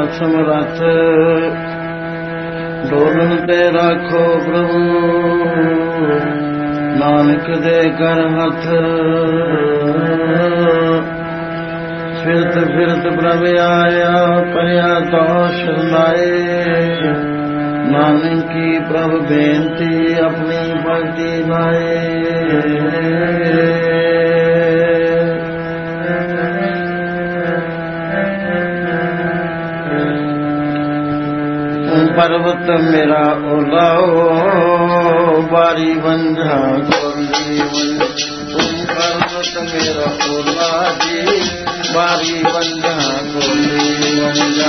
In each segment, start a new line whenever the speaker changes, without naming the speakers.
समरथ डोलन ते राखो प्रभु नानक दे कर हथ फिरत फिरत प्रभ आया परया तो शरणाए नानक की प्रभ बेनती अपनी भक्ति लाए पर्वत मेरा ओलाओ बारी बंझा गोली तुम पर्वत मेरा ओला जी बारी बंझा गोली बंझा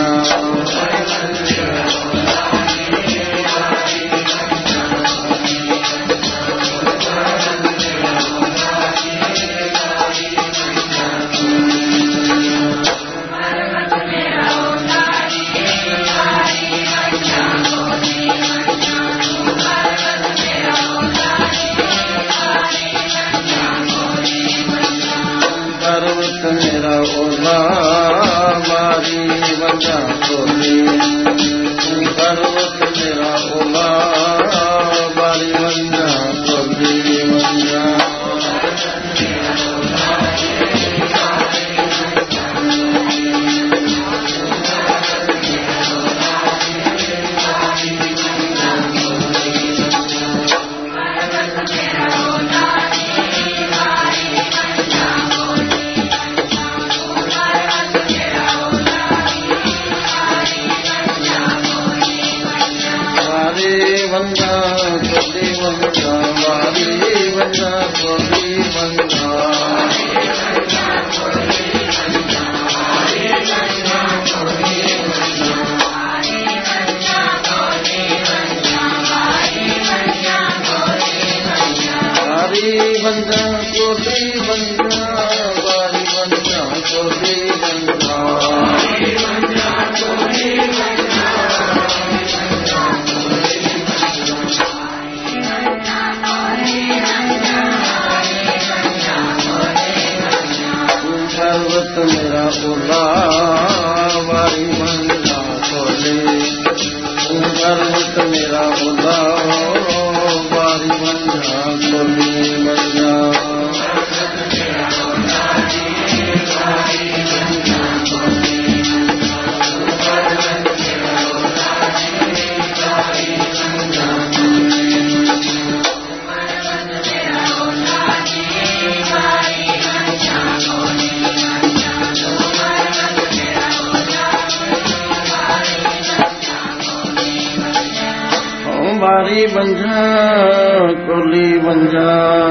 मेरा ओला बारी बंझा गोली पर्वत मेरा ओला बारी बंझा गोली बंझा मेरा ओला बारी बंझा गोली पर्वत मेरा ओला बारी बंझा गोली बंझा बारी बंझा गोली बंझा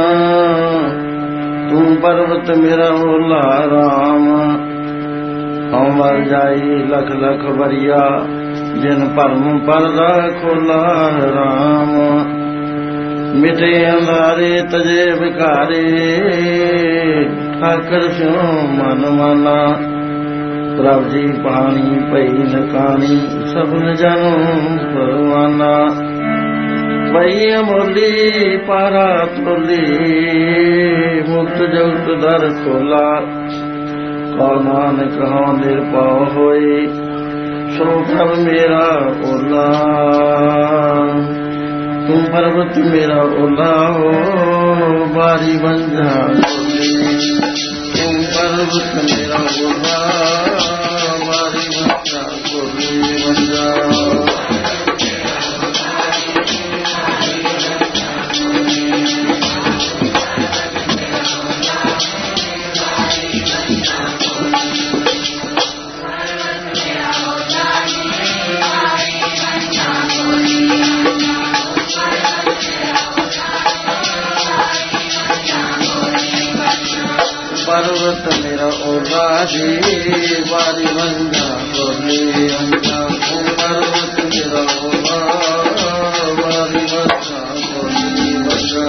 तुम पर्वत मेरा ओला राम अमर जाई लख लख बरिया जिन परम परदा खोला राम मिटे अंधारे तजे विकारे ठाकर स्यों मन माना प्रभ जी पानी पई नकानी सबन जानो परवाना वही अमोली पारा तोली मुक्त जगत दर खोला कौ नानक कहो निर्पाव होई सो प्रभ मेरा ओला तुम पर्वत मेरा ओला हो बारी बंझा गोली तुम पर्वत मेरा ओला बारी बंझा गोली बंझा पर्वत मेरा ओला जी बारी बंझा गोली बंझा पर्वत मेरा ओला बारी बंझा गोली बंझा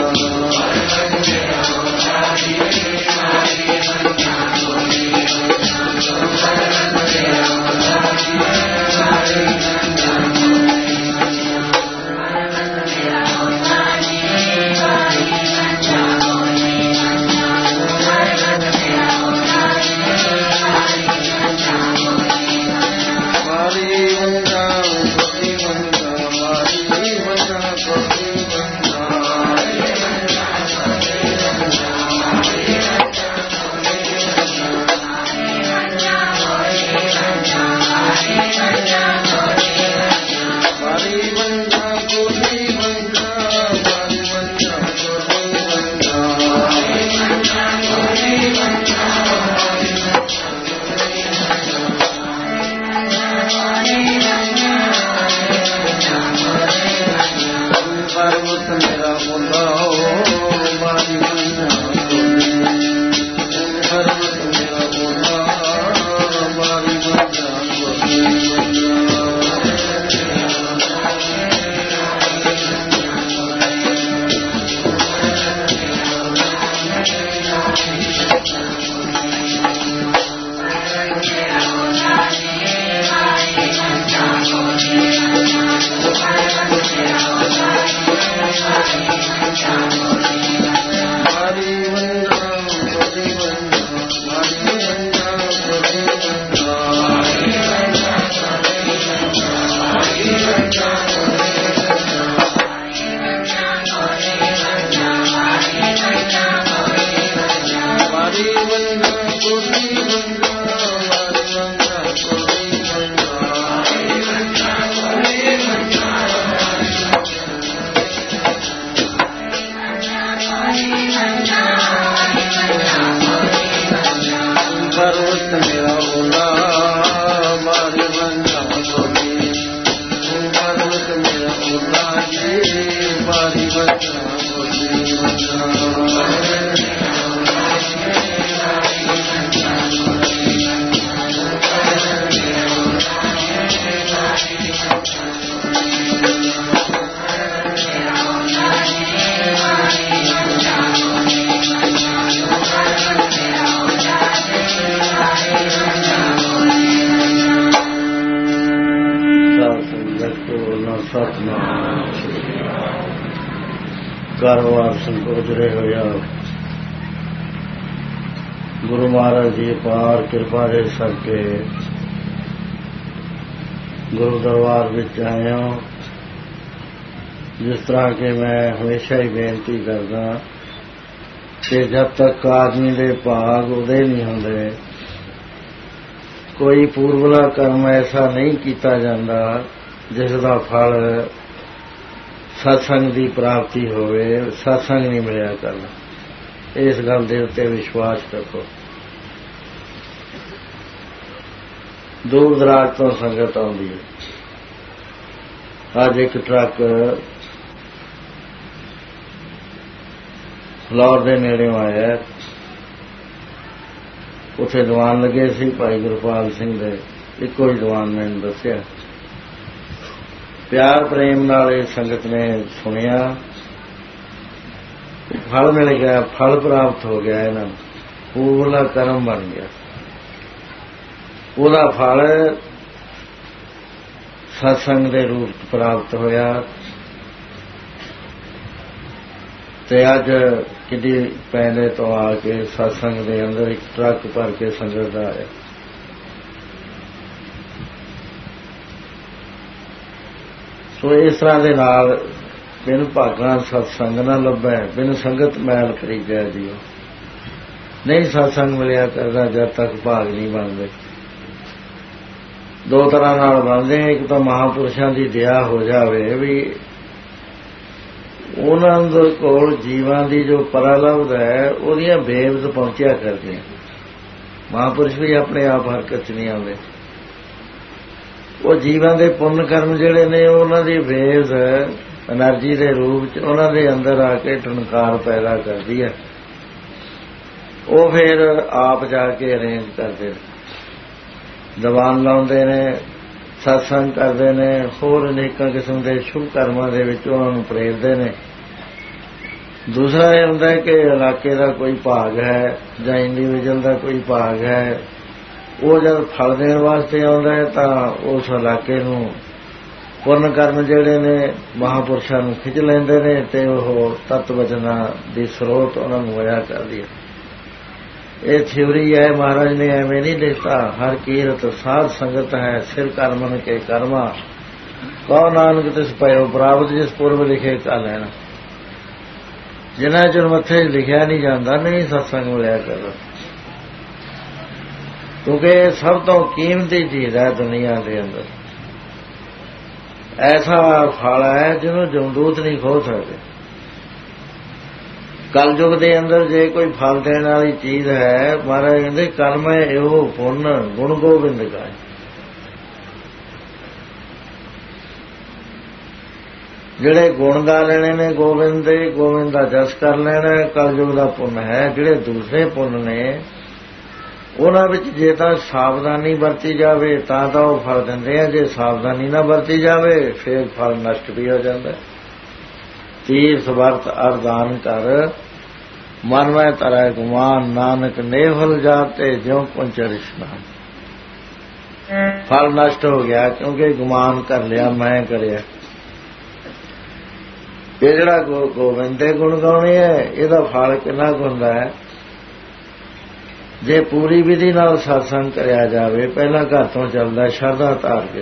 ਸਤਿਨਾਮ ਕਾਰੋਬਾਰ ਸੰਕੋਚ ਰਹੇ ਹੋਇਆ ਗੁਰੂ ਮਹਾਰਾਜ ਦੀ ਅਪਾਰ ਕਿਰਪਾ ਦੇ ਸਦਕੇ ਗੁਰੂ ਦਰਬਾਰ ਵਿੱਚ ਆਇਆ। ਜਿਸ ਤਰ੍ਹਾਂ ਕਿ ਮੈਂ ਹਮੇਸ਼ਾ ਹੀ ਬੇਨਤੀ ਕਰਦਾ ਕਿ ਜਦ ਤੱਕ ਆਦਮੀ ਦੇ ਭਾਗ ਉਹਦੇ ਨਹੀਂ ਹੁੰਦੇ, ਕੋਈ ਪੂਰਵਲਾ ਕਰਮ ਐਸਾ ਨਹੀਂ ਕੀਤਾ ਜਾਂਦਾ ਜਿਸ ਦਾ ਫਲ ਸਤਸੰਗ ਦੀ ਪ੍ਰਾਪਤੀ ਹੋਵੇ। ਸਤਸੰਗ ਨਹੀਂ ਮਿਲਿਆ ਕਰਨਾ, ਇਸ ਗੱਲ ਦੇ ਉੱਤੇ ਵਿਸ਼ਵਾਸ ਰੱਖੋ। ਦੂਰ ਦਰਾਜ ਤੋਂ ਸੰਗਤ ਆਉਂਦੀ ਹੈ। ਅੱਜ ਇੱਕ ਟਰੱਕ ਫਲੌਰ ਦੇ ਨੇੜੇ ਆਇਆ, ਉੱਥੇ ਦੀਵਾਨ ਲੱਗੇ ਸੀ ਭਾਈ ਗੁਰਪਾਲ ਸਿੰਘ ਦੇ। ਇੱਕੋ ਹੀ ਦੀਵਾਨ ਮੈਨੂੰ ਦੱਸਿਆ। ਪਿਆਰ ਪ੍ਰੇਮ ਨਾਲ ਇਹ ਸੰਗਤ ਨੇ ਸੁਣਿਆ, ਫਲ ਮਿਲ ਗਿਆ, ਫਲ ਪ੍ਰਾਪਤ ਹੋ ਗਿਆ, ਇਹਨਾਂ ਨੂੰ ਪੂਰਲਾ ਕਰਮ ਬਣ ਗਿਆ। ਉਹਦਾ ਫਲ ਸਤਸੰਗ ਦੇ ਰੂਪ ਪ੍ਰਾਪਤ ਹੋਇਆ। ਤੇ ਅੱਜ ਕਿੱਡੀ ਪਹਿਲੇ ਤੋਂ ਆ ਕੇ ਸਤਸੰਗ ਦੇ ਅੰਦਰ ਇੱਕ ਟਰੱਕ ਭਰ ਕੇ ਸੰਗਤ ਦਾ ਆਇਆ। ਸੋ ਇਸ ਤਰ੍ਹਾਂ ਦੇ ਨਾਲ ਬਿਨ ਭਾਗਾਂ ਸਤਸੰਗ ਨਾ ਲੱਭੈ, ਬਿਨ ਸੰਗਤ ਮੈਲ ਖਰੀਦਿਆ ਜੀਓ। ਨਹੀਂ ਸਤਸੰਗ ਮਿਲਿਆ ਕਰਦਾ ਜਦ ਤੱਕ ਭਾਗ ਨਹੀਂ ਬਣਦੇ। ਦੋ ਤਰ੍ਹਾਂ ਨਾਲ ਬਣਦੇ। ਇੱਕ ਤਾਂ ਮਹਾਂਪੁਰਸ਼ਾਂ ਦੀ ਦਇਆ ਹੋ ਜਾਵੇ ਵੀ ਉਹਨਾਂ ਦੇ ਕੋਲ ਜੀਵਾਂ ਦੀ ਜੋ ਪਰਲਬਧ ਹੈ ਉਹਦੀਆਂ ਬੇਵਜ਼ ਪਹੁੰਚਿਆ ਕਰਦੀਆਂ। ਮਹਾਂਪੁਰਸ਼ ਵੀ ਆਪਣੇ ਆਪ ਹਰਕਤ 'ਚ ਨਹੀਂ ਆਉਂਦੇ। ਉਹ ਜੀਵਾਂ ਦੇ ਪੁੰਨ ਕਰਮ ਜਿਹੜੇ ਨੇ ਉਹਨਾਂ ਦੀ ਵੇਵਜ਼ ਐਨਰਜੀ ਦੇ ਰੂਪ 'ਚ ਉਹਨਾਂ ਦੇ ਅੰਦਰ ਆ ਕੇ ਟਨਕਾਰ ਪੈਦਾ ਕਰਦੀ ਹੈ। ਉਹ ਫਿਰ ਆਪ ਜਾ ਕੇ ਅਰੇਂਜ ਕਰਦੇ ਨੇ, ਦੀਵਾਨ ਲਾਉਂਦੇ ਨੇ, ਸਤਸੰਗ ਕਰਦੇ ਨੇ, ਹੋਰ ਅਨੇਕਾਂ ਕਿਸਮ ਦੇ ਸ਼ੁਭ ਕਰਮਾਂ ਦੇ ਵਿੱਚ ਉਹਨਾਂ ਨੂੰ ਪ੍ਰੇਰਦੇ ਨੇ। ਦੂਸਰਾ ਇਹ ਹੁੰਦਾ ਕਿ ਇਲਾਕੇ ਦਾ ਕੋਈ ਭਾਗ ਹੈ ਜਾਂ ਇੰਡੀਵਿਜੂਅਲ ਦਾ ਕੋਈ ਭਾਗ ਹੈ, ਉਹ ਜਦ ਫਲ ਦੇਣ ਵਾਸਤੇ ਆਉਂਦਾ ਹੈ ਤਾਂ ਉਸ ਇਲਾਕੇ ਨੂੰ ਪੁੰਨ ਕਰਮ ਜਿਹੜੇ ਨੇ ਮਹਾਂਪੁਰਸ਼ਾਂ ਨੂੰ ਖਿੱਚ ਲੈਂਦੇ ਨੇ ਤੇ ਉਹ ਤਤ ਵਚਨਾਂ ਦੀ ਸਰੋਤ ਉਹਨਾਂ ਨੂੰ ਹੋਇਆ ਕਰਦੀ ਹੈ। ਇਹ ਥਿਊਰੀ ਹੈ, ਮਹਾਰਾਜ ਨੇ ਐਵੇਂ ਨਹੀਂ ਲਿਖਤਾ। ਹਰ ਕੀਰਤ ਸਾਧ ਸੰਗਤ ਹੈ, ਸਿਰ ਕਰਮਨ ਕੇ ਕਰਮਾ ਕਉ ਨਾਨਕ ਤਿਸ ਪਇਓ ਪ੍ਰਾਪਤ, ਜਿਸ ਪੁਰਬ ਲਿਖੇ ਕਾ ਲੈਣਾ। ਜਿਨ੍ਹਾਂ ਚਿਰ ਮੱਥੇ ਲਿਖਿਆ ਨਹੀਂ ਜਾਂਦਾ ਨਹੀਂ ਸਤਸੰਗ ਮਿਲਿਆ ਕਰਦਾ, ਕਿਉਂਕਿ ਇਹ ਸਭ ਤੋਂ ਕੀਮਤੀ ਚੀਜ਼ ਹੈ ਦੁਨੀਆ ਦੇ ਅੰਦਰ। ਐਸਾ ਫਲ ਹੈ ਜਿਹਨੂੰ ਜਮਦੂਤ ਨਹੀਂ ਖੋਹ ਸਕਦੇ। ਕਲਯੁਗ ਦੇ ਅੰਦਰ ਜੇ ਕੋਈ ਫਲ ਦੇਣ ਵਾਲੀ ਚੀਜ਼ ਹੈ, ਮਹਾਰਾਜ ਕਹਿੰਦੇ ਕਰਮ ਹੈ ਇਹੋ ਪੁੰਨ ਗੁਣ ਗੋਬਿੰਦ ਗਾਏ। ਜਿਹੜੇ ਗੁਣ ਗਾ ਲੈਣੇ ਨੇ ਗੋਬਿੰਦ ਦੇ, ਗੋਬਿੰਦ ਦਾ ਜਸ ਕਰ ਲੈਣਾ, ਕਲਯੁਗ ਦਾ ਪੁੰਨ ਹੈ। ਜਿਹੜੇ ਦੂਸਰੇ ਪੁੰਨ ਨੇ ਉਹਨਾਂ ਵਿੱਚ ਜੇ ਤਾਂ ਸਾਵਧਾਨੀ ਵਰਤੀ ਜਾਵੇ ਤਾਂ ਉਹ ਫਲ ਦਿੰਦੇ ਆ, ਜੇ ਸਾਵਧਾਨੀ ਨਾ ਵਰਤੀ ਜਾਵੇ ਫਿਰ ਫਲ ਨਸ਼ਟ ਵੀ ਹੋ ਜਾਂਦਾ। ਤੀਰਥ ਵਰਤ ਅਰਦਾਨ ਕਰ ਮਨ ਮੈਂ ਤਰੈ ਗੁਮਾਨ, ਨਾਨਕ ਨੇਵਲ ਜਾਤੇ ਜਿਉ ਪਹੁੰਚੇ ਇਸ਼ਨਾਨ। ਫਲ ਨਸ਼ਟ ਹੋ ਗਿਆ ਕਿਉਂਕਿ ਗੁਮਾਨ ਕਰ ਲਿਆ, ਮੈਂ ਕਰਿਆ। ਇਹ ਜਿਹੜਾ ਗੋਬਿੰਦ ਦੇ ਗੁਣ ਗਾਉਣੇ ਹੈ ਇਹਦਾ ਫਲ ਕਿੰਨਾ ਕੁ ਹੁੰਦਾ ਹੈ। ਜੇ ਪੂਰੀ ਵਿਧੀ ਨਾਲ ਸਤਸੰਗ ਕਰਿਆ ਜਾਵੇ, ਪਹਿਲਾਂ ਘਰ ਤੋਂ ਚੱਲਦਾ ਸ਼ਰਧਾ ਧਾਰ ਕੇ,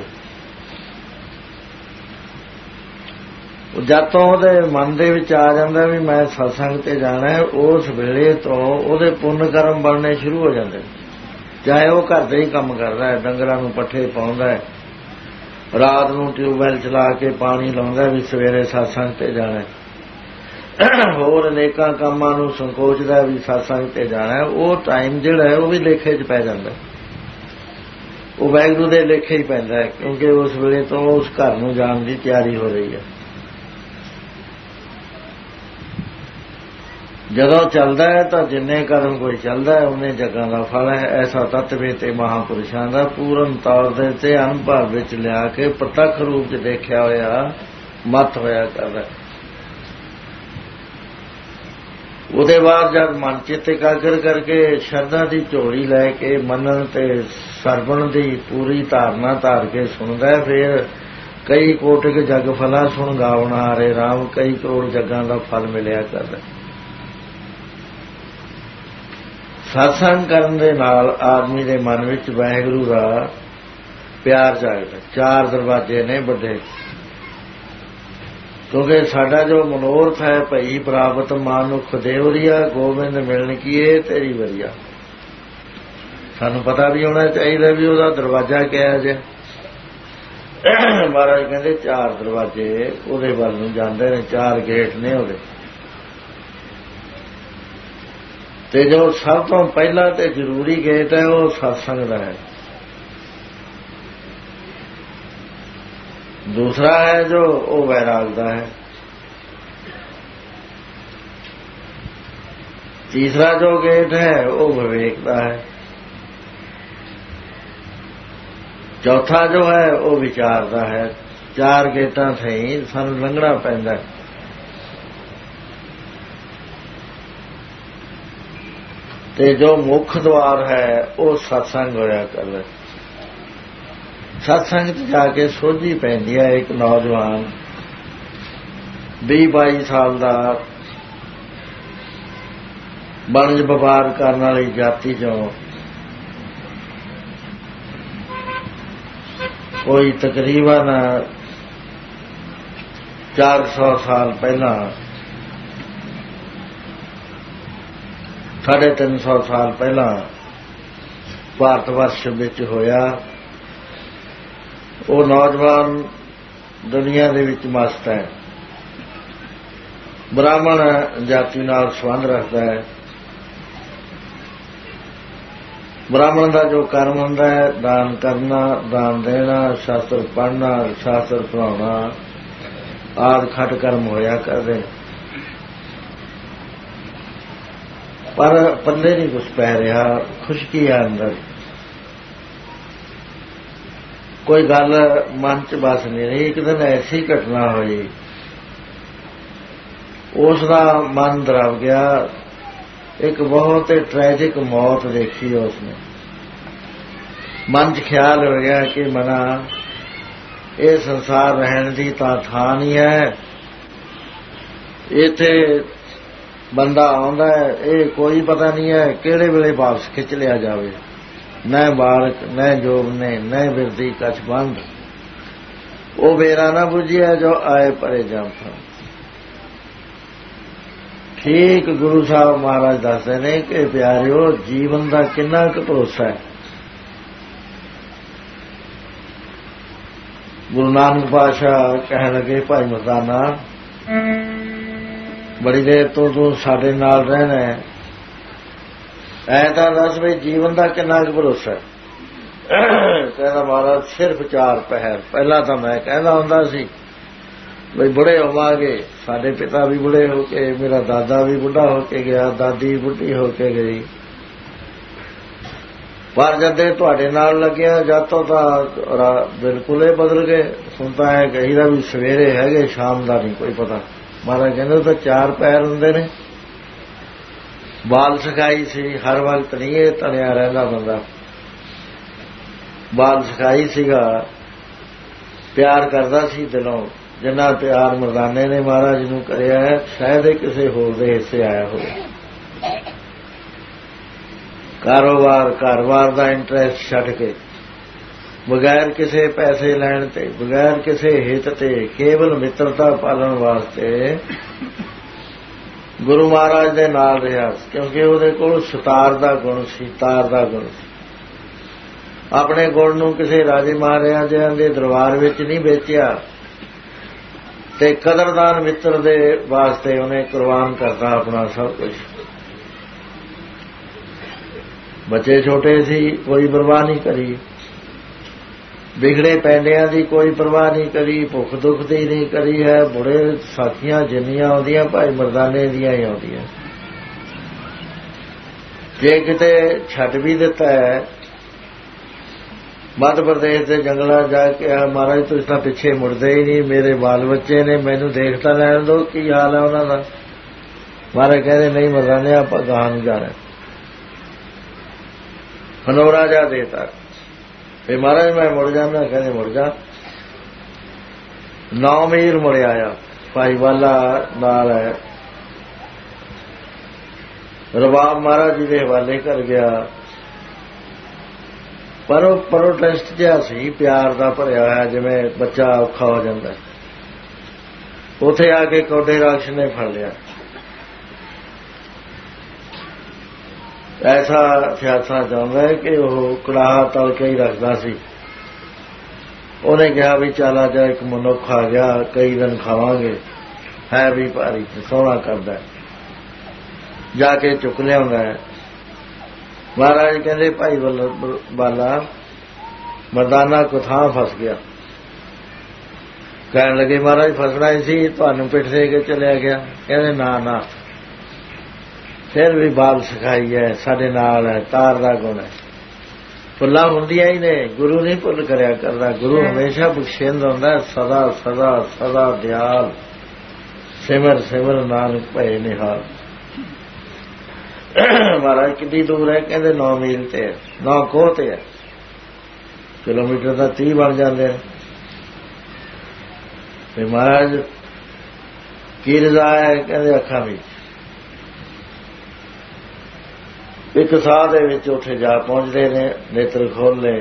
ਜਦ ਤੋਂ ਉਹਦੇ ਮਨ ਦੇ ਵਿੱਚ ਆ ਜਾਂਦਾ ਵੀ ਮੈਂ ਸਤਸੰਗ ਤੇ ਜਾਣਾ ਹੈ, ਉਸ ਵੇਲੇ ਤੋਂ ਉਹਦੇ ਪੁੰਨ ਕਰਮ ਬਣਨੇ ਸ਼ੁਰੂ ਹੋ ਜਾਂਦੇ। ਚਾਹੇ ਉਹ ਘਰ ਦੇ ਹੀ ਕੰਮ ਕਰਦਾ ਹੈ, ਡੰਗਰਾਂ ਨੂੰ ਪੱਠੇ ਪਾਉਂਦਾ ਹੈ, ਰਾਤ ਨੂੰ ਟਿਊਬਵੈੱਲ ਚਲਾ ਕੇ ਪਾਣੀ ਲਾਉਂਦਾ ਵੀ ਸਵੇਰੇ ਸਤਸੰਗ ਤੇ ਜਾਣਾ, ਹੋਰ ਅਨੇਕਾਂ ਕੰਮਾਂ ਨੂੰ ਸੰਕੋਚਦਾ ਵੀ ਸਤਸੰਗ ਤੇ ਜਾਣਾ। ਉਹ ਟਾਈਮ ਜਿਹੜਾ ਹੈ ਉਹ ਵੀ ਲੇਖੇ 'ਚ ਪੈ ਜਾਂਦਾ, ਉਹ ਵਾਹਿਗੁਰੂ ਦੇ ਲੇਖੇ ਹੀ ਪੈਂਦਾ ਹੈ, ਕਿਉਂਕਿ ਉਸ ਵੇਲੇ ਤੋਂ ਉਸ ਘਰ ਨੂੰ ਜਾਣ ਦੀ ਤਿਆਰੀ ਹੋ ਰਹੀ ਹੈ। ਜਦੋਂ ਚੱਲਦਾ ਹੈ ਤਾਂ ਜਿੰਨੇ ਕਰਮ ਕੋਈ ਚੱਲਦਾ ਹੈ ਉਹਨੇ ਜਗ੍ਹਾ ਦਾ ਫਲ ਹੈ। ਐਸਾ ਤਤਵੇ ਤੇ ਮਹਾਂਪੁਰਸ਼ਾਂ ਦਾ ਪੂਰਨ ਤੌਰ ਦੇ ਤੇ ਅਨੁਭਵ ਵਿੱਚ ਲਿਆ ਕੇ ਪ੍ਰਤੱਖ ਰੂਪ 'ਚ ਦੇਖਿਆ ਹੋਇਆ ਮਤ ਹੋਇਆ ਕਰਦਾ। ਉਹਦੇ ਬਾਅਦ ਜਦ ਮਨ ਚਿੱਤ ਇਕਾਗਰ ਕਰਕੇ ਸ਼ਰਧਾ ਦੀ ਝੋਲੀ ਲੈ ਕੇ ਮੰਨਣ ਤੇ ਸਰਵਣ ਦੀ ਪੂਰੀ ਧਾਰਨਾ ਧਾਰ ਕੇ ਸੁਣਦਾ, ਫਿਰ ਕਈ ਕੋਟਿਕ ਜਗ ਫਲਾ ਸੁਣ ਗਾਵਣ ਹਾਰੇ ਰਾਮ, ਕਈ ਕਰੋੜ ਜੱਗਾਂ ਦਾ ਫਲ ਮਿਲਿਆ ਕਰਦਾ। ਸਤਸੰਗ ਕਰਨ ਦੇ ਨਾਲ ਆਦਮੀ ਦੇ ਮਨ ਵਿੱਚ ਵਾਹਿਗੁਰੂ ਦਾ ਪਿਆਰ ਜਾਗਦਾ। 4 ਦਰਵਾਜ਼ੇ ਨੇ ਵੱਡੇ, ਕਿਉਂਕਿ ਸਾਡਾ ਜੋ ਮਨੋਰਥ ਹੈ ਭਈ ਪ੍ਰਾਪਤ ਮਾਨੁਖ ਦੇਵਰੀਆ, ਗੋਬਿੰਦ ਮਿਲਣ ਕੀਏ ਤੇਰੀ ਵਰੀਆ। ਸਾਨੂੰ ਪਤਾ ਵੀ ਹੋਣਾ ਚਾਹੀਦਾ ਵੀ ਉਹਦਾ ਦਰਵਾਜ਼ਾ ਕਿਹਾ ਜੇ। ਮਹਾਰਾਜ ਕਹਿੰਦੇ 4 ਦਰਵਾਜ਼ੇ ਉਹਦੇ ਵੱਲ ਨੂੰ ਜਾਂਦੇ ਨੇ, 4 ਗੇਟ ਨੇ ਉਹਦੇ। ਤੇ ਜੋ ਸਭ ਤੋਂ ਪਹਿਲਾ ਤੇ ਜ਼ਰੂਰੀ ਗੇਟ ਹੈ ਉਹ ਸਤਸੰਗ ਦਾ ਹੈ। ਦੂਸਰਾ ਹੈ ਜੋ ਉਹ ਵੈਰਾਗ ਦਾ ਹੈ। ਤੀਸਰਾ ਜੋ ਗੇਟ ਹੈ ਉਹ ਵਿਵੇਕ ਦਾ ਹੈ। ਚੌਥਾ ਜੋ ਹੈ ਉਹ ਵਿਚਾਰ ਦਾ ਹੈ। 4 ਗੇਟਾਂ ਥਈ ਸਾਨੂੰ ਲੰਘਣਾ ਪੈਂਦਾ। ਤੇ ਜੋ ਮੁੱਖ ਦੁਆਰ ਹੈ ਉਹ ਸਤਸੰਗ ਹੋਇਆ ਕਰਦਾ। ਸਤਸੰਗ 'ਚ ਜਾ ਕੇ ਸੋਝੀ ਪੈਂਦੀ ਹੈ। ਇੱਕ ਨੌਜਵਾਨ 20-22 ਸਾਲ ਦਾ ਵਣਜ ਵਪਾਰ ਕਰਨ ਵਾਲੀ ਜਾਤੀ 'ਚੋਂ ਕੋਈ ਤਕਰੀਬਨ 400 ਸਾਲ ਪਹਿਲਾਂ, 350 ਸਾਲ ਪਹਿਲਾਂ ਭਾਰਤ ਵਰਸ਼ ਵਿੱਚ ਹੋਇਆ। ਉਹ ਨੌਜਵਾਨ ਦੁਨੀਆ ਦੇ ਵਿੱਚ ਮਸਤ ਹੈ, ਬ੍ਰਾਹਮਣ ਜਾਤੀ ਨਾਲ ਸੰਬੰਧ ਰੱਖਦਾ ਹੈ। ਬ੍ਰਾਹਮਣ ਦਾ ਜੋ ਕਰਮ ਹੁੰਦਾ ਹੈ ਦਾਨ ਕਰਨਾ, ਦਾਨ ਦੇਣਾ, ਸ਼ਾਸਤਰ ਪੜ੍ਹਨਾ, ਸ਼ਾਸਤਰ ਪੜ੍ਹਾਉਣਾ ਆਦਿ ਖਟ ਕਰਮ ਹੋਇਆ ਕਰਦੇ। ਪਰ ਪੱਲੇ ਨਹੀਂ ਕੁਛ ਪੈ ਰਿਹਾ, ਖੁਸ਼ਕੀ ਹੈ ਅੰਦਰ, ਕੋਈ ਗੱਲ ਮਨ 'ਚ ਬਸ ਨਹੀਂ ਰਹੀ। ਇੱਕ ਦਿਨ ਐਸੀ ਘਟਨਾ ਹੋਈ, ਉਸ ਦਾ ਮਨ ਦਰਬ ਗਿਆ। ਇੱਕ ਬਹੁਤ ਟ੍ਰੈਜਿਕ ਮੌਤ ਦੇਖੀ ਉਸਨੇ। ਮਨ 'ਚ ਖਿਆਲ ਹੋ ਗਿਆ ਕਿ ਮਨਾ ਇਹ ਸੰਸਾਰ ਰਹਿਣ ਦੀ ਤਾਂ ਥਾਂ ਨਹੀਂ ਹੈ, ਇੱਥੇ ਬੰਦਾ ਆਉਂਦਾ ਹੈ, ਇਹ ਕੋਈ ਪਤਾ ਨਹੀਂ ਹੈ ਕਿਹੜੇ ਵੇਲੇ ਵਾਪਸ ਖਿੱਚ ਲਿਆ ਜਾਵੇ। न बालक न जोबने न बिरती कछ बंद, वो बेरा ना बुझिया जो आए परे जाफा। ठीक गुरु साहब महाराज दसदे ने कि प्यारिओ जीवन का कितना क भरोसा है। गुरु नानक पातशाह कहन लगे भाई मर्दाना बड़ी देर तो तू साडे नाल रहना है, ऐ तां दस भी जीवन का कितना क भरोसा है। कहता महाराज सिर्फ 4 पहर। पहला तो मैं कहता हुंदा सी बई बुढ़े होवांगे, साडे पिता भी बुढ़े होके, मेरा दादा भी बुढ़ा होके गया, दादी बुढ़ी होके गई, पर जदे तुहाडे नाल लग्या जद तो बिल्कुल ही बदल गए। हुण तां ऐ कहीदा भी सवेरे हैगे शाम का नहीं कोई पता। महाराज कहंदे तो 4 पैर हुंदे ने। बाल सिखाई सी, हर वक्त नहीं ये तणिया रहिंदा बंदा। बाल सिखाई सीगा, प्यार करदा सी दिलों, जिन्ना प्यार मर्दाने ने महाराज नूं करिया है शायद किसी होर दे हिस्से आया हो। कारोबार घर-बार दा इंटरस्ट छड्ड के, बगैर किसी पैसे लैण ते, बगैर किसी हित ते, केवल मित्रता पालन वास्ते गुरु महाराज दे नाल रहा, क्योंकि उहदे कोल सतार दा गुण सी, तार दा गुण सी। अपने गुण नूं किसी राजे महाराजिਆਂ दे दरबार विच नहीं बेचिया ते कदरदान मित्र दे वास्ते उन्हें कुर्बान करता अपना सब कुछ। बच्चे छोटे सी कोई परवाह नहीं करी, बिगड़े पैंडियां दी कोई परवाह नहीं करी, भुख दुख दी नहीं करी है। बुढ़े साखियां जिन्नियां आउंदियां भाई मर्दाने दियां ही आउंदियां। जे किते छड्ड भी दिता है, मध्य प्रदेश के जंगलों जाके महाराज तुसीं तां पिछे मुड़दे ही नहीं, मेरे बाल बच्चे ने मैनूं देखता लैण दो की हाल है उन्हां दा। महाराज कहते नहीं मर्दाने आपां गाहां नूं जाना। हनोरा जा देता फिर महाराज मैं मुड़ जाना, कहते मुड़ जा। 9 ਮੀਲ ਮੁੜ ਆਇਆ। ਭਾਈ ਵਾਲਾ ਨਾਲ ਹੈ। ਰਬਾਬ ਮਹਾਰਾਜ ਜੀ ਦੇ ਹਵਾਲੇ ਕਰ ਗਿਆ। ਪਰ ਉਹ ਪ੍ਰੋਟੈਸਟ ਜਿਹਾ ਸੀ, ਪਿਆਰ ਦਾ ਭਰਿਆ ਹੋਇਆ, ਜਿਵੇਂ ਬੱਚਾ ਔਖਾ ਹੋ ਜਾਂਦਾ। ਉੱਥੇ ਆ ਕੇ ਕੋਡੇ ਰਾਖਸ਼ ਨੇ ਫੜ ਲਿਆ। ਐਸਾ ਸਿਆਸਾ ਚਾਹੁੰਦਾ ਕਿ ਉਹ ਕੜਾਹਾ ਤਲ ਕੇ ਹੀ ਰੱਖਦਾ ਸੀ। ਉਹਨੇ ਕਿਹਾ ਵੀ ਚੱਲ ਅੱਜ ਇੱਕ ਮਨੁੱਖ ਆ ਗਿਆ, ਕਈ ਦਿਨ ਖਾਵਾਂਗੇ, ਹੈ ਵੀ ਭਾਰੀ ਸੋਹਣਾ ਕਰਦਾ। ਜਾ ਕੇ ਚੁੱਕ ਲਿਆਉਂਦਾ ਹੈ। ਮਹਾਰਾਜ ਕਹਿੰਦੇ ਭਾਈ ਬਾਲਾ ਮਰਦਾਨਾ ਕੋ ਥਾਂ ਫਸ ਗਿਆ। ਕਹਿਣ ਲੱਗੇ ਮਹਾਰਾਜ ਫਸਣਾ ਹੀ ਸੀ, ਤੁਹਾਨੂੰ ਪਿੱਠ ਦੇ ਕੇ ਚਲਿਆ ਗਿਆ। ਕਹਿੰਦੇ ਨਾ ਨਾ, ਫਿਰ ਵੀ ਬਾਲ ਸਿਖਾਈ ਹੈ, ਸਾਡੇ ਨਾਲ ਹੈ, ਤਾਰ ਦਾ ਗੁਣ ਹੈ। ਭੁੱਲਾਂ ਹੁੰਦੀਆਂ ਹੀ ਨੇ, ਗੁਰੂ ਨਹੀਂ ਭੁੱਲ ਕਰਿਆ ਕਰਦਾ। ਗੁਰੂ ਹਮੇਸ਼ਾ ਬਖਸ਼ਿੰਦ ਹੁੰਦਾ। ਸਦਾ ਸਦਾ ਸਦਾ ਦਿਆਲ, ਸਿਮਰ ਸਿਮਰ ਨਾਨਕ ਭਏ ਨਿਹਾਲ। ਮਹਾਰਾਜ ਕਿੰਨੀ ਦੂਰ ਹੈ? ਕਹਿੰਦੇ 9 ਮੀਲ ਤੇ ਹੈ, 9 ਕੋਹ ਤੇ ਹੈ। ਕਿਲੋਮੀਟਰ ਦਾ 30 ਬਣ ਜਾਂਦੇ ਨੇ। ਤੇ ਮਹਾਰਾਜ ਕੀ ਰਜ਼ਾ ਹੈ? ਕਹਿੰਦੇ ਅੱਖਾਂ ਵਿੱਚ। ਇੱਕ ਸਾਹ ਦੇ ਵਿੱਚ ਉੱਥੇ ਜਾ ਪਹੁੰਚਦੇ ਨੇ, ਨੇਤਰ ਖੋਲ ਲਏ।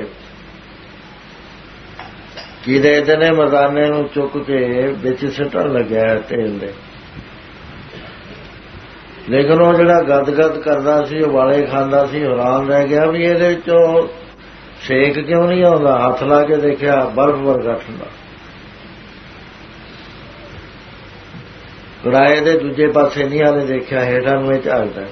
ਕੀ ਦੇਖਦੇ ਨੇ? ਮਰਦਾਨੇ ਨੂੰ ਚੁੱਕ ਕੇ ਵਿੱਚ ਸਿੱਟਣ ਲੱਗਿਆ ਤੇਲ ਦੇ। ਲੇਕਿਨ ਉਹ ਜਿਹੜਾ ਗਦਗਦ ਕਰਦਾ ਸੀ, ਉਹ ਵਾਲੇ ਖਾਂਦਾ ਸੀ, ਹੈਰਾਨ ਰਹਿ ਗਿਆ ਵੀ ਇਹਦੇ ਵਿੱਚੋਂ ਛੇਕ ਕਿਉਂ ਨਹੀਂ ਆਉਂਦਾ। ਹੱਥ ਲਾ ਕੇ ਦੇਖਿਆ, ਬਰਫ਼ ਵਰਗਾ ਠੰਡਾ। ਕੜਾਏ ਦੇ ਦੂਜੇ ਪਾਸੇ ਨਹੀਂ ਹਾਲੇ ਦੇਖਿਆ, ਹੇਠਾਂ ਨੂੰ ਇਹ ਝਾਕਦਾ।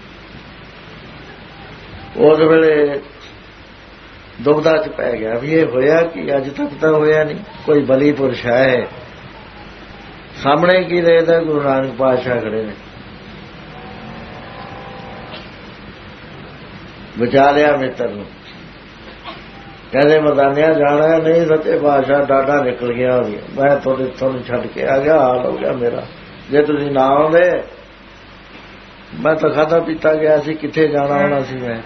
ਉਸ ਵੇਲੇ ਦੁਬਦਾ ਚ ਪੈ ਗਿਆ ਵੀ ਇਹ ਹੋਇਆ ਕਿ ਅੱਜ ਤੱਕ ਤਾਂ ਹੋਇਆ ਨਹੀਂ। ਕੋਈ ਬਲੀ ਪੁਰਸ਼ ਹੈ ਸਾਹਮਣੇ, ਕੀ ਦੇਖਦਾ? ਗੁਰੂ ਨਾਨਕ ਪਾਤਸ਼ਾਹ ਖੜੇ ਨੇ। ਬਚਾ ਲਿਆ ਮਿੱਤਰ ਨੂੰ। ਕਹਿੰਦੇ ਮਰਦਾਨਿਆ ਜਾਣਾ ਨਹੀਂ, ਸੱਚੇ ਪਾਤਸ਼ਾਹ ਡਾਡਾ ਨਿਕਲ ਗਿਆ ਉਹਦੀ, ਮੈਂ ਤੁਹਾਨੂੰ ਛੱਡ ਕੇ ਆ ਗਿਆ, ਹਾਲ ਹੋ ਗਿਆ ਮੇਰਾ। ਜੇ ਤੁਸੀਂ ਨਾ ਆਉਂਦੇ ਮੈਂ ਤਾਂ ਖਾਧਾ ਪੀਤਾ ਗਿਆ ਸੀ, ਕਿੱਥੇ ਜਾਣਾ ਹੋਣਾ ਸੀ ਮੈਂ।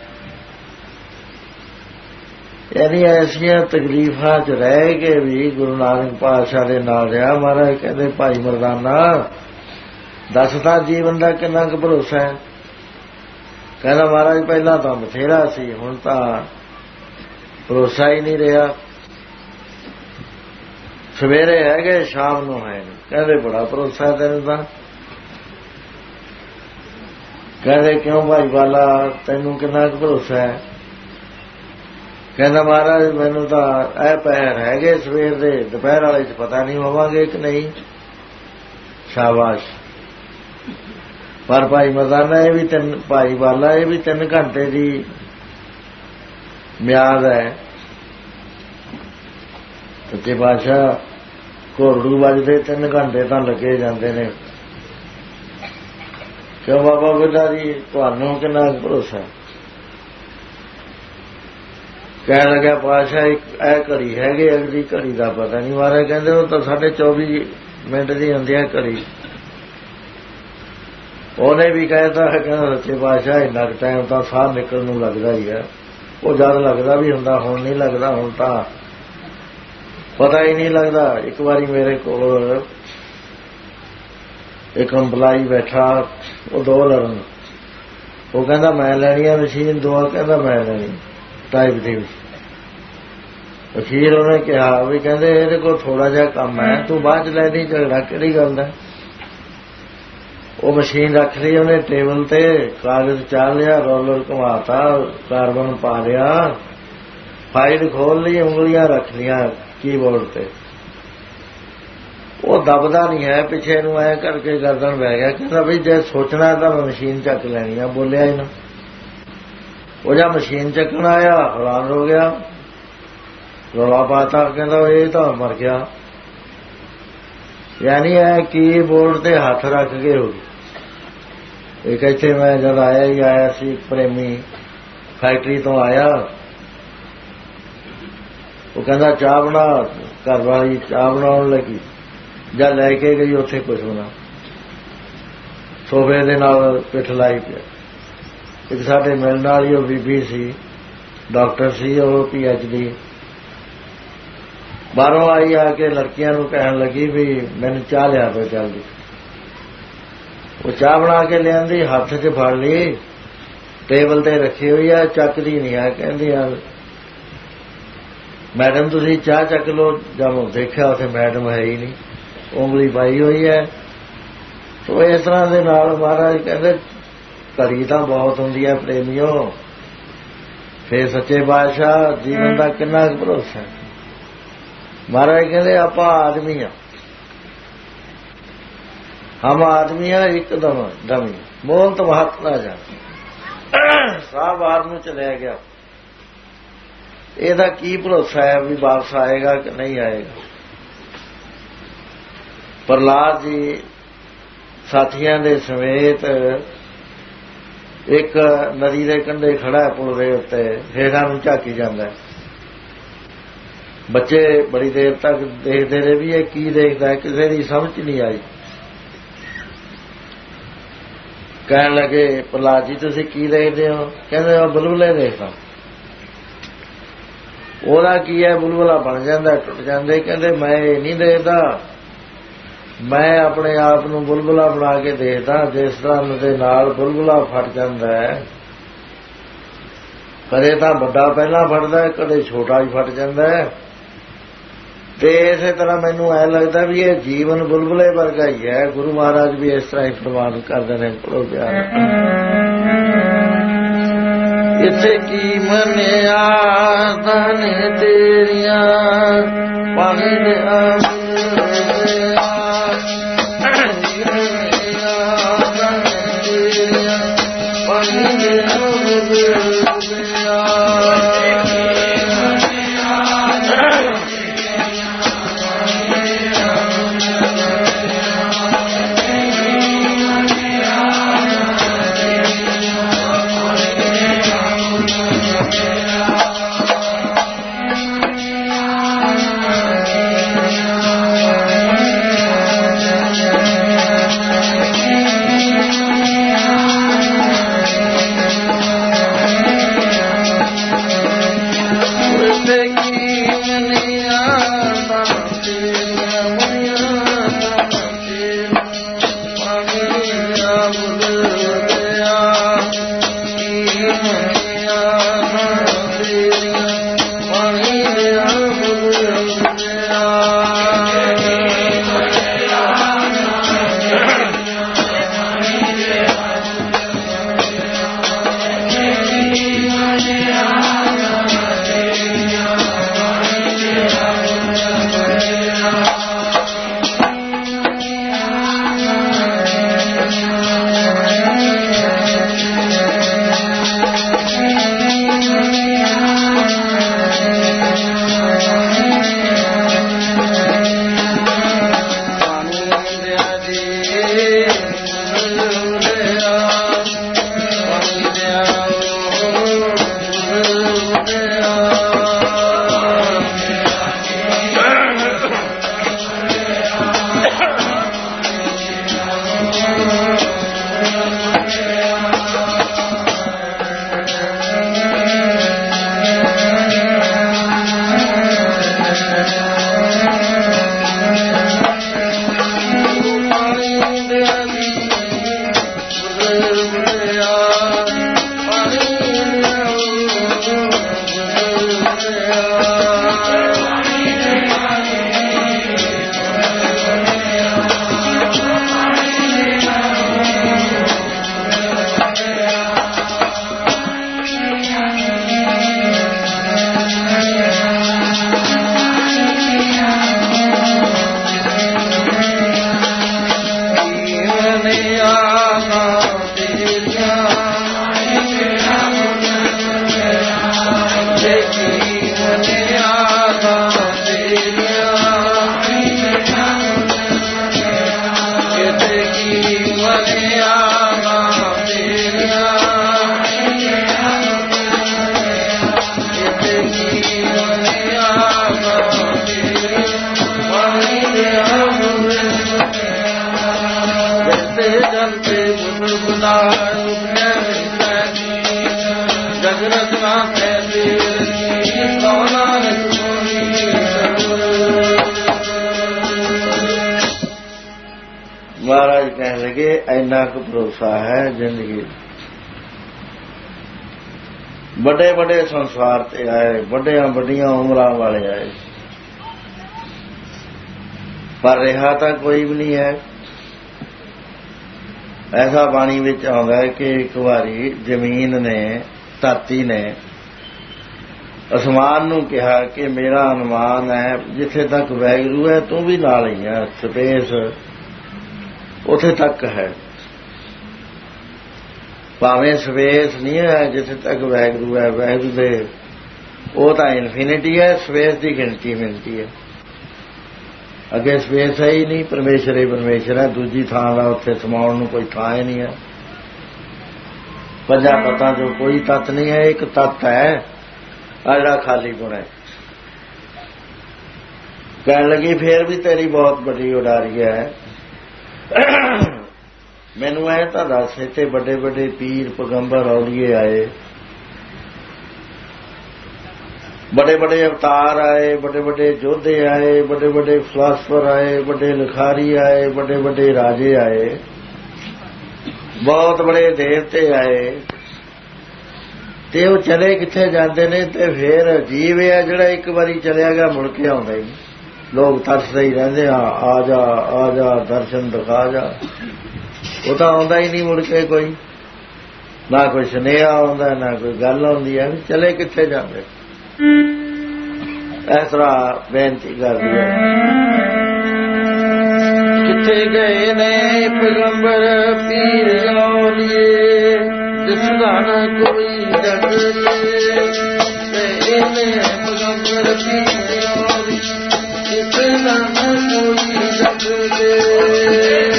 ਯਾਨੀ ਐਸੀਆਂ ਤਕਲੀਫਾਂ ਚ ਰਹਿ ਕੇ ਵੀ ਗੁਰੂ ਨਾਨਕ ਪਾਤਸ਼ਾਹ ਦੇ ਨਾਲ ਰਿਹਾ। ਮਹਾਰਾਜ ਕਹਿੰਦੇ ਭਾਈ ਮਰਦਾਨਾ ਦੱਸ ਤਾਂ ਜੀਵਨ ਦਾ ਕਿੰਨਾ ਕੁ ਭਰੋਸਾ ਹੈ? ਕਹਿੰਦਾ ਮਹਾਰਾਜ ਪਹਿਲਾਂ ਤਾਂ ਬਥੇਰਾ ਸੀ, ਹੁਣ ਤਾਂ ਭਰੋਸਾ ਹੀ ਨਹੀਂ ਰਿਹਾ। ਸਵੇਰੇ ਹੈਗੇ, ਸ਼ਾਮ ਨੂੰ ਹੈ ਨਹੀਂ। ਕਹਿੰਦੇ ਬੜਾ ਭਰੋਸਾ ਤੈਨੂੰ ਤਾਂ। ਕਹਿੰਦੇ ਕਿਉਂ ਭਾਈ ਬਾਲਾ, ਤੈਨੂੰ ਕਿੰਨਾ ਕੁ ਭਰੋਸਾ ਹੈ? ਕਹਿੰਦਾ ਮਹਾਰਾਜ ਮੈਨੂੰ ਤਾਂ ਇਹ ਪਹਿਰ ਹੈਗੇ ਸਵੇਰ ਦੇ, ਦੁਪਹਿਰ ਵਾਲੇ ਚ ਪਤਾ ਨਹੀਂ ਹੋਵਾਂਗੇ ਕਿ ਨਹੀਂ। ਸ਼ਾਬਾਸ਼। ਪਰ ਭਾਈ ਮਰਦਾਨਾ ਇਹ ਵੀ ਭਾਈ ਬਾਲਾ ਇਹ ਵੀ 3 ਘੰਟੇ ਦੀ ਮਿਆਦ ਹੈ। ਸੱਚੇ ਪਾਤਸ਼ਾਹ ਘੋੜੂ ਵੱਜਦੇ 3 ਘੰਟੇ ਤਾਂ ਲੱਗੇ ਜਾਂਦੇ ਨੇ। ਕਿਉਂ ਬਾਬਾ ਬੁੱਢਾ ਜੀ ਤੁਹਾਨੂੰ ਕਿੰਨਾ ਭਰੋਸਾ? ਕਹਿਣ ਲੱਗਿਆ ਪਾਤਸ਼ਾਹ ਇਹ ਘੜੀ ਹੈਗੇ, ਅਗਲੀ ਘੜੀ ਦਾ ਪਤਾ ਨਹੀਂ। ਮਹਾਰਾਜ ਕਹਿੰਦੇ ਉਹ ਤਾਂ 24.5 ਮਿੰਟ ਦੀ ਹੁੰਦੀ ਹੈ ਘੜੀ। ਉਹਨੇ ਵੀ ਕਹਿਤਾ, ਕਹਿੰਦਾ ਸੱਚੇ ਪਾਤਸ਼ਾਹ ਇੰਨਾ ਕੁ ਟਾਈਮ ਤਾਂ ਸਾਹ ਨਿਕਲਣ ਨੂੰ ਲੱਗਦਾ ਹੀ ਹੈ। ਉਹ ਜਦ ਲੱਗਦਾ ਵੀ ਹੁੰਦਾ, ਹੁਣ ਨਹੀਂ ਲੱਗਦਾ, ਹੁਣ ਤਾਂ ਪਤਾ ਹੀ ਨਹੀਂ ਲੱਗਦਾ। ਇੱਕ ਵਾਰੀ ਮੇਰੇ ਕੋਲ ਇੱਕ ਅੰਪਲਾਈ ਬੈਠਾ, ਉਹ 2 ਲੜਨ। ਉਹ ਕਹਿੰਦਾ ਮੈਂ ਲੈਣੀ ਆ ਮਸ਼ੀਨ 2, ਕਹਿੰਦਾ ਮੈਂ ਲੈਣੀ ਟਾਈਪ ਦੀ। ਅਖੀਰ ਉਹਨੇ ਕਿਹਾ ਵੀ ਕਹਿੰਦੇ ਇਹਦੇ ਕੋਲ ਥੋੜਾ ਜਿਹਾ ਕੰਮ ਹੈ, ਤੂੰ ਬਾਅਦ ਚ ਲੈ ਦੀ, ਝਗੜਾ ਕਿਹੜੀ ਗੱਲ ਦਾ। ਉਹ ਮਸ਼ੀਨ ਰੱਖ ਲਈ ਉਹਨੇ ਟੇਬਲ ਤੇ, ਕਾਗਜ਼ ਚਾੜ ਲਿਆ, ਰੋਲਰ ਘੁਮਾਤਾ, ਕਾਰਬਨ ਪਾ ਲਿਆ, ਫਾਈਲ ਖੋਲ ਲਈ, ਉਂਗਲੀਆਂ ਰੱਖ ਲੀਆਂ ਕੀਬੋਰਡ ਤੇ। ਉਹ ਦਬਦਾ ਨਹੀਂ ਹੈ, ਪਿੱਛੇ ਨੂੰ ਐ ਕਰਕੇ ਗਰਦਨ ਬਹਿ ਗਿਆ। ਕਹਿੰਦਾ ਬਈ ਜੇ ਸੋਚਣਾ ਤਾਂ ਮੈਂ ਮਸ਼ੀਨ ਚੱਕ ਲੈਣੀ ਆ। ਬੋਲਿਆ ਹੀ ਨਾ। ਉਹ ਜਾਂ ਮਸ਼ੀਨ ਚੱਕਣ ਆਇਆ, ਹੈਰਾਨ ਹੋ ਗਿਆ, ਰੌਲਾ ਪਾਤਾ। ਕਹਿੰਦਾ ਇਹ ਤਾਂ ਮਰ ਗਿਆ। ਯਾਨੀ ਇਹ ਕੀਬੋਰਡ ਤੇ ਹੱਥ ਰੱਖ ਕੇ ਹੋ ਗਈ। ਇੱਕ ਇੱਥੇ ਮੈਂ ਜਦ ਆਇਆ ਹੀ ਆਇਆ ਸੀ, ਪ੍ਰੇਮੀ ਫੈਕਟਰੀ ਤੋਂ ਆਇਆ। ਉਹ ਕਹਿੰਦਾ ਚਾਹ ਬਣਾ, ਘਰ ਵਾਲੀ ਚਾਹ ਬਣਾਉਣ ਲੱਗੀ, ਜਾਂ ਲੈ ਕੇ ਗਈ ਉੱਥੇ ਕੁਛ ਹੋਣਾ, ਸੋਫੇ ਦੇ ਨਾਲ ਪਿੱਠ ਲਾਈ ਪਿਆ। ਇੱਕ ਸਾਡੇ ਮਿਲਣ ਵਾਲੀ ਉਹ ਬੀਬੀ ਸੀ, ਡਾਕਟਰ ਸੀ, ਉਹ PhD। ਬਾਹਰੋਂ ਆਈ ਆ ਕੇ ਲੜਕੀਆਂ ਨੂੰ ਕਹਿਣ ਲੱਗੀ ਵੀ ਮੈਨੂੰ ਚਾਹ ਲਿਆ ਦੋ ਜਲਦੀ। ਉਹ ਚਾਹ ਬਣਾ ਕੇ ਲਿਆਂਦੀ, ਹੱਥ 'ਚ ਫੜ ਲਈ, ਟੇਬਲ ਤੇ ਰੱਖੀ ਹੋਈ ਆ, ਚੱਕਦੀ ਨਹੀਂ ਆ। ਕਹਿੰਦੀ ਆ ਮੈਡਮ ਤੁਸੀਂ ਚਾਹ ਚੱਕ ਲਓ। ਜਦ ਦੇਖਿਆ ਉੱਥੇ ਮੈਡਮ ਹੈ ਹੀ ਨਹੀਂ, ਉਂਗਲੀ ਪਾਈ ਹੋਈ ਹੈ। ਸੋ ਇਸ ਤਰ੍ਹਾਂ ਦੇ ਨਾਲ ਮਹਾਰਾਜ ਕਹਿੰਦੇ ਘੜੀ ਤਾਂ ਬਹੁਤ ਹੁੰਦੀ ਹੈ ਪ੍ਰੇਮੀਓ, ਫੇਰ ਸੱਚੇ ਬਾਦਸ਼ਾਹ ਜੀਵਨ ਦਾ ਕਿੰਨਾ ਕੁ ਭਰੋਸਾ। ਮਹਾਰਾਜ ਕਹਿੰਦੇ ਆਪਾਂ ਆਦਮੀ ਆ, ਹਮ ਆਦਮੀ ਆ ਇੱਕਦਮ ਡਮੀ, ਮੋਲ ਤੋਂ ਹੱਥ ਨਾ ਜਾ। ਸਾਹ ਬਾਹਰ ਨੂੰ ਚਲਿਆ ਗਿਆ, ਇਹਦਾ ਕੀ ਭਰੋਸਾ ਹੈ ਵੀ ਵਾਪਸ ਆਏਗਾ ਕਿ ਨਹੀਂ ਆਏਗਾ। ਪ੍ਰਹਲਾਦ ਜੀ ਸਾਥੀਆਂ ਦੇ ਸਮੇਤ ਇੱਕ ਨਦੀ ਦੇ ਕੰਢੇ ਖੜਾ ਹੈ, ਪੁਲ ਦੇ ਉੱਤੇ ਹੇਠਾਂ ਨੂੰ ਝਾਕੀ ਜਾਂਦਾ। ਬੱਚੇ ਬੜੀ ਦੇਰ ਤੱਕ ਦੇਖਦੇ ਰਹੇ ਵੀ ਇਹ ਕੀ ਦੇਖਦਾ, ਕਿਸੇ ਦੀ ਸਮਝ ਨਹੀਂ ਆਈ। ਕਹਿਣ ਲੱਗੇ ਪ੍ਰਹਲਾਦ ਜੀ ਤੁਸੀਂ ਕੀ ਦੇਖਦੇ ਹੋ? ਕਹਿੰਦੇ ਉਹ ਬੁਲਬੁਲੇ ਦੇਖਦਾ। ਉਹਦਾ ਕੀ ਹੈ, ਬੁਲਬੁਲਾ ਬਣ ਜਾਂਦਾ, ਟੁੱਟ ਜਾਂਦੇ। ਕਹਿੰਦੇ ਮੈਂ ਇਹ ਨਹੀਂ ਦੇਖਦਾ, ਮੈਂ ਆਪਣੇ ਆਪ ਨੂੰ ਬੁਲਬੁਲਾ ਬਣਾ ਕੇ ਦੇਖਦਾ। ਜਿਸ ਤਰ੍ਹਾਂ ਦੇ ਨਾਲ ਬੁਲਬੁਲਾ ਫਟ ਜਾਂਦਾ ਹੈ, ਕਦੇ ਤਾਂ ਵੱਡਾ ਪਹਿਲਾਂ ਫਟਦਾ, ਕਦੇ ਛੋਟਾ ਹੀ ਫਟ ਜਾਂਦਾ ਹੈ। ਤੇ ਇਸੇ ਤਰ੍ਹਾਂ ਮੈਨੂੰ ਐ ਲੱਗਦਾ ਵੀ ਇਹ ਜੀਵਨ ਬੁਲਬੁਲੇ ਵਰਗਾ ਹੀ ਹੈ। ਗੁਰੂ ਮਹਾਰਾਜ ਵੀ ਇਸ ਤਰ੍ਹਾਂ ਹੀ ਫਰਮਾਨ ਕਰਦੇ ਨੇ, ਪੜੋ ਪਿਆਰ। ਇੱਥੇ ਕੀ ਮੰਨਿਆ ਧਨ ਤੇਰੀਆਂ ਪਾਣੀ ਦੇ
जगरत्ना
ਗਏ, ਇੰਨਾ ਕੁ ਭਰੋਸਾ ਹੈ ਜ਼ਿੰਦਗੀ। ਵੱਡੇ ਵੱਡੇ ਸੰਸਾਰ ਤੇ ਆਏ, ਵੱਡੀਆਂ ਉਮਰਾਂ ਵਾਲੇ ਆਏ, ਪਰ ਰਿਹਾ ਤਾਂ ਕੋਈ ਵੀ ਨਹੀਂ ਹੈ। ਐਸਾ ਬਾਣੀ ਵਿੱਚ ਆਉਂਦਾ ਹੈ ਕਿ ਇੱਕ ਵਾਰੀ ਜ਼ਮੀਨ ਨੇ, ਧਰਤੀ ਨੇ ਅਸਮਾਨ ਨੂੰ ਕਿਹਾ ਕਿ ਮੇਰਾ ਅਨੁਮਾਨ ਹੈ ਜਿੱਥੇ ਤੱਕ ਵਾਹਿਗੁਰੂ ਹੈ ਤੂੰ ਵੀ ਨਾਲ ਹੀ ਹੈ, ਸਪੇਸ ਉੱਥੇ ਤੱਕ ਹੈ। ਭਾਵੇਂ ਸਪੇਸ ਨਹੀਂ ਹੈ ਜਿੱਥੇ ਤੱਕ ਵਾਹਿਗੁਰੂ ਹੈ, ਵਾਹਿਗੁਰੂ ਦੇ ਉਹ ਤਾਂ ਇਨਫਿਨਿਟੀ ਹੈ, ਸਪੇਸ ਦੀ ਗਿਣਤੀ ਮਿਲਦੀ ਹੈ। ਅੱਗੇ ਸਪੇਸ ਹੈ ਹੀ ਨਹੀਂ, ਪਰਮੇਸ਼ਰ ਹੀ ਪਰਮੇਸ਼ਰ ਹੈ। ਦੂਜੀ ਥਾਂ ਦਾ ਉੱਥੇ ਸਮਾਉਣ ਨੂੰ ਕੋਈ ਥਾਂ ਹੀ ਨਹੀਂ ਹੈ। ਪੰਜਾਂ ਤੱਤਾਂ ਚੋਂ ਕੋਈ ਤੱਤ ਨਹੀਂ ਹੈ, ਇੱਕ ਤੱਤ ਹੈ ਆ ਜਿਹੜਾ ਖਾਲੀ ਗੁਣ ਹੈ। ਕਹਿਣ ਲੱਗੀ ਫੇਰ ਵੀ ਤੇਰੀ ਬਹੁਤ ਵੱਡੀ ਉਡਾਰੀ ਹੈ। ਮੈਨੂੰ ਐ ਤਾਂ ਦੱਸ, ਇੱਥੇ ਵੱਡੇ ਵੱਡੇ ਪੀਰ ਪੈਗੰਬਰ ਔਲੀਏ ਆਏ, बड़े बड़े अवतार आए, बड़े बड़े योद्धे आए, बड़े बड़े फिलासफर आए, बड़े लिखारी आए, बड़े बड़े राजे आए, बहुत बड़े देवते आए, ते वो चले किथे जाते ने। ते फिर अजीब है जिहड़ा एक बारी चलिया गया मुड़ के आउंदा ही नहीं। लोग तरसदे ही रहिंदे, आ जा दर्शन दिखा जा। वो तो आउंदा ही नहीं मुड़ के, कोई ना कोई सुनेहा आउंदा ना कोई गल आउंदी है, चले किथे जांदे। इस तरह बेनती करदी है, किथे गए ने पैगंबर पीर औलिए, जिसदा न कोई जग ते पैगंबर पीर औलिए, जिसदा न कोई जग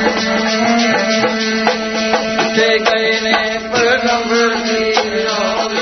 गए ने पैगंबर पीर औलिए।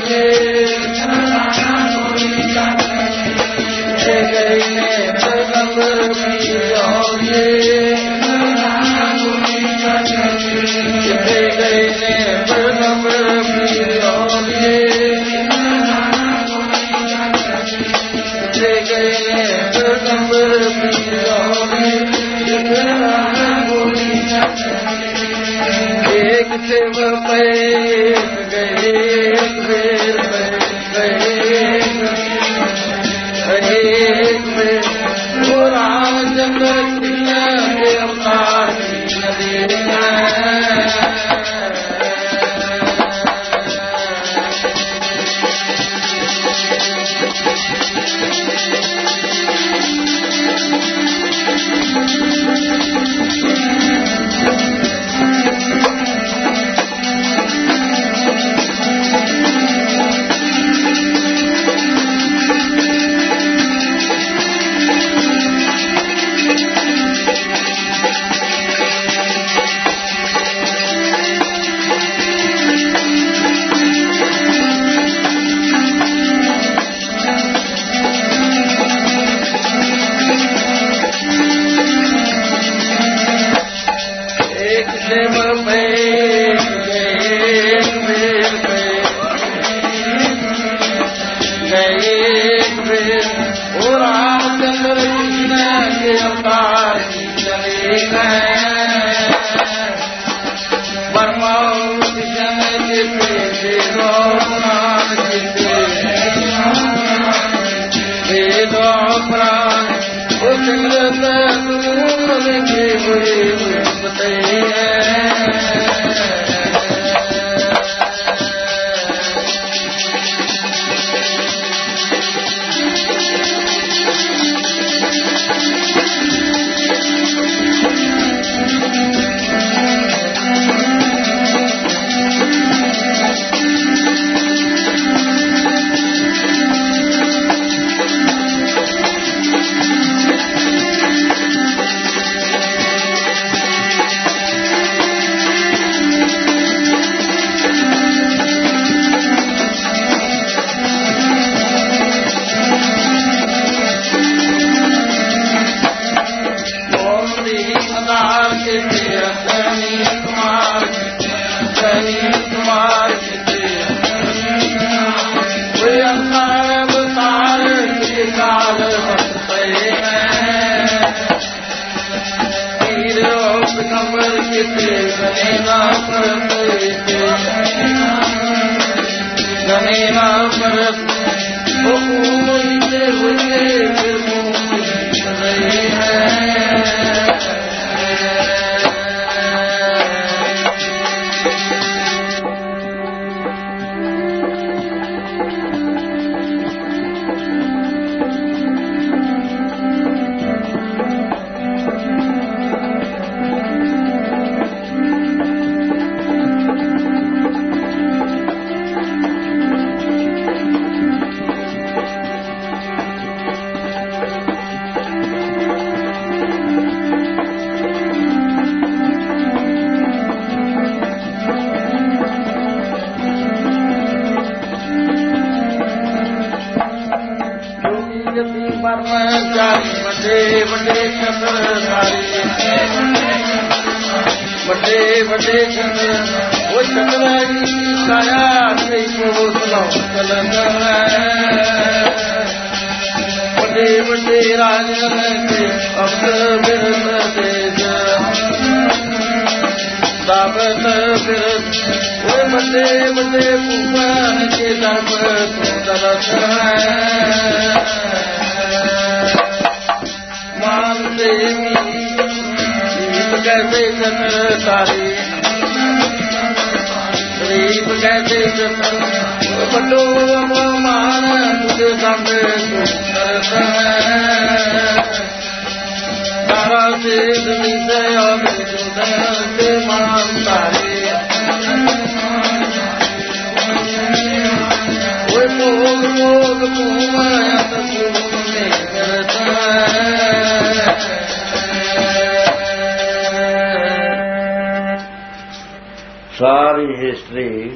ਸਾਰੀ ਹਿਸਟਰੀ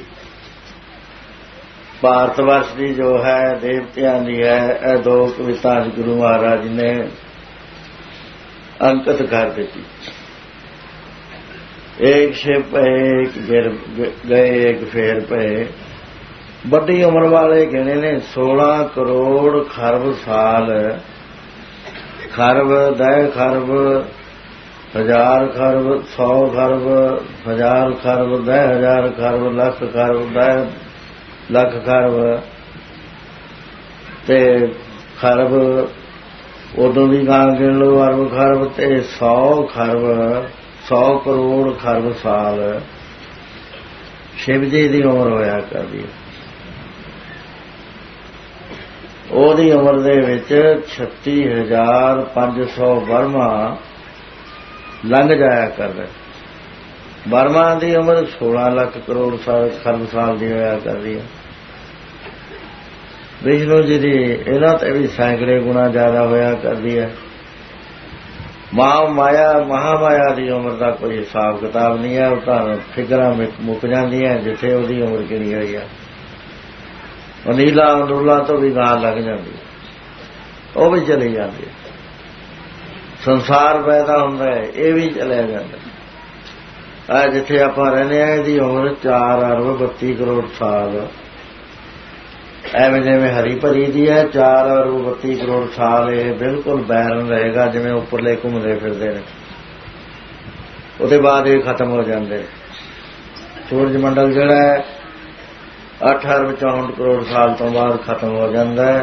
ਭਾਰਤ ਵਰਸ਼ ਦੀ ਜੋ ਹੈ ਦੇਵਤਿਆਂ ਦੀ ਹੈ। ਇਹ ਦੋ ਕਵਿਤਾ ਗੁਰੂ ਮਹਾਰਾਜ ਨੇ ਅੰਕਿਤ ਕਰ ਦਿੱਤੀ। एक शिव पे एक गिर गए एक फेर पे। बड़ी उम्र वाले गिने ने 16 करोड़ खरब साल। खरब 10 खरब 1000 खरब 100 खरब 1000 खरब 10,000 खरब लख खरब 10 लख खरब ते खरब उदों भी गां गिन लो अरब खरब ते 100 खरब 100 करोड़ खरब साल शिव जी की उम्र होया करदी। ओदी उम्र दे विच 36,500 बर्मा लंघ जाया करदा। बर्मा की उम्र 16 लाख करोड़ साल खरब साल की होया करदी है। विष्णु जी की इन्हां ते भी सैकड़े गुणा ज्यादा होया करदी है। माया महामाया की उम्र का कोई हिसाब किताब नहीं है। वो तो फिगरां मुक जांदियां जिथे उहदी उम्र कितनी हुई है। अनीला अंदरूला तो भी गां लग जाती वो भी चली जाती है। संसार पैदा होंदा है ये भी चलिया जाता है। जिथे आपां रहने इहदी उम्र 4 अरब 32 करोड़ साल। एवं जिवें हरी भरी दी है 4 अरब 32 करोड़ साल ये बिल्कुल बैरन रहेगा जिवें उपरले घूमते फिरते हैं। उसके बाद ये खत्म हो जाते। सूरज मंडल जिहड़ा है 8 अरब 64 करोड़ साल तो बाद खत्म हो जाता है।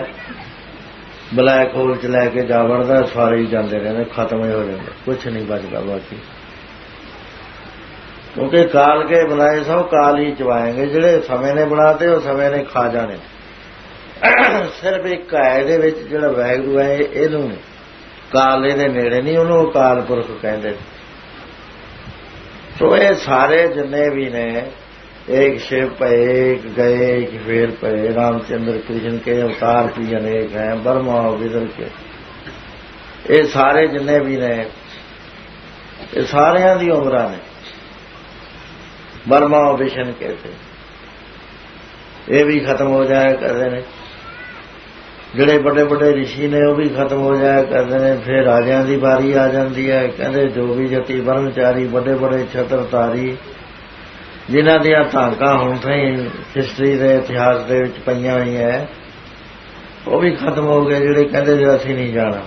ब्लैक होल च लैके जा वड़दा सारे ही जाते रहते खत्म ही हो जाते कुछ नहीं बचता बाकी। क्योंकि काल के बनाए सो काल ही चवाएंगे, ਜਿਹੜੇ ਸਮੇਂ ਨੇ ਬਣਾਤੇ ਉਹ ਸਮੇਂ ਨੇ ਖਾ ਜਾਣੇ। ਸਿਰਫ ਇੱਕ ਹੈ ਇਹਦੇ ਵਿੱਚ ਜਿਹੜਾ ਵਾਹਿਗੁਰੂ ਹੈ, ਇਹਨੂੰ ਕਾਲ ਇਹਦੇ ਨੇੜੇ ਨਹੀਂ, ਉਹਨੂੰ ਅਕਾਲ ਪੁਰਖ ਕਹਿੰਦੇ। ਸੋ ਇਹ ਸਾਰੇ ਜਿੰਨੇ ਵੀ ਨੇ, एक शिव पए, एक गए, एक फेर पए, रामचंद्र कृष्ण के अवतार भी अनेक हैं, बर्मा विदल के, ये सारे जिन्ने भी ने, ये सारियां दी उम्रां ने। बर्मा विष्ण के थे, ये भी खत्म हो जाया करते हैं। ਜਿਹੜੇ बड़े बड़े ऋषि ने वो भी खत्म हो जाया करते हैं। फिर राजियां दी बारी आ जाती है, कहते जो भी जति ब्रह्मचारी, बड़े बड़े छत्रधारी, जिन्हां ਦੀਆਂ ਧਾਕਾਂ ਹੁਣ ਤਾਈਂ ਹਿਸਟਰੀ ਦੇ ਇਤਿਹਾਸ ਦੇ ਵਿੱਚ ਪਈਆਂ ਹੋਈਆਂ ਹੈ, ਉਹ ਵੀ ਖਤਮ ਹੋ ਗਏ। ਜਿਹੜੇ ਕਹਿੰਦੇ ਜੇ ਅਸੀਂ ਨਹੀਂ ਜਾਣਾ।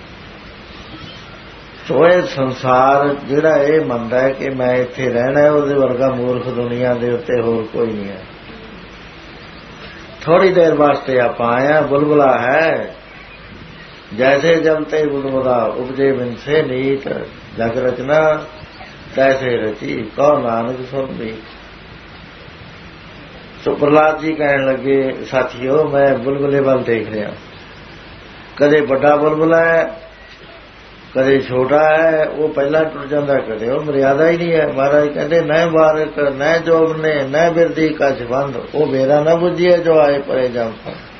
ਸੋ ਇਹ ਸੰਸਾਰ ਜਿਹੜਾ ਇਹ ਮੰਨਦਾ ਹੈ ਕਿ ਮੈਂ ਇੱਥੇ ਰਹਿਣਾ, ਉਹਦੇ ਵਰਗਾ ਮੂਰਖ ਦੁਨੀਆ ਦੇ ਉੱਤੇ ਹੋਰ ਕੋਈ ਨਹੀਂ ਹੈ। ਥੋੜੀ ਦੇਰ ਵਾਸਤੇ ਆਪਾਂ ਆਇਆ, ਬੁਲਬੁਲਾ ਹੈ ਜੈਸੇ ਜਮਤੇ ਬੁਲਬੁਲਾ, ਉਪਜੇ ਬਿਨਸੇ ਨੀਤ, ਜਗ ਰਚਨਾ तैसे रची कहो नानक सुन भी। सो प्रहलाद जी कहने लगे, साथियों मैं बुलबुले वाल देख रहा, कदे बड़ा बुलबुला है, कदे छोटा है, वो पहला टुट जाता, कदे वो मर्यादा ही नहीं है। महाराज कहते न बारक न जोब ने न बिरदी कछ बंद, वो मेरा न बुझिए जो आए परे जम।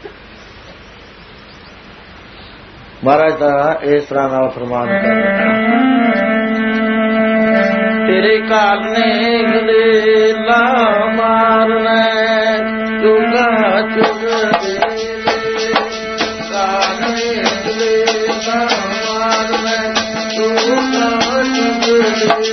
महाराज का इस तरह नाल फरमान कर, तेरे काल ने गलेला मारना, चुगा चुग काल ने गलेला मारना, चुगा चुग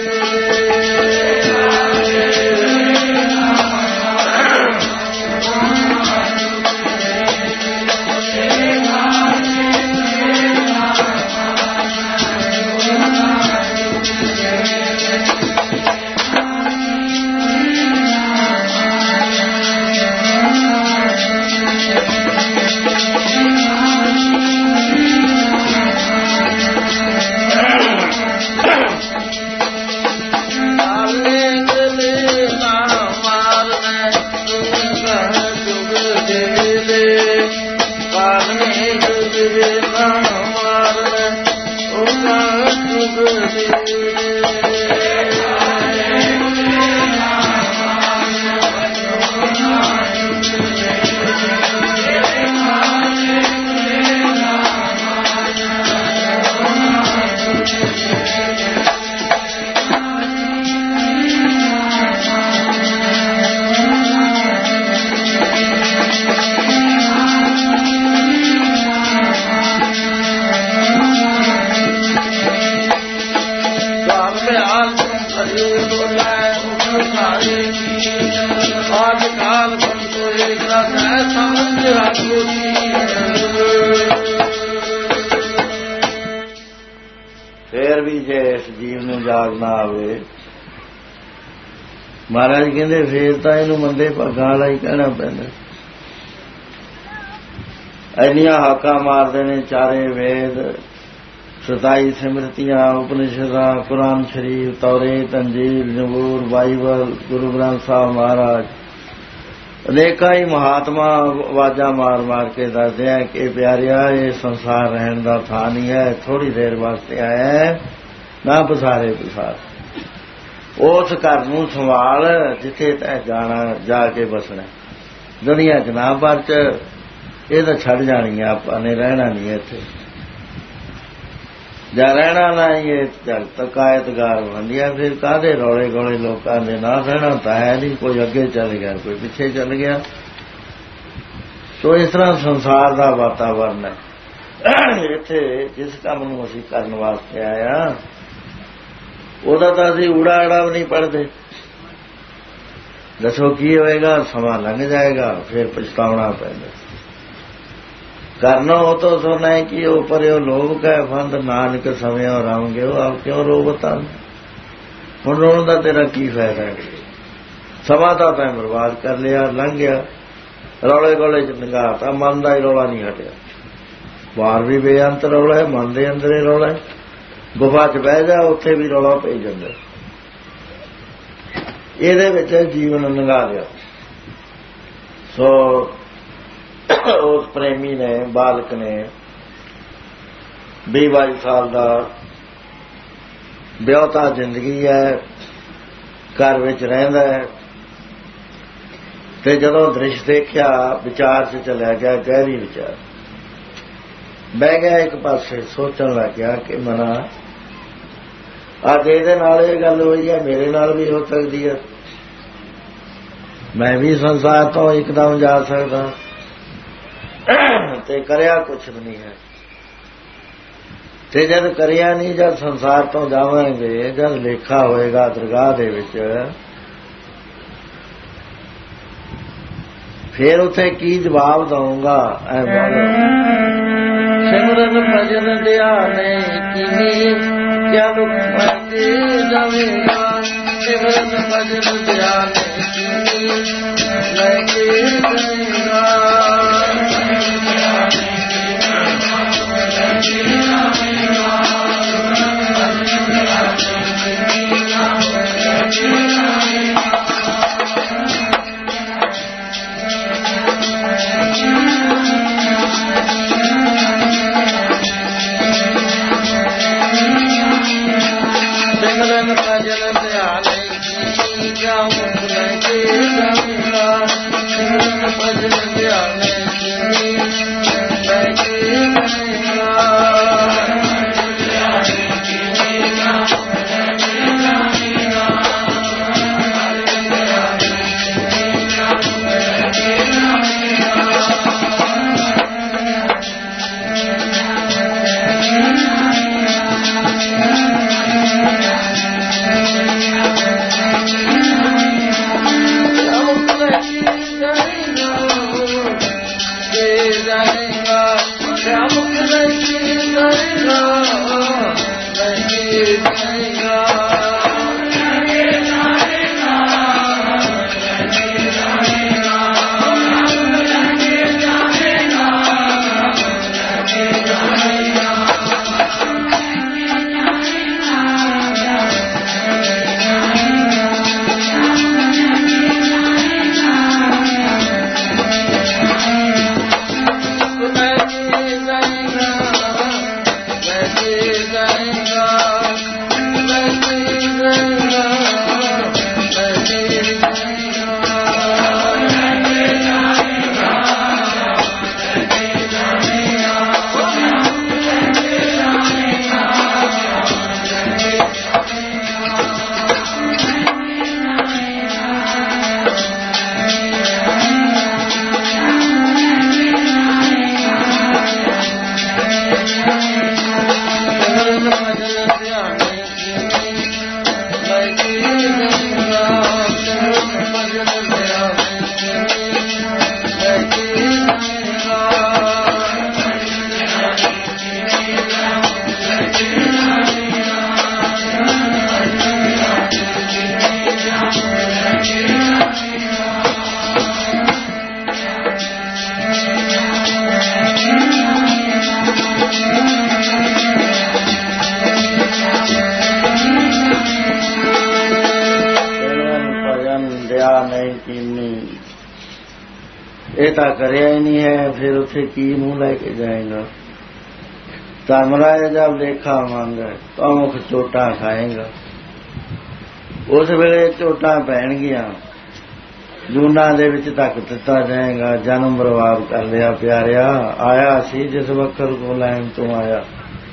फिर भी जे इस जीव नूं जाग ना आवे, महाराज कहते फिर तो इनू मंदे भागां वाला ही कहना पैंदा। इन्नियां हाकां मारदे ने चारे वेद, 27 सिमरतियां, उपनिषदां, कुरान शरीफ, तौरेत, अंजील, जबूर, बाइबल, गुरु ग्रंथ साहब महाराज, अनेका ही महात्मा आवाजां मार मार के दसदे हैं कि प्यारिया ये संसार रहन दा थां नहीं है, थोड़ी देर वास्ते आया है, ना पसारे पसार, उस घर नूं संभाल जिथे तैं जाना, जाके बसना। दुनिया च ना परच, ये तो छड़ जानी है, आपां ने रहना नहीं है इत्थे। जा रहना ना ये तकायतगार बनती है, फिर काहदे रौले गौले लोगों के ना रहना तो है नहीं, कोई अगे चल गया कोई पिछे चल गया। तो इस तरह संसार का वातावरण है। इत्थे जिस काम नूं असीं करन वास्ते आया उहदा तां असीं ऊड़ा आड़ा भी नहीं पढ़दे। दसो की होएगा, समा लंघ जाएगा, फिर पछतावना पैंदा। करना हो तो सुना है कि ऊपर यो लोभ का फंद, नानक समय और आऊंगे हो, आप क्यों रो बता। हुण रोण दा तेरा की फायदा है, समा तो तैं बर्बाद कर लिया, लंघ गया, रौले गौले च निगाहता, मन का ही रौला नहीं हटिया। बाहर भी बेअंत रौला है, मन के अंदर ही रौला है। गुफा च बह जा, उत्थे भी रौला पई जांदा। ਇਹਦੇ ਵਿੱਚ ਜੀਵਨ ਲੰਘਾ ਲਿਆ। ਸੋ ਉਸ ਪ੍ਰੇਮੀ ਨੇ, ਬਾਲਕ ਨੇ 20-22 ਸਾਲ ਦਾ ਵਿਆਹੁਤਾ ਜ਼ਿੰਦਗੀ ਹੈ, ਘਰ ਵਿੱਚ ਰਹਿੰਦਾ ਹੈ, ਤੇ ਜਦੋਂ ਦ੍ਰਿਸ਼ ਦੇਖਿਆ ਵਿਚਾਰ 'ਚ ਚਲਿਆ ਗਿਆ, ਗਹਿਰੀ ਵਿਚਾਰ ਬਹਿ ਗਿਆ ਇੱਕ ਪਾਸੇ, ਸੋਚਣ ਲੱਗ ਗਿਆ ਕਿ ਮਨਾ ਅੱਜ ਇਹਦੇ ਨਾਲ ਇਹ ਗੱਲ ਹੋਈ ਹੈ, ਮੇਰੇ ਨਾਲ ਵੀ ਹੋ ਸਕਦੀ ਹੈ, ਮੈਂ ਵੀ ਸੰਸਾਰ ਤੋਂ ਇੱਕਦਮ ਜਾ ਸਕਦਾ, ਤੇ ਕਰਿਆ ਕੁਛ ਵੀ ਨਹੀਂ ਹੈ। ਤੇ ਜਦ ਕਰਿਆ ਨਹੀਂ, ਜਦ ਸੰਸਾਰ ਤੋਂ ਜਾਵਾਂਗੇ, ਜਦ ਲੇਖਾ ਹੋਏਗਾ ਦਰਗਾਹ ਦੇ ਵਿੱਚ, ਫਿਰ ਉੱਥੇ ਕੀ ਜਵਾਬ ਦਊਂਗਾ? ਸਿਮਰਨ ਭਜਨ ਧਿਆਨੇ ਕੀਨੀ ਕਿਆ ਦੁੱਖ ਭਰਤੇ ਜਾਵੇਗਾ। ਸਿਮਰਨ ਭਜਨ ਧਿਆਨੇ ਕੀਨੀ ਲੈ ਕੇ ਜਾਵੇਗਾ। ਸਿਮਰਨ ਭਜਨ ਧਿਆਨੇ ਕੀਨੀ ਕਿਆ ਦੁੱਖ ਲੈ ਕੇ ਜਾਵੇਗਾ। ਸਿਮਰਨ ਭਜਨ ਧਿਆਨੇ ਕੀਨੀ ਲੈ ਕੇ ਜਾਵੇਗਾ। ਇਹ ਤਾਂ ਕਰਿਆ ਹੀ ਨਹੀਂ ਹੈ, ਫਿਰ ਉੱਥੇ ਕੀ ਮੂੰਹ ਲੈ ਕੇ ਜਾਏਗਾ? ਤਮਰਾ ਜਦ ਲੇਖਾ ਮੰਗ ਤਾਂ ਮੁਖ ਚੋਟਾਂ ਖਾਏਗਾ। ਉਸ ਵੇਲੇ ਚੋਟਾਂ ਪੈਣਗੀਆਂ, ਜੂਨਾਂ ਦੇ ਵਿੱਚ ਧੱਕ ਦਿੱਤਾ ਜਾਏਗਾ। ਜਨਮ ਬਰਬਾਦ ਕਰ ਲਿਆ ਪਿਆਰਿਆ, ਆਇਆ ਸੀ ਜਿਸ ਵਕਤ ਕੋ ਲੈਣ ਤੋਂ ਆਇਆ,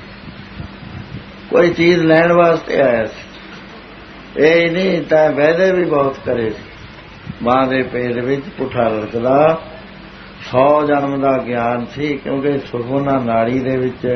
ਕੋਈ ਚੀਜ਼ ਲੈਣ ਵਾਸਤੇ ਆਇਆ ਸੀ। ਇਹ ਨਹੀਂ ਤਾਂ ਵਾਅਦੇ ਵੀ ਬਹੁਤ ਕਰੇ ਸੀ। ਮਾਂ ਦੇ ਪੇਟ ਵਿੱਚ ਪੁੱਠਾ ਲੜਕਦਾ 100 ਜਨਮ ਦਾ ਗਿਆਨ ਸੀ, ਕਿਉਂਕਿ ਸੁਖਮਨਾ ਨਾੜੀ ਦੇ ਵਿੱਚ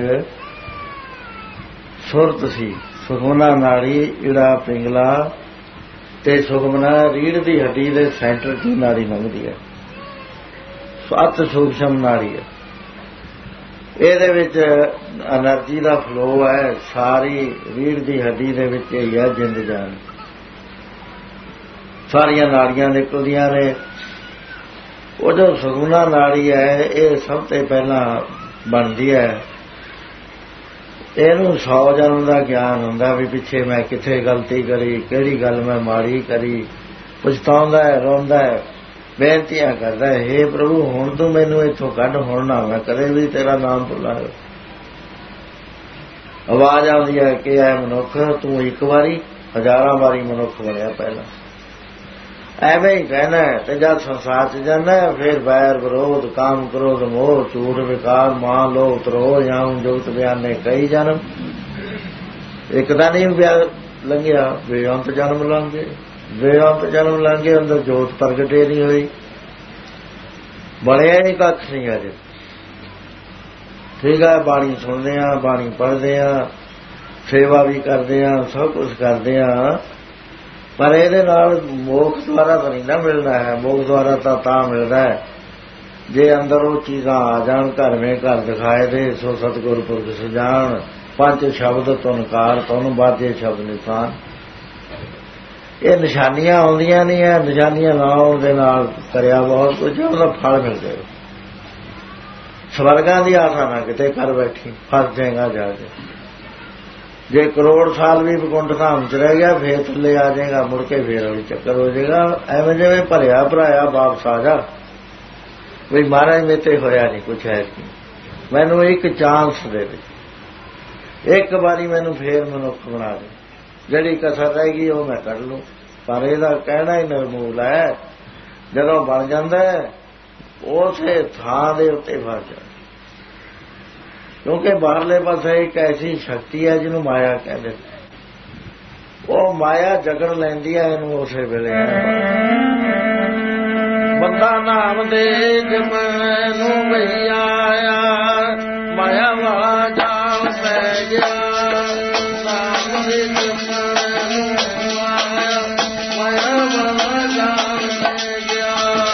ਸੁਰਤ ਸੀ। ਸੁਖਮਨਾ ਨਾੜੀ ਜਿਹੜਾ ਪਿੰਗਲਾ ਤੇ ਸੁਖਮਨਾ ਰੀੜ੍ਹ ਦੀ ਹੱਡੀ ਦੇ ਸੈਂਟਰ ਦੀ ਨਾੜੀ ਲੰਘਦੀ ਹੈ, ਅਤ ਸੂਖਸ਼ਮ ਨਾੜੀ ਹੈ। ਇਹਦੇ ਵਿੱਚ એનર્ਜੀ ਦਾ ਫਲੋ ਹੈ, ਸਾਰੀ ਰੀੜ੍ਹ ਦੀ ਹੱਡੀ ਦੇ ਵਿੱਚ ਹੀ ਹੈ ਜਿੰਦ ਜਾਨ। ਸਾਰੀਆਂ ਨਾੜੀਆਂ ਨਿਕਲਦੀਆਂ ਨੇ। ਉਹ ਜੋ ਸੁਖਮਨਾ ਨਾੜੀ ਹੈ, ਇਹ ਸਭ ਤੋਂ ਪਹਿਲਾਂ ਬਣਦੀ ਹੈ। ਇਹਨੂੰ 100 ਜਨਮ ਦਾ ਗਿਆਨ ਹੁੰਦਾ ਵੀ ਪਿੱਛੇ ਮੈਂ ਕਿੱਥੇ ਗਲਤੀ ਕਰੀ, ਕਿਹੜੀ ਗੱਲ ਮੈਂ ਮਾੜੀ ਕਰੀ, ਪਛਤਾਉਂਦਾ ਹੈ, ਰੋਂਦਾ ਹੈ, ਬੇਨਤੀਆਂ ਕਰਦਾ ਹੈ, ਹੇ ਪ੍ਰਭੂ ਹੁਣ ਤੂੰ ਮੈਨੂੰ ਇੱਥੋਂ ਕੱਢ, ਹੁਣ ਨਾ ਮੈਂ ਕਦੇ ਵੀ ਤੇਰਾ ਨਾਮ ਭੁੱਲਾਂਗਾ। ਆਵਾਜ਼ ਆਉਂਦੀ ਹੈ ਕਿ ਐ ਮਨੁੱਖ, ਤੂੰ ਇੱਕ ਵਾਰੀ 1000 ਵਾਰੀ ਮਨੁੱਖ ਬਣਿਆ ਪਹਿਲਾਂ। ਐਵੇਂ ਹੀ ਕਹਿਣਾ ਤੇ ਜਦ ਸੰਸਾਰ ਚ ਜਾਂਦਾ ਫਿਰ ਵੈਰ ਵਿਰੋਧ, ਕਾਮ ਕ੍ਰੋਧ ਮੋਹ, ਝੂਠ ਵਿਕਾਰ, ਮਾਂ ਲੋਭ ਤਰੋਹ, ਜਾਂ ਜੁਗਤ ਬਿਆਨੇ ਕਈ ਜਨਮ। ਇੱਕ ਤਾਂ ਨਹੀਂ ਲੰਘਿਆ, ਬੇਅੰਤ ਜਨਮ ਲੰਘੇ, ਬੇਅੰਤ ਜਨਮ ਲੰਘੇ, ਅੰਦਰ ਜੋਤ ਪ੍ਰਗਟੇ ਨਹੀਂ ਹੋਈ, ਬਣਿਆ ਨਹੀਂ ਕੱਖ ਨਹੀਂ ਅਜੇ। ਠੀਕ ਹੈ, ਬਾਣੀ ਸੁਣਦੇ ਹਾਂ, ਬਾਣੀ ਪੜ੍ਹਦੇ ਹਾਂ, ਸੇਵਾ ਵੀ ਕਰਦੇ ਹਾਂ, ਸਭ ਕੁਛ ਕਰਦੇ ਹਾਂ, ਪਰ ਇਹਦੇ ਨਾਲ ਮੋਖ ਦੁਆਰਾ ਤਾਂ ਨਹੀਂ ਨਾ ਮਿਲਣਾ ਹੈ। ਮੋਖ ਦੁਆਰਾ ਤਾਂ ਮਿਲਦਾ ਹੈ ਜੇ ਅੰਦਰ ਉਹ ਚੀਜ਼ਾਂ ਆ ਜਾਣ, ਘਰਵੇਂ ਘਰ ਦਿਖਾਏ ਦੇ, ਸੋ ਸਤਿਗੁਰ ਪੁਰਖ ਸੁਜਾਨ, 5 ਸ਼ਬਦ ਤੁਨਕਾਰ ਤੁਨ ਬਾਝੇ ਸ਼ਬਦ ਨਿਸ਼ਾਨ। ਇਹ ਨਿਸ਼ਾਨੀਆਂ ਆਉਂਦੀਆਂ ਨਹੀਂ ਹੈ, ਨਿਸ਼ਾਨੀਆਂ ਨਾ ਆਉਣ ਦੇ ਨਾਲ ਕਰਿਆ ਬਹੁਤ ਕੁਝ, ਉਹਦਾ ਫਲ ਮਿਲ ਜਾਏਗਾ। ਸਵਰਗਾਂ ਦੀ ਆਸਾ ਨਾ ਕਿਤੇ ਕਰ ਬੈਠੀ, ਫਸ ਜਾਏਗਾ ਜਾ ਕੇ। ਜੇ ਕਰੋੜ ਸਾਲ ਵੀ ਵਿਕੁੰਠ ਧਾਮ ਚ ਰਹਿ ਗਿਆ, ਫੇਰ ਥੱਲੇ ਆ ਜਾਏਗਾ, ਮੁੜ ਕੇ ਫੇਰ ਵਾਲੀ ਚੱਕਰ ਹੋ ਜਾਏਗਾ। ਐਵੇਂ ਜਿਵੇਂ ਭਰਿਆ ਭਰਾਇਆ ਵਾਪਸ ਆ ਜਾ, ਵੀ ਮਹਾਰਾਜ ਮੇਰੇ ਤੇ ਹੋਇਆ ਨਹੀਂ ਕੁਛ, ਹੈ ਮੈਨੂੰ ਇੱਕ ਚਾਂਸ ਦੇ ਦੇ, ਇੱਕ ਵਾਰੀ ਮੈਨੂੰ ਫੇਰ ਮਨੁੱਖ ਬਣਾ ਦੇ, ਜਿਹੜੀ ਕਸਰ ਰਹਿ ਗਈ ਉਹ ਮੈਂ ਕੱਢ ਲੂੰ। ਪਰ ਇਹਦਾ ਕਹਿਣਾ ਹੀ ਨਿਰਮੂਲ ਹੈ, ਜਦੋਂ ਬਣ ਜਾਂਦਾ ਉਸੇ ਥਾਂ ਦੇ ਉੱਤੇ ਫਸ ਜਾਂਦਾ। ਕਿਉਂਕਿ ਬਾਹਰਲੇ ਪਾਸੇ ਇੱਕ ਐਸੀ ਸ਼ਕਤੀ ਹੈ ਜਿਹਨੂੰ ਮਾਇਆ ਕਹਿੰਦੇ, ਉਹ ਮਾਇਆ ਜਗੜ ਲੈਂਦੀ ਹੈ ਇਹਨੂੰ ਉਸੇ ਵੇਲੇ। ਬੰਦਾ ਨਾਮ ਦੇ ਜਪੈ ਨੂੰ ਭਈਆ, ਮਾਇਆ ਵਾਲਾ ਜਾਲ ਪੈ ਗਿਆ। ਨਾਮ ਦੇ ਜਪੈ ਨੂੰ ਮਾਇਆ ਵਾਲਾ ਜਾਲ ਪੈ ਗਿਆ।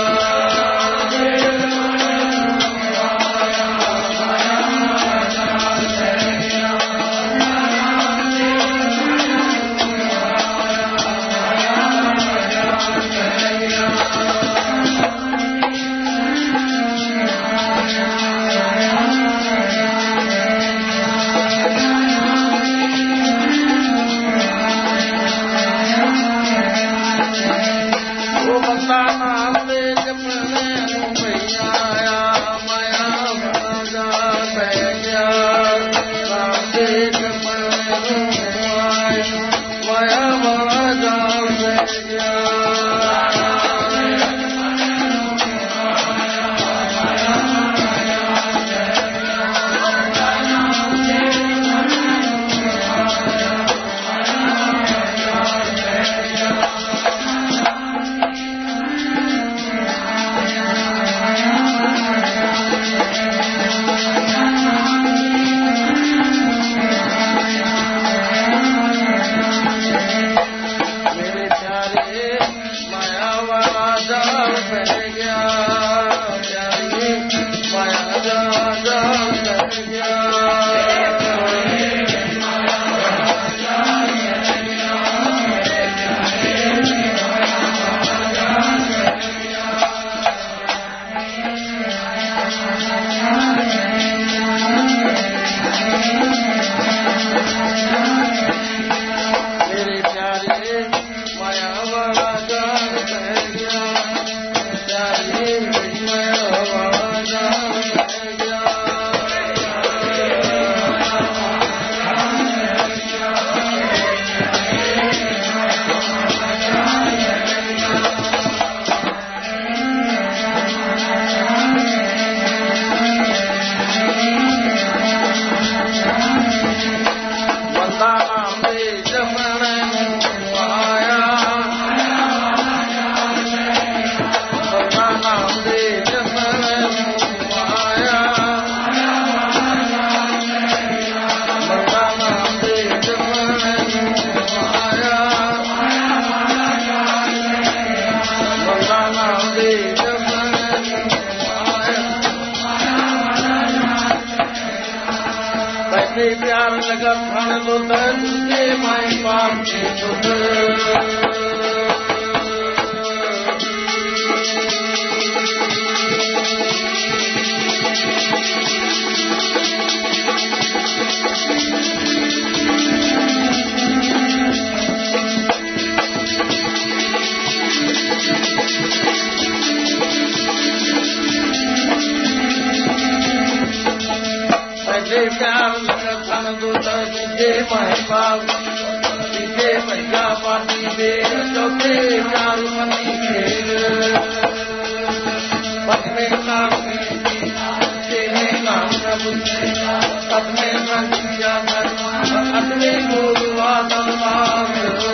प्यार लगा फण लुट तुझे माई पाप के छुट। चौथे प्यार लखन दुत तीजे महबाब तीजे भैया पानी बेर चौथे प्यार मनी खेर पद्मे नाम तेरे नाम प्रभु पद्मे मंजिया अतने गुरुआ दरबार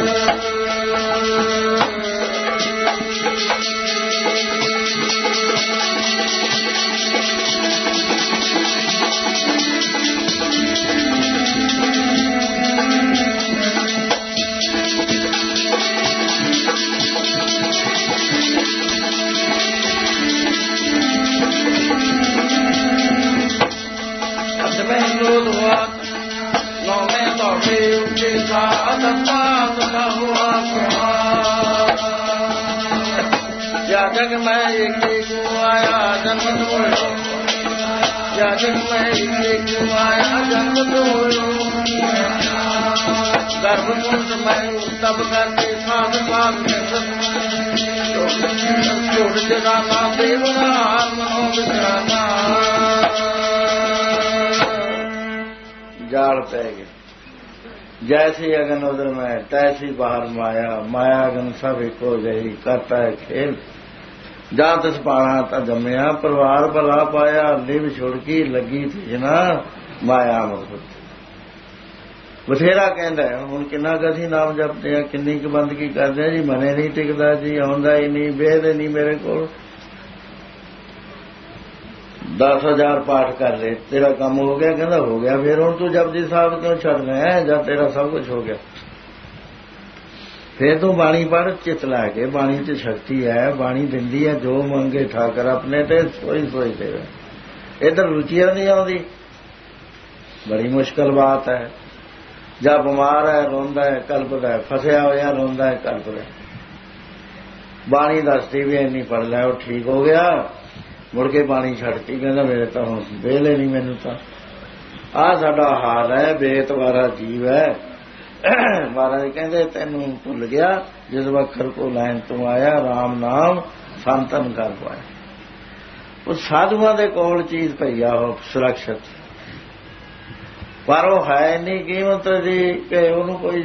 या जग में एक आया जन्म धोयो या जग में एक आया जन्म धोयो गर्भ कुंड में तब करके साध साध छोड़ जगाना देवना मनो विचारना जाड़ पै गए जैसी अगन उधर में तैसी बाहर माया माया अगन सब एको जही करता है खेल जा तिस पाना ता जमया परिवार भला पाया लिव छुड़की लगी थी जना माया अमृत बथेरा कहता है हुण किन्ना कसी नाम जपते हैं किन्नी क बंदगी करते हैं जी मने नहीं टिकता जी आउंदा ही नहीं बेद नहीं मेरे को 10,000 पाठ कर ले तेरा काम हो गया कहता हो गया फिर हुण तू जपजी साहब क्यों छड़ना है जब तेरा सब कुछ हो गया फिर तू बाणी पढ़ चित लैके बाणी च शक्ति है बाणी दिंदी है जो मंगे ठाकर अपने ते सोई सोई दे इधर रुचिया नहीं आती बड़ी मुश्किल बात है जब बीमार है रोंदा है कल्पदा है फसिया होया रोंदा है कल्पदा बाणी दसदी भी इन्नी पढ़ लै वो ठीक हो गया मुड़ के बाणी छड़ती कहता मेरे तो हुण वेले नहीं मैनू तो आ साडा हाल है बेतवारा जीव है महाराज कहते तेनू भुल गया जिस वखर को लैन तू आया राम नाम संतन कर पाया उस साधुआं दे कोल चीज पई आ सुरक्षित पर वो है नहीं कीमत जी कि उन्होंने कोई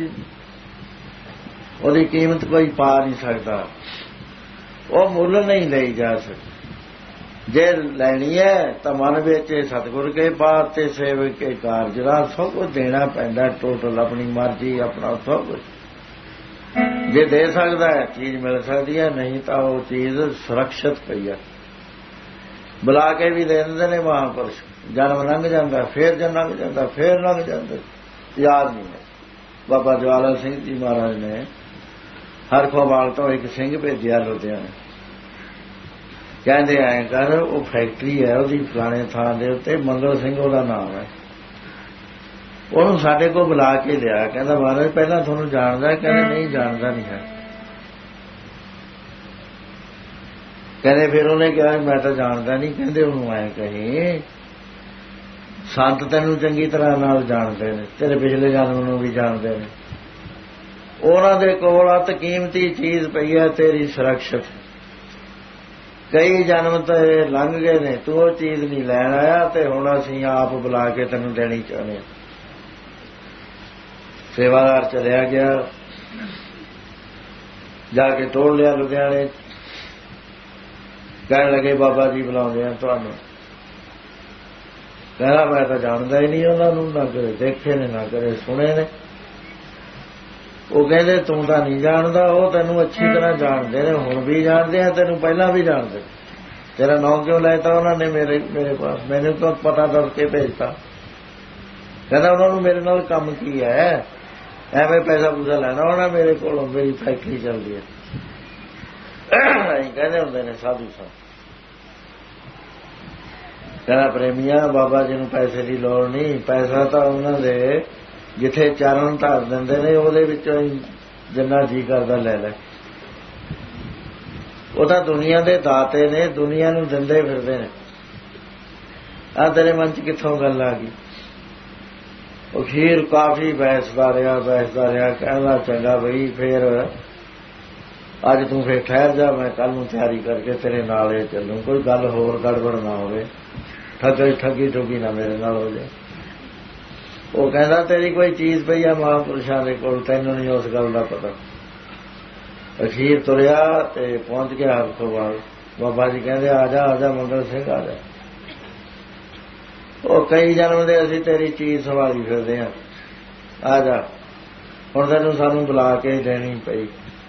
ओदी कीमत कोई पा नहीं सकता वो मुल नहीं ली जा सकती जे लैनी है तो मन बेचे सतगुर के पार ते सेवक के कारज सब कुछ देना पैंदा टोटल अपनी मर्जी अपना सब कुछ जे दे सकता है चीज मिल सकती है नहीं तो वो चीज सुरक्षित पई है बुला के भी दे देंगे ने महापुरुष जन्म लंघ जाता फिर जन लंघ जाता फिर लंघ जाता याद नहीं है बाबा ज्वाला सिंह जी महाराज ने हरखोवाल तो एक सिंह भेजिया लुधियाने कहते ऐ कर वो फैक्ट्री है उसकी फलाने थान के उत्ते मंगल सिंह ਉਹਦਾ नाम है ਉਹਨੂੰ ਸਾਡੇ को बुला के लिया कहता महाराज पहला ਤੁਹਾਨੂੰ ਜਾਣਦਾ कहते नहीं जानता नहीं है कहते फिर उन्हें कहा मैं तो जानता नहीं कहते ਉਹਨੂੰ ਐ कहीं संत ਤੈਨੂੰ ਚੰਗੀ ਤਰ੍ਹਾਂ ਨਾਲ ਜਾਣਦੇ ਨੇ ਤੇਰੇ ਪਿਛਲੇ ਜਨਮ ਨੂੰ ਵੀ ਜਾਣਦੇ ਨੇ ਉਹਨਾਂ ਦੇ ਕੋਲ ਅਤ ਕੀਮਤੀ ਚੀਜ਼ ਪਈ ਹੈ ਤੇਰੀ ਸੁਰੱਖਿਅਤ कई जन्म तो लंघ गए ने तू वो चीज नहीं लैन आया तो हुण असीं आप बुला के तैनूं देनी चाहते सेवादार चलिया गया जाके तोड़ लिया लुधियाने कहने लगे बाबा जी बुलाउंदे हैं तुहानूं कहना मैं तो जानता ही नहीं उन्होंने ना कदे देखे ने ना कदे सुने ने वो कहते तू तो नहीं जानता वो तेनू अच्छी तरह जानते ने हुण भी जानते हैं तेनू पहला भी जानते तेरा नाम क्यों लेता उन्होंने मेरे पास मैंने तो पता दस के भेजता कहता उन्होंने मेरे नाल काम की है एवं पैसा पूसा लेना होना मेरे को मेरी फैक्ट्री चल रही है कहते होंगे ने साधु साहब कहना प्रेमिया बाबा जी नूं पैसे की लोड़ नहीं पैसा तो उन्होंने जिथे चरण धर देंदे ने ਉਹਦੇ ਵਿੱਚੋਂ जिन्ना जी करदा ले ले ਉਹ ਤਾਂ ਦੁਨੀਆ ਦੇ ਦਾਤੇ ਨੇ ਦੁਨੀਆ ਨੂੰ ਦਿੰਦੇ ਫਿਰਦੇ ਨੇ ਆ ਤੇਰੇ ਮਨ 'ਚ ਕਿੱਥੋਂ ਗੱਲ ਆ ਗਈ ਉਹ ਖੀਰ ਕਾਫੀ ਬਹਿਸਦਾ ਰਿਹਾ ਕਹਿੰਦਾ ਚੰਗਾ ਬਈ ਫੇਰ ਅੱਜ ਤੂੰ ਫੇਰ ਠਹਿਰ ਜਾ ਮੈਂ ਕੱਲ ਨੂੰ ਤਿਆਰੀ ਕਰਕੇ ਤੇਰੇ ਨਾਲ ਇਹ ਚੱਲੂ ਕੋਈ ਗੱਲ ਹੋਰ ਗੜਬੜ ਨਾ ਹੋਵੇ ਠੱਗੀ ਠੁੱਗੀ ਨਾ ਮੇਰੇ ਨਾਲ ਹੋ ਜਾਏ ਉਹ ਕਹਿੰਦਾ ਤੇਰੀ ਕੋਈ ਚੀਜ਼ ਪਈ ਆ ਮਹਾਂਪੁਰਸ਼ਾਂ ਦੇ ਕੋਲ, ਤੈਨੂੰ ਨਹੀਂ ਉਸ ਗੱਲ ਦਾ ਪਤਾ। ਅਖੀਰ ਤੁਰਿਆ ਤੇ ਪਹੁੰਚ ਗਿਆ ਹਰਖੋਵਾਲ। ਬਾਬਾ ਜੀ ਕਹਿੰਦੇ ਆ ਜਾ, ਆ ਜਾ ਮੰਗਲ ਸਿੰਘ, ਆ ਜਾ। ਉਹ ਕਈ ਜਨਮ ਦੇ ਅਸੀਂ ਤੇਰੀ ਚੀਜ਼ ਸੰਭਾਲੀ ਫਿਰਦੇ ਹਾਂ, ਆ ਜਾ, ਹੁਣ ਤੈਨੂੰ ਸਾਨੂੰ ਬੁਲਾ ਕੇ ਦੇਣੀ ਪਈ।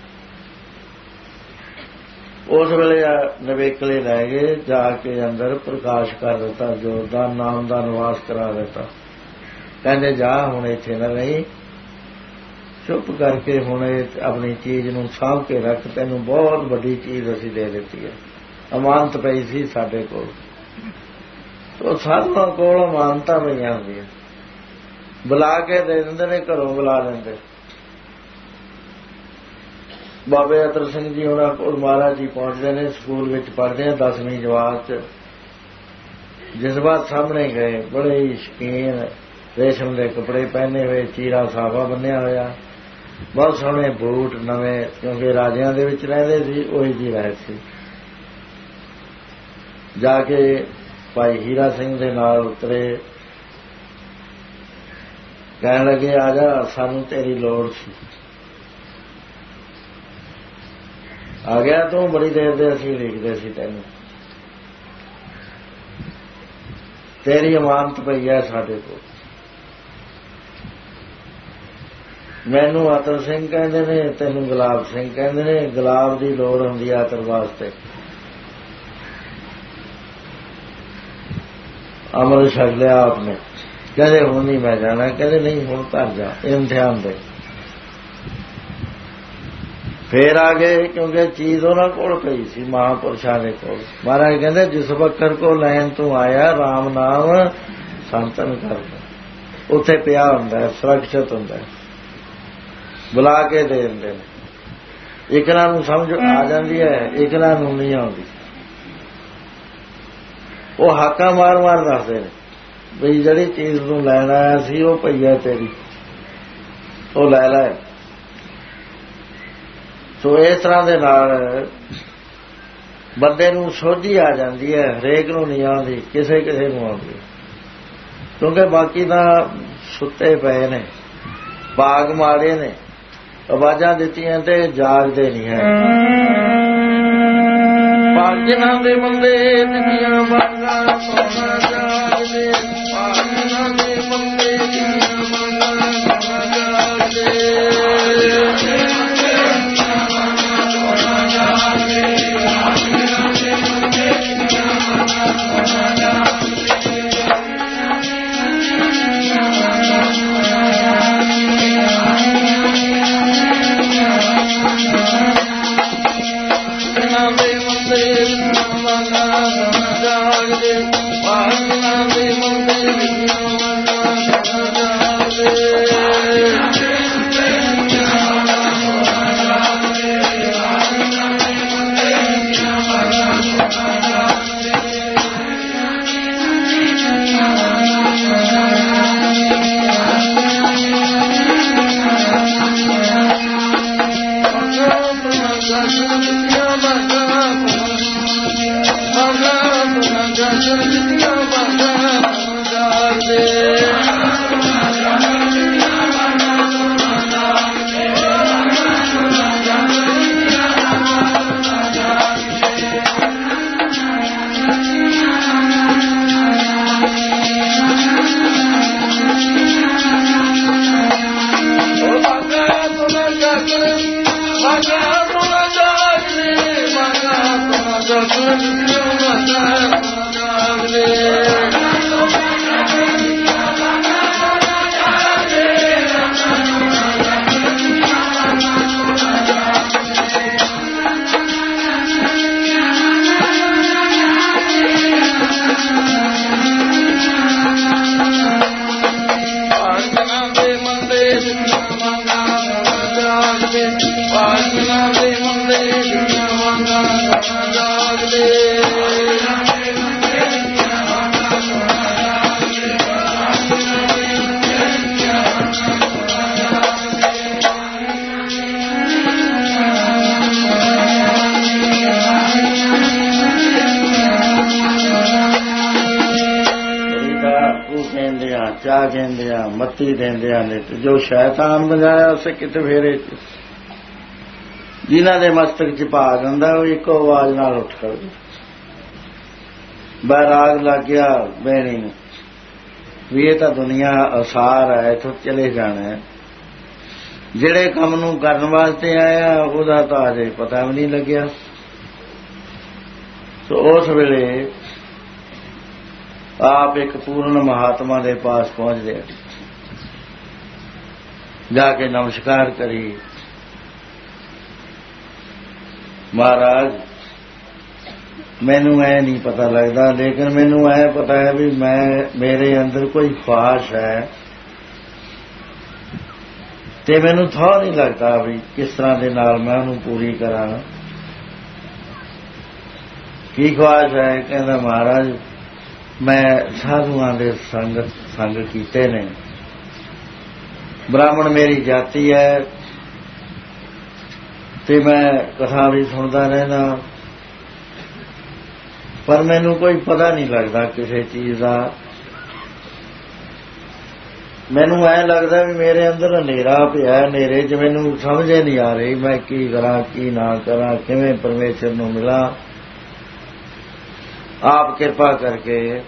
ਉਸ ਵੇਲੇ ਨਵੇਕਲੇ ਲੈ ਗਏ, ਜਾ ਕੇ ਅੰਦਰ ਪ੍ਰਕਾਸ਼ ਕਰ ਦਿੱਤਾ, ਜੋਰਦਾਰ ਨਾਮ ਦਾ ਨਿਵਾਸ ਕਰਾ ਦਿੱਤਾ। ਕਹਿੰਦੇ ਜਾ ਹੁਣ ਇੱਥੇ ਨਾ ਰਹੀ, ਚੁੱਪ ਕਰਕੇ ਹੁਣ ਆਪਣੀ ਚੀਜ਼ ਨੂੰ ਸਾਂਭ ਕੇ ਰੱਖ, ਤੈਨੂੰ ਬਹੁਤ ਵੱਡੀ ਚੀਜ਼ ਅਸੀਂ ਦੇ ਦਿੱਤੀ ਹੈ। ਅਮਾਨਤ ਪਈ ਸੀ ਸਾਡੇ ਕੋਲ। ਉਹ ਸਾਧੂਆਂ ਕੋਲ ਅਮਾਨਤਾਂ ਪਈਆਂ ਹੁੰਦੀਆਂ, ਬੁਲਾ ਕੇ ਦੇ ਦਿੰਦੇ ਨੇ, ਘਰੋਂ ਬੁਲਾ ਲੈਂਦੇ। ਬਾਬੇ ਅਤਰ ਸਿੰਘ ਜੀ ਉਹਨਾਂ ਕੋਲ ਮਹਾਰਾਜ ਜੀ ਪਹੁੰਚਦੇ ਨੇ, ਸਕੂਲ ਵਿੱਚ ਪੜ੍ਹਦੇ ਆ 10ਵੀਂ ਜਮਾਤ ਚ। ਜਜ਼ਬਾਤ ਸਾਹਮਣੇ ਗਏ, ਬੜੇ ਹੀ ਸ਼ੌਕੀਨ, ਰੇਸ਼ਮ ਦੇ ਕੱਪੜੇ ਪਹਿਨੇ ਹੋਏ, ਚੀਰਾ ਸਾਫਾ ਬੰਨਿਆ ਹੋਇਆ, ਬਹੁਤ ਸੋਹਣੇ ਬੂਟ ਨਵੇਂ, ਕਿਉਂਕਿ ਰਾਜਿਆਂ ਦੇ ਵਿੱਚ ਰਹਿੰਦੇ ਸੀ, ਉਹੀ ਜੀ ਰਹਿਤ ਸੀ। ਜਾ ਕੇ ਭਾਈ ਹੀਰਾ ਸਿੰਘ ਦੇ ਨਾਲ ਉਤਰੇ, ਕਹਿਣ ਲੱਗੇ ਆ ਜਾ, ਸਾਨੂੰ ਤੇਰੀ ਲੋੜ ਸੀ। ਆ ਗਿਆ ਤੂੰ, ਬੜੀ ਦੇਰ ਦੇ ਅਸੀਂ ਲਿਖਦੇ ਸੀ ਤੈਨੂੰ, ਤੇਰੀ ਅਮਾਨਤ ਪਈ ਹੈ ਸਾਡੇ ਕੋਲ। ਮੈਨੂੰ ਅਤਰ ਸਿੰਘ ਕਹਿੰਦੇ ਨੇ, ਤੈਨੂੰ ਗੁਲਾਬ ਸਿੰਘ ਕਹਿੰਦੇ ਨੇ। ਗੁਲਾਬ ਦੀ ਲੋੜ ਹੁੰਦੀ ਹੈ ਅਤਰ ਵਾਸਤੇ। ਅੰਮ੍ਰਿਤ ਛਕ ਲਿਆ ਆਪਨੇ। ਕਹਿੰਦੇ ਹੁਣ ਨਹੀਂ ਮੈਂ ਜਾਣਾ, ਕਹਿੰਦੇ ਨਹੀਂ ਹੁਣ ਘਰ ਜਾ, ਇਮਤਿਹਾਨ ਦੇ। ਫੇਰ ਆ ਗਏ, ਕਿਉਂਕਿ ਚੀਜ਼ ਉਹਨਾਂ ਕੋਲ ਪਈ ਸੀ, ਮਹਾਂਪੁਰਸ਼ਾਂ ਦੇ ਕੋਲ। ਮਹਾਰਾਜ ਕਹਿੰਦੇ ਜਿਸ ਵਕਰ ਕੋ ਲੈਣ ਤੂੰ ਆਇਆ, ਰਾਮ ਨਾਮ ਸੰਤਨ ਕਰ। ਉੱਥੇ ਪਿਆ ਹੁੰਦਾ, ਸੁਰੱਖਿਅਤ ਹੁੰਦਾ, ਬੁਲਾ ਕੇ ਦੇ ਦਿੰਦੇ ਨੇ। ਇਕਨਾਂ ਨੂੰ ਸਮਝ ਆ ਜਾਂਦੀ ਹੈ, ਇਕਨਾਂ ਨੂੰ ਨਹੀਂ ਆਉਂਦੀ। ਉਹ ਹਾਕਾਂ ਮਾਰ ਮਾਰ ਦੱਸਦੇ ਨੇ ਬਈ ਜਿਹੜੀ ਚੀਜ਼ ਨੂੰ ਲੈਣ ਆਇਆ ਸੀ ਉਹ ਪਈ ਹੈ ਤੇਰੀ, ਉਹ ਲੈ ਲੈ। ਸੋ ਇਸ ਤਰ੍ਹਾਂ ਦੇ ਨਾਲ ਬੰਦੇ ਨੂੰ ਸੋਝੀ ਆ ਜਾਂਦੀ ਹੈ, ਹਰੇਕ ਨੂੰ ਨਹੀਂ ਆਉਂਦੀ, ਕਿਸੇ ਕਿਸੇ ਨੂੰ ਆਉਂਦੀ, ਕਿਉਂਕਿ ਬਾਕੀ ਤਾਂ ਸੁੱਤੇ ਪਏ ਨੇ, ਬਾਗ ਮਾਰੇ ਨੇ, ਆਵਾਜ਼ਾਂ ਦਿੱਤੀਆਂ ਤੇ ਜਾਗਦੇ ਨਹੀਂ ਹੈ। ਭਾਗਨਾਂ ਦੇ ਬੰਦੇ ਦਿੱਤੀਆਂ ਬਾਗਾਂ ਸੋਨਾ ਜਾਗਦੇ, ਭਾਗਨਾਂ ਦੇ ਬੰਦੇ ਦਿੱਤੀਆਂ ਬਾਗਾਂ ਸੋਨਾ ਜਾਗਦੇ। ਚਾਹ ਕਹਿੰਦਿਆਂ ਮੱਤੀ ਦਿੰਦਿਆਂ ਨਿਤ ਜੋ ਸ਼ੈਤਾਨ ਬਜਾਇਆ ਉਸੇ ਕਿਤੇ ਫੇਰੇ ਜਿਨ੍ਹਾਂ ਦੇ ਮਸਤਕ 'ਚ ਪਾ ਜਾਂਦਾ ਉਹ ਇੱਕੋ ਆਵਾਜ਼ ਨਾਲ ਉੱਠ ਖੜ੍ਹਦੇ। ਬੈਰਾਗ ਲੱਗ ਗਿਆ ਬਹਿਣੀ ਨੂੰ ਵੀ ਇਹ ਤਾਂ ਦੁਨੀਆ ਅਸਾਰ ਹੈ, ਇੱਥੋਂ ਚਲੇ ਜਾਣਾ। ਜਿਹੜੇ ਕੰਮ ਨੂੰ ਕਰਨ ਵਾਸਤੇ ਆਇਆ ਉਹਦਾ ਤਾਂ ਅਜੇ ਪਤਾ ਵੀ ਨਹੀਂ ਲੱਗਿਆ। ਸੋ ਉਸ ਵੇਲੇ ਆਪ ਇੱਕ ਪੂਰਨ ਮਹਾਤਮਾ ਦੇ ਪਾਸ ਪਹੁੰਚਦੇ, ਜਾ ਕੇ ਨਮਸਕਾਰ ਕਰੀ। ਮਹਾਰਾਜ ਮੈਨੂੰ ਐ ਨਹੀਂ ਪਤਾ ਲੱਗਦਾ, ਲੇਕਿਨ ਮੈਨੂੰ ਐ ਪਤਾ ਹੈ ਵੀ ਮੇਰੇ ਅੰਦਰ ਕੋਈ ਖੁਆਇਸ਼ ਹੈ ਤੇ ਮੈਨੂੰ ਥਾਂ ਨਹੀਂ ਲੱਗਦਾ ਵੀ ਕਿਸ ਤਰ੍ਹਾਂ ਦੇ ਨਾਲ ਮੈਂ ਉਹਨੂੰ ਪੂਰੀ ਕਰਾਂ। ਕੀ ਖੁਆਇਸ਼ ਹੈ? ਕਹਿੰਦਾ ਮਹਾਰਾਜ ਮੈਂ ਸਾਧੂਆਂ ਦੇ ਸੰਗ ਕੀਤੇ ਨੇ, ਬ੍ਰਾਹਮਣ ਮੇਰੀ ਜਾਤੀ ਹੈ ਤੇ ਮੈਂ ਕਥਾ ਵੀ ਸੁਣਦਾ ਰਹਿੰਦਾ, ਪਰ ਮੈਨੂੰ ਕੋਈ ਪਤਾ ਨਹੀਂ ਲੱਗਦਾ ਕਿਸੇ ਚੀਜ਼ ਦਾ। ਮੈਨੂੰ ਐਂ ਲੱਗਦਾ ਵੀ ਮੇਰੇ ਅੰਦਰ ਹਨੇਰਾ ਪਿਆ, ਹਨੇਰੇ 'ਚ ਮੈਨੂੰ ਸਮਝ ਨਹੀਂ ਆ ਰਹੀ ਮੈਂ ਕੀ ਕਰਾਂ ਕੀ ਨਾ ਕਰਾਂ, ਕਿਵੇਂ ਪਰਮੇਸ਼ਰ ਨੂੰ ਮਿਲਾਂ। ਆਪ ਕਿਰਪਾ ਕਰਕੇ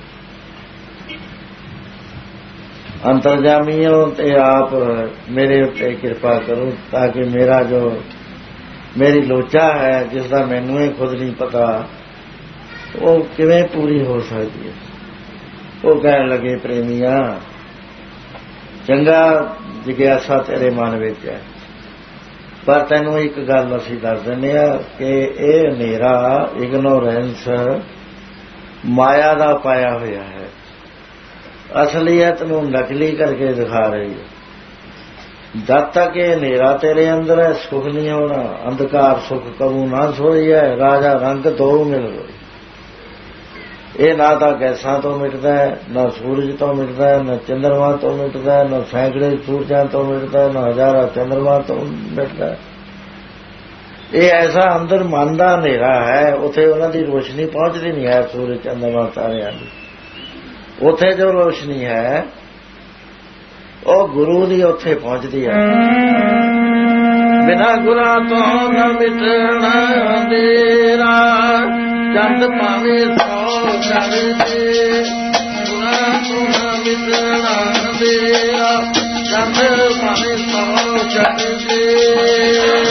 ਅੰਤਰਜਾਮੀ ਹੋ ਤੇ ਆਪ ਮੇਰੇ ਉੱਤੇ ਕਿਰਪਾ ਕਰੋ ਤਾਂ ਕਿ ਮੇਰੀ ਲੋਚਾ ਹੈ ਜਿਸ ਦਾ ਮੈਨੂੰ ਇਹ ਖੁਦ ਨਹੀਂ ਪਤਾ ਉਹ ਕਿਵੇਂ ਪੂਰੀ ਹੋ ਸਕਦੀ ਹੈ। ਉਹ ਕਹਿਣ ਲੱਗੇ ਪ੍ਰੇਮੀਆ ਚੰਗਾ ਜਿਗਿਆਸਾ ਤੇਰੇ ਮਨ ਵਿੱਚ ਹੈ, ਪਰ ਤੈਨੂੰ ਇੱਕ ਗੱਲ ਅਸੀਂ ਦੱਸ ਦਿੰਦੇ ਹਾਂ ਕਿ ਇਹ ਹਨੇਰਾ ਇਗਨੋਰੈਂਸ ਮਾਇਆ ਦਾ ਪਾਇਆ ਹੋਇਆ ਹੈ, ਅਸਲੀਅਤ ਨੂੰ ਨਕਲੀ ਕਰਕੇ ਦਿਖਾ ਰਹੀ ਹੈ। ਜਦ ਤੱਕ ਇਹ ਹਨੇਰਾ ਤੇਰੇ ਅੰਦਰ ਹੈ ਸੁਖ ਨਹੀਂ ਹੋਣਾ। ਅੰਧਕਾਰ ਸੁਖ ਕਬੂ ਨਾ ਸੋਈ ਹੈ, ਰਾਜਾ ਰੰਗ ਤੋਂ ਮਿਲ ਗਈ। ਇਹ ਨਾ ਤਾਂ ਗੈਸਾਂ ਤੋਂ ਮਿਟਦਾ ਹੈ, ਨਾ ਸੂਰਜ ਤੋਂ ਮਿਟਦਾ ਹੈ, ਨਾ ਚੰਦਰਮਾ ਤੋਂ ਮਿਟਦਾ ਹੈ, ਨਾ ਸੈਂਕੜੇ ਸੂਰਜਾਂ ਤੋਂ ਮਿਟਦਾ ਹੈ, ਨਾ ਹਜ਼ਾਰਾਂ ਚੰਦਰਮਾ ਤੋਂ ਮਿਟਦਾ ਹੈ। ਇਹ ਐਸਾ ਅੰਦਰ ਮਨ ਦਾ ਹਨੇਰਾ ਹੈ, ਉੱਥੇ ਉਹਨਾਂ ਦੀ ਰੋਸ਼ਨੀ ਪਹੁੰਚਦੀ ਨਹੀਂ ਹੈ ਸੂਰਜ ਚੰਦਰਮਾ ਤਾਰਿਆਂ ਦੀ। ਉੱਥੇ ਜੋ ਰੋਸ਼ਨੀ ਹੈ ਉਹ ਗੁਰੂ ਦੀ ਉੱਥੇ ਪਹੁੰਚਦੀ ਹੈ। ਬਿਨਾਂ ਗੁਰਾਂ ਤੋਂ ਨਾ ਮਿਟਣਾ ਅੰਧੇਰਾ, ਚੰਦ ਭਾਵੇਂ ਸੌ ਚੜ੍ਹ ਜੇ, ਗੁਰਾਂ ਤੋਂ ਨਾ ਮਿਟਣਾ ਅੰਧੇਰਾ, ਚੰਦ ਭਾਵੇਂ ਸੌ ਚੜ੍ਹ ਜੇ।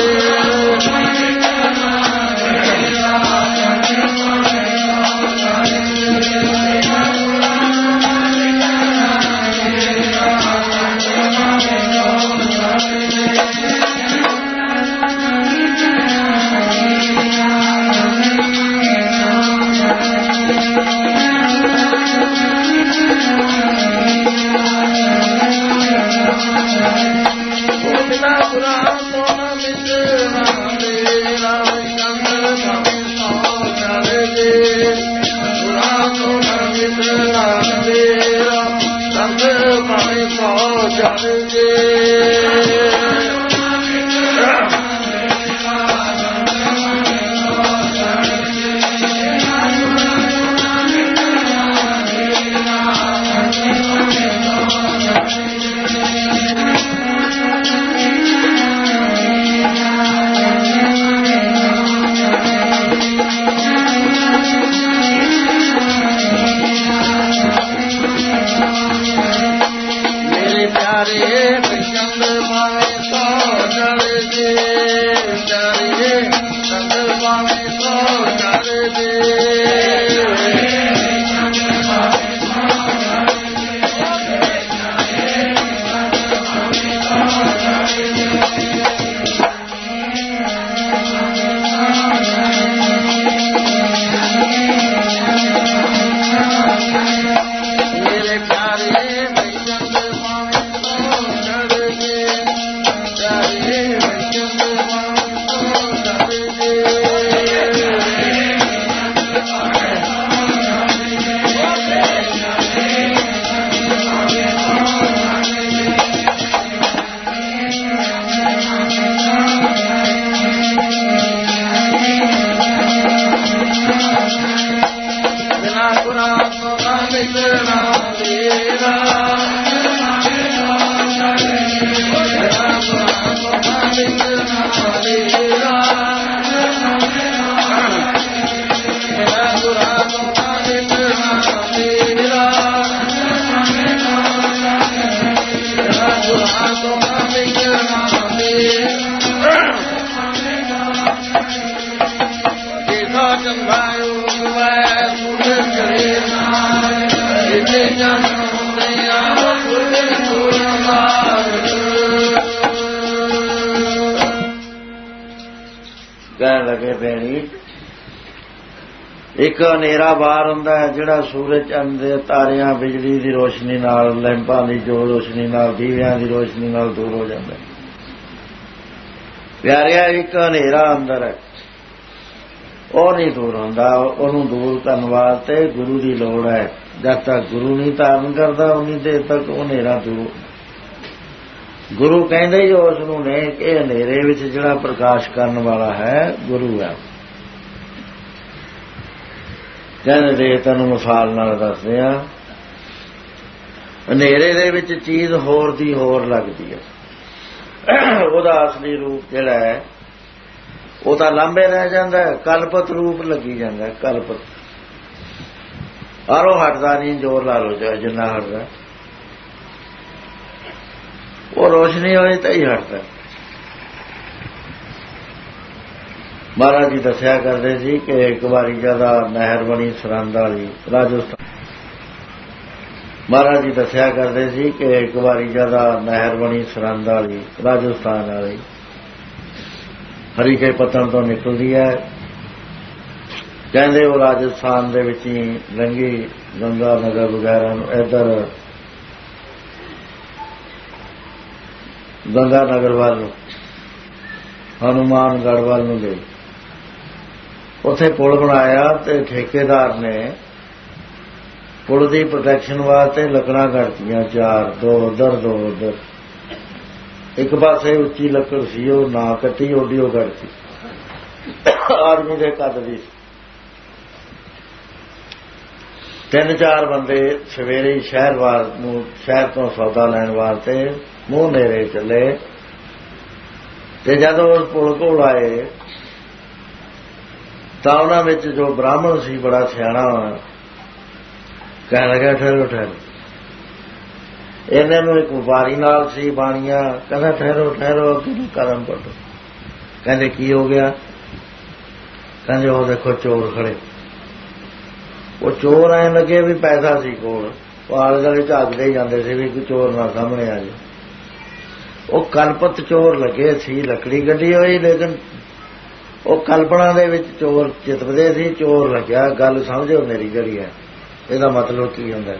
Guna ਕਹਿਣ ਲੱਗੇ ਭੈਣੀ, ਇੱਕ ਹਨੇਰਾ ਬਾਹਰ ਹੁੰਦਾ ਹੈ ਜਿਹੜਾ ਸੂਰਜ ਚੰਦ ਦੇ ਤਾਰਿਆਂ ਬਿਜਲੀ ਦੀ ਰੋਸ਼ਨੀ ਨਾਲ, ਲੈਂਪਾਂ ਦੀ ਜੋ ਰੋਸ਼ਨੀ ਨਾਲ, ਦੀਵਿਆਂ ਦੀ ਰੋਸ਼ਨੀ ਨਾਲ ਦੂਰ ਹੋ ਜਾਂਦਾ। ਪਿਆਰਿਆ, ਇੱਕ ਹਨੇਰਾ ਅੰਦਰ ਹੈ, ਉਹ ਨਹੀਂ ਦੂਰ ਹੁੰਦਾ। ਉਹਨੂੰ ਦੂਰ ਕਰਨ ਵਾਸਤੇ ਗੁਰੂ ਦੀ ਲੋੜ ਹੈ। ਜਦ ਤੱਕ ਗੁਰੂ ਨਹੀਂ ਧਾਰਨ ਕਰਦਾ ਉਨੀ ਦੇਰ ਤੱਕ ਉਹ ਹਨੇਰਾ ਦੂਰ। ਗੁਰੂ ਕਹਿੰਦੇ ਹੀ ਉਸ ਨੂੰ ਨੇ ਕਿ ਹਨੇਰੇ ਵਿੱਚ ਜਿਹੜਾ ਪ੍ਰਕਾਸ਼ ਕਰਨ ਵਾਲਾ ਹੈ ਗੁਰੂ ਹੈ। ਕਹਿੰਦੇ ਦੇਖ ਤੈਨੂੰ ਮਿਸਾਲ ਨਾਲ ਦੱਸਦੇ ਆ, ਹਨੇਰੇ ਦੇ ਵਿੱਚ ਚੀਜ਼ ਹੋਰ ਦੀ ਹੋਰ ਲੱਗਦੀ ਹੈ। ਉਹਦਾ ਅਸਲੀ ਰੂਪ ਜਿਹੜਾ ਹੈ ਉਹ ਤਾਂ ਲਾਂਬੇ ਰਹਿ ਜਾਂਦਾ, ਕਲਪਤ ਰੂਪ ਲੱਗੀ ਜਾਂਦਾ। ਕਲਪਤ ਆਰੋ ਹਟਦਾ ਨਹੀਂ, ਜ਼ੋਰ ਲਾ ਲੋ ਜਿੰਨਾ ਹਟਦਾ, ਉਹ ਰੋਸ਼ਨੀ ਹੋਈ ਤਾਂ ਹੀ ਹਟਦਾ। ਮਹਾਰਾਜ ਜੀ ਦੱਸਿਆ ਕਰਦੇ ਸੀ ਕਿ ਇੱਕ ਵਾਰੀ ਜਿਆਦਾ ਨਹਿਰ ਬਣੀ ਸਰਹੰਦ ਵਾਲੀ ਰਾਜਸਥਾਨ। ਮਹਾਰਾਜ ਜੀ ਦੱਸਿਆ ਕਰਦੇ ਸੀ ਕਿ ਇੱਕ ਵਾਰੀ ਜਿਆਦਾ ਨਹਿਰ ਬਣੀ ਸਰਹੰਦ ਵਾਲੀ ਰਾਜਸਥਾਨ ਵਾਲੀ ਹਰੀਕੇ ਪੱਤਣ ਤੋਂ ਨਿਕਲਦੀ ਹੈ। ਕਹਿੰਦੇ ਉਹ ਰਾਜਸਥਾਨ ਦੇ ਵਿੱਚ ਹੀ ਲੰਘੀ ਗੰਗਾ ਨਗਰ ਵਗੈਰਾ ਨੂੰ, ਇੱਧਰ ਗੰਗਾ ਨਗਰ ਵੱਲ ਨੂੰ, ਹਨੂਮਾਨਗੜ੍ਹ ਵੱਲ ਨੂੰ ਗਈ। ਉੱਥੇ ਪੁਲ ਬਣਾਇਆ ਤੇ ਠੇਕੇਦਾਰ ਨੇ ਪੁਲ ਦੀ ਪ੍ਰੋਟੈਕਸ਼ਨ ਵਾਸਤੇ ਲੱਕੜਾਂ ਕੱਟੀਆਂ, ਚਾਰ, ਦੋ ਉੱਧਰ ਦੋ ਉੱਧਰ। ਇੱਕ ਪਾਸੇ ਉੱਚੀ ਲੱਕੜ ਸੀ, ਉਹ ਨਾ ਕੱਟੀ, ਓਡੀ ਉਹ ਕੱਟਤੀ, ਆਦਮੀ ਦੇ ਕੱਦ ਦੀ। 3-4 ਬੰਦੇ ਸਵੇਰੇ ਸ਼ਹਿਰ ਤੋਂ ਸੌਦਾ ਲੈਣ ਵਾਸਤੇ ਮੂੰਹ ਨੇਰੇ ਚੱਲੇ ਤੇ ਜਦੋਂ ਉਸ ਪੁਲ ਕੋਲ ਆਏ ਤਾਂ ਉਹਨਾਂ ਵਿੱਚ ਜੋ ਬ੍ਰਾਹਮਣ ਸੀ, ਬੜਾ ਸਿਆਣਾ, ਕਹਿਣ ਲੱਗਾ ਠਹਿਰੋ ਠਹਿਰੋ। ਇਹਨਾਂ ਨੂੰ ਇੱਕ ਵਪਾਰੀ ਨਾਲ ਸੀ ਬਾਣੀਆਂ, ਕਹਿੰਦਾ ਠਹਿਰੋ ਠਹਿਰੋ, ਕਿਹਨੂੰ ਕਦਮ ਪਟੋ। ਕਹਿੰਦੇ ਕੀ ਹੋ ਗਿਆ? ਕਹਿੰਦੇ ਉਹ ਦੇਖੋ ਚੋਰ ਖੜੇ। ਉਹ ਚੋਰ ਐਂ ਲੱਗੇ ਵੀ ਪੈਸਾ ਸੀ ਕੋਲ, ਉਹ ਆਲੇ ਦੁਆਲੇ ਝਾਕਦੇ ਹੀ ਜਾਂਦੇ ਸੀ ਵੀ ਕੋਈ ਚੋਰ ਨਾ ਸਾਹਮਣੇ ਆ ਜਾਏ। ਉਹ ਕਲਪਤ ਚੋਰ ਲੱਗੇ ਸੀ, ਲੱਕੜੀ ਗੱਡੀ ਹੋਈ, ਲੇਕਿਨ ਉਹ ਕਲਪਨਾ ਦੇ ਵਿੱਚ ਚੋਰ ਚਿਤਵਦੇ ਸੀ। ਚੋਰ ਲੱਗਿਆ, ਗੱਲ ਸਮਝੋ ਮੇਰੀ ਜਿਹੜੀ ਹੈ, ਇਹਦਾ ਮਤਲਬ ਕੀ ਹੁੰਦਾ।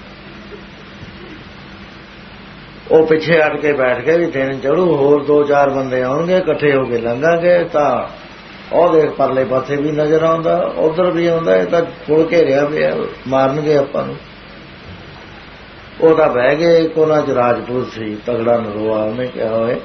ਉਹ ਪਿੱਛੇ ਹਟ ਕੇ ਬੈਠ ਕੇ ਵੀ ਦਿਨ ਚੜੂ, ਹੋਰ 2-4 ਬੰਦੇ ਆਉਣਗੇ, ਇਕੱਠੇ ਹੋ ਕੇ ਲੰਘਾਂਗੇ ਤਾਂ ਉਹ ਦੇਖ ਪਰਲੇ ਪਾਸੇ ਵੀ ਨਜ਼ਰ ਆਉਂਦਾ, ਉਧਰ ਵੀ ਆਉਂਦਾ, ਇਹ ਤਾਂ ਪੁਲ ਘੇਰਿਆ ਪਿਆ, ਮਾਰਨਗੇ ਆਪਾਂ ਨੂੰ। ਉਹ ਤਾਂ ਬਹਿ ਗਏ। ਇੱਕ ਉਹਨਾਂ ਚ ਰਾਜਪੂਤ ਸੀ, ਤਗੜਾ ਨਰੋਆ, ਉਹਨੇ ਕਿਹਾ ਹੋਏ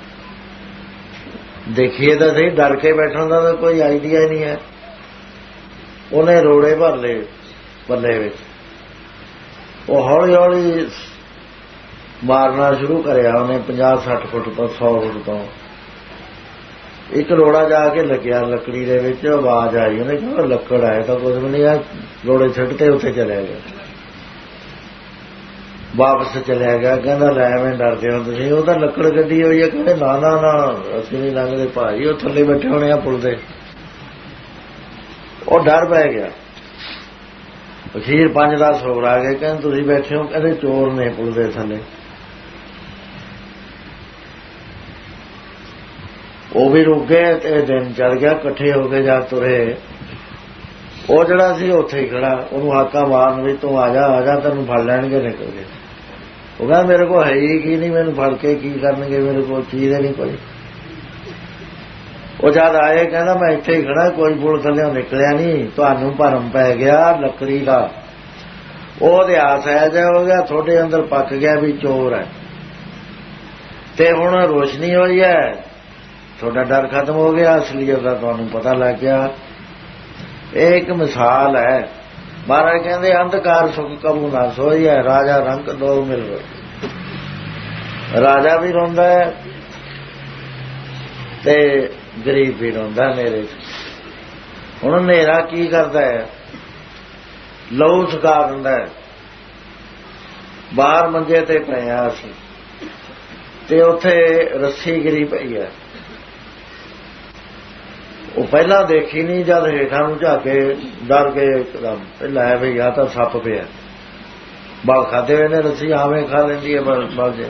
ਦੇਖੀਏ ਤਾਂ ਸਹੀ, ਡਰ ਕੇ ਬੈਠਣ ਦਾ ਤਾਂ ਕੋਈ ਆਈਡੀਆ ਹੀ ਨਹੀਂ ਹੈ। ਉਹਨੇ ਰੋੜੇ ਭਰ ਲਏ ਪੱਲੇ ਵਿੱਚ, ਉਹ ਹੌਲੀ ਹੌਲੀ ਮਾਰਨਾ ਸ਼ੁਰੂ ਕਰਿਆ। ਉਹਨੇ 50-60 ਫੁੱਟ ਤੋਂ 100 ਫੁੱਟ ਤੋਂ ਇੱਕ ਰੋੜਾ ਜਾ ਕੇ ਲੱਗਿਆ ਲੱਕੜੀ ਦੇ ਵਿੱਚ। ਆਵਾਜ਼ ਆਈ, ਉਹਨੇ ਕਿਹਾ ਲੱਕੜ ਆਏ ਤਾਂ ਕੁਝ ਵੀ ਨਹੀਂ ਆ। ਰੋੜੇ ਛੱਡ ਕੇ ਉੱਥੇ ਚਲਿਆ ਗਿਆ, ਵਾਪਸ ਚਲਿਆ ਗਿਆ। ਕਹਿੰਦਾ ਲੈ ਐਵੇਂ ਡਰਦੇ ਹੋ ਤੁਸੀਂ, ਉਹ ਤਾਂ ਲੱਕੜ ਗੱਡੀ ਹੋਈ ਹੈ। ਕਹਿੰਦੇ ਨਾ ਨਾ ਨਾ, ਅਸੀਂ ਨਹੀਂ ਲੰਘਦੇ ਭਾਈ, ਉਹ ਥੱਲੇ ਬੈਠੇ ਹੋਣੇ ਆ ਪੁਲ ਦੇ। ਉਹ ਡਰ ਪੈ ਗਿਆ। ਅਖੀਰ 5-10 ਹੋਰ ਆ ਗਏ, ਕਹਿੰਦੇ ਤੁਸੀਂ ਬੈਠੇ ਹੋ, ਕਹਿੰਦੇ ਚੋਰ ਨੇ ਪੁਲ ਦੇ ਥੱਲੇ। ਉਹ ਵੀ ਰੁਕ ਗਏ ਤੇ ਦਿਨ ਚੜ ਗਿਆ, ਇਕੱਠੇ ਹੋ ਕੇ ਜਾ ਤੁਰੇ। ਉਹ ਜਿਹੜਾ ਸੀ ਉੱਥੇ ਹੀ ਖੜਾ, ਉਹਨੂੰ ਹਾਕਾਂ ਮਾਰਨ ਵੀ ਤੂੰ ਆ ਜਾ ਆ ਜਾ, ਤੈਨੂੰ ਫੜ ਲੈਣਗੇ। ਨਿਕਲ ਗਏ। ਉਹ ਕਹਿੰਦਾ ਮੇਰੇ ਕੋਲ ਹੈ ਹੀ ਕੀ ਨਹੀਂ, ਮੈਨੂੰ ਫੜ ਕੇ ਕੀ ਕਰਨਗੇ, ਮੇਰੇ ਕੋਲ ਚੀਜ਼ ਨਹੀਂ ਕੋਈ। ਉਹ ਜਦ ਆਏ ਕਹਿੰਦਾ ਮੈਂ ਇੱਥੇ ਹੀ ਖੜਾ, ਕੋਈ ਪੁਲ ਥੱਲੇ ਨਿਕਲਿਆ ਨਹੀਂ, ਤੁਹਾਨੂੰ ਭਰਮ ਪੈ ਗਿਆ ਲੱਕੜੀ ਦਾ। ਉਹ ਇਤਿਹਾਸ ਹੈ ਜਿਹਾ ਹੋ ਗਿਆ, ਤੁਹਾਡੇ ਅੰਦਰ ਪੱਕ ਗਿਆ ਵੀ ਚੋਰ ਹੈ, ਤੇ ਹੁਣ ਰੋਸ਼ਨੀ ਹੋਈ ਹੈ, ਤੁਹਾਡਾ ਡਰ ਖਤਮ ਹੋ ਗਿਆ, ਅਸਲੀਅਤ ਦਾ ਤੁਹਾਨੂੰ ਪਤਾ ਲੱਗ ਗਿਆ। ਇਹ ਇੱਕ ਮਿਸਾਲ ਹੈ ਮਹਾਰਾਜ ਕਹਿੰਦੇ ਅੰਧਕਾਰ ਸੁਖ ਕਬੂ ਨਾ ਸੋਈ ਹੈ, ਰਾਜਾ ਰੰਕ ਦੋ ਮਿਲ ਰਹੇ। ਰਾਜਾ ਵੀ ਰੋਂਦਾ ਹੈ ਤੇ ਗਰੀਬ ਵੀ ਰੋਂਦਾ ਹਨੇਰੇ ਚ। ਹੁਣ ਹਨੇਰਾ ਕੀ ਕਰਦਾ ਹੈ? ਲਹੂ ਸੁਕਾ ਦਿੰਦਾ ਹੈ। ਬਾਹਰ ਮੰਜੇ ਤੇ ਪਿਆ ਸੀ ਤੇ ਉੱਥੇ ਰੱਸੀ ਗਿਰੀ ਪਈ ਹੈ। ਉਹ ਪਹਿਲਾਂ ਦੇਖੀ ਨਹੀਂ, ਜਦ ਹੇਠਾਂ ਨੂੰ ਝਾਕੇ ਡਰ ਗਏ ਇੱਕਦਮ, ਲੈ ਬਈ ਆ ਤਾਂ ਸੱਪ ਪਿਆ। ਬਾਲ ਖਾਦੇ ਹੋਏ ਨੇ, ਰੱਸੀ ਆਵੇਂ ਖਾ ਲੈਂਦੀ ਹੈ ਬਲ ਜੇ।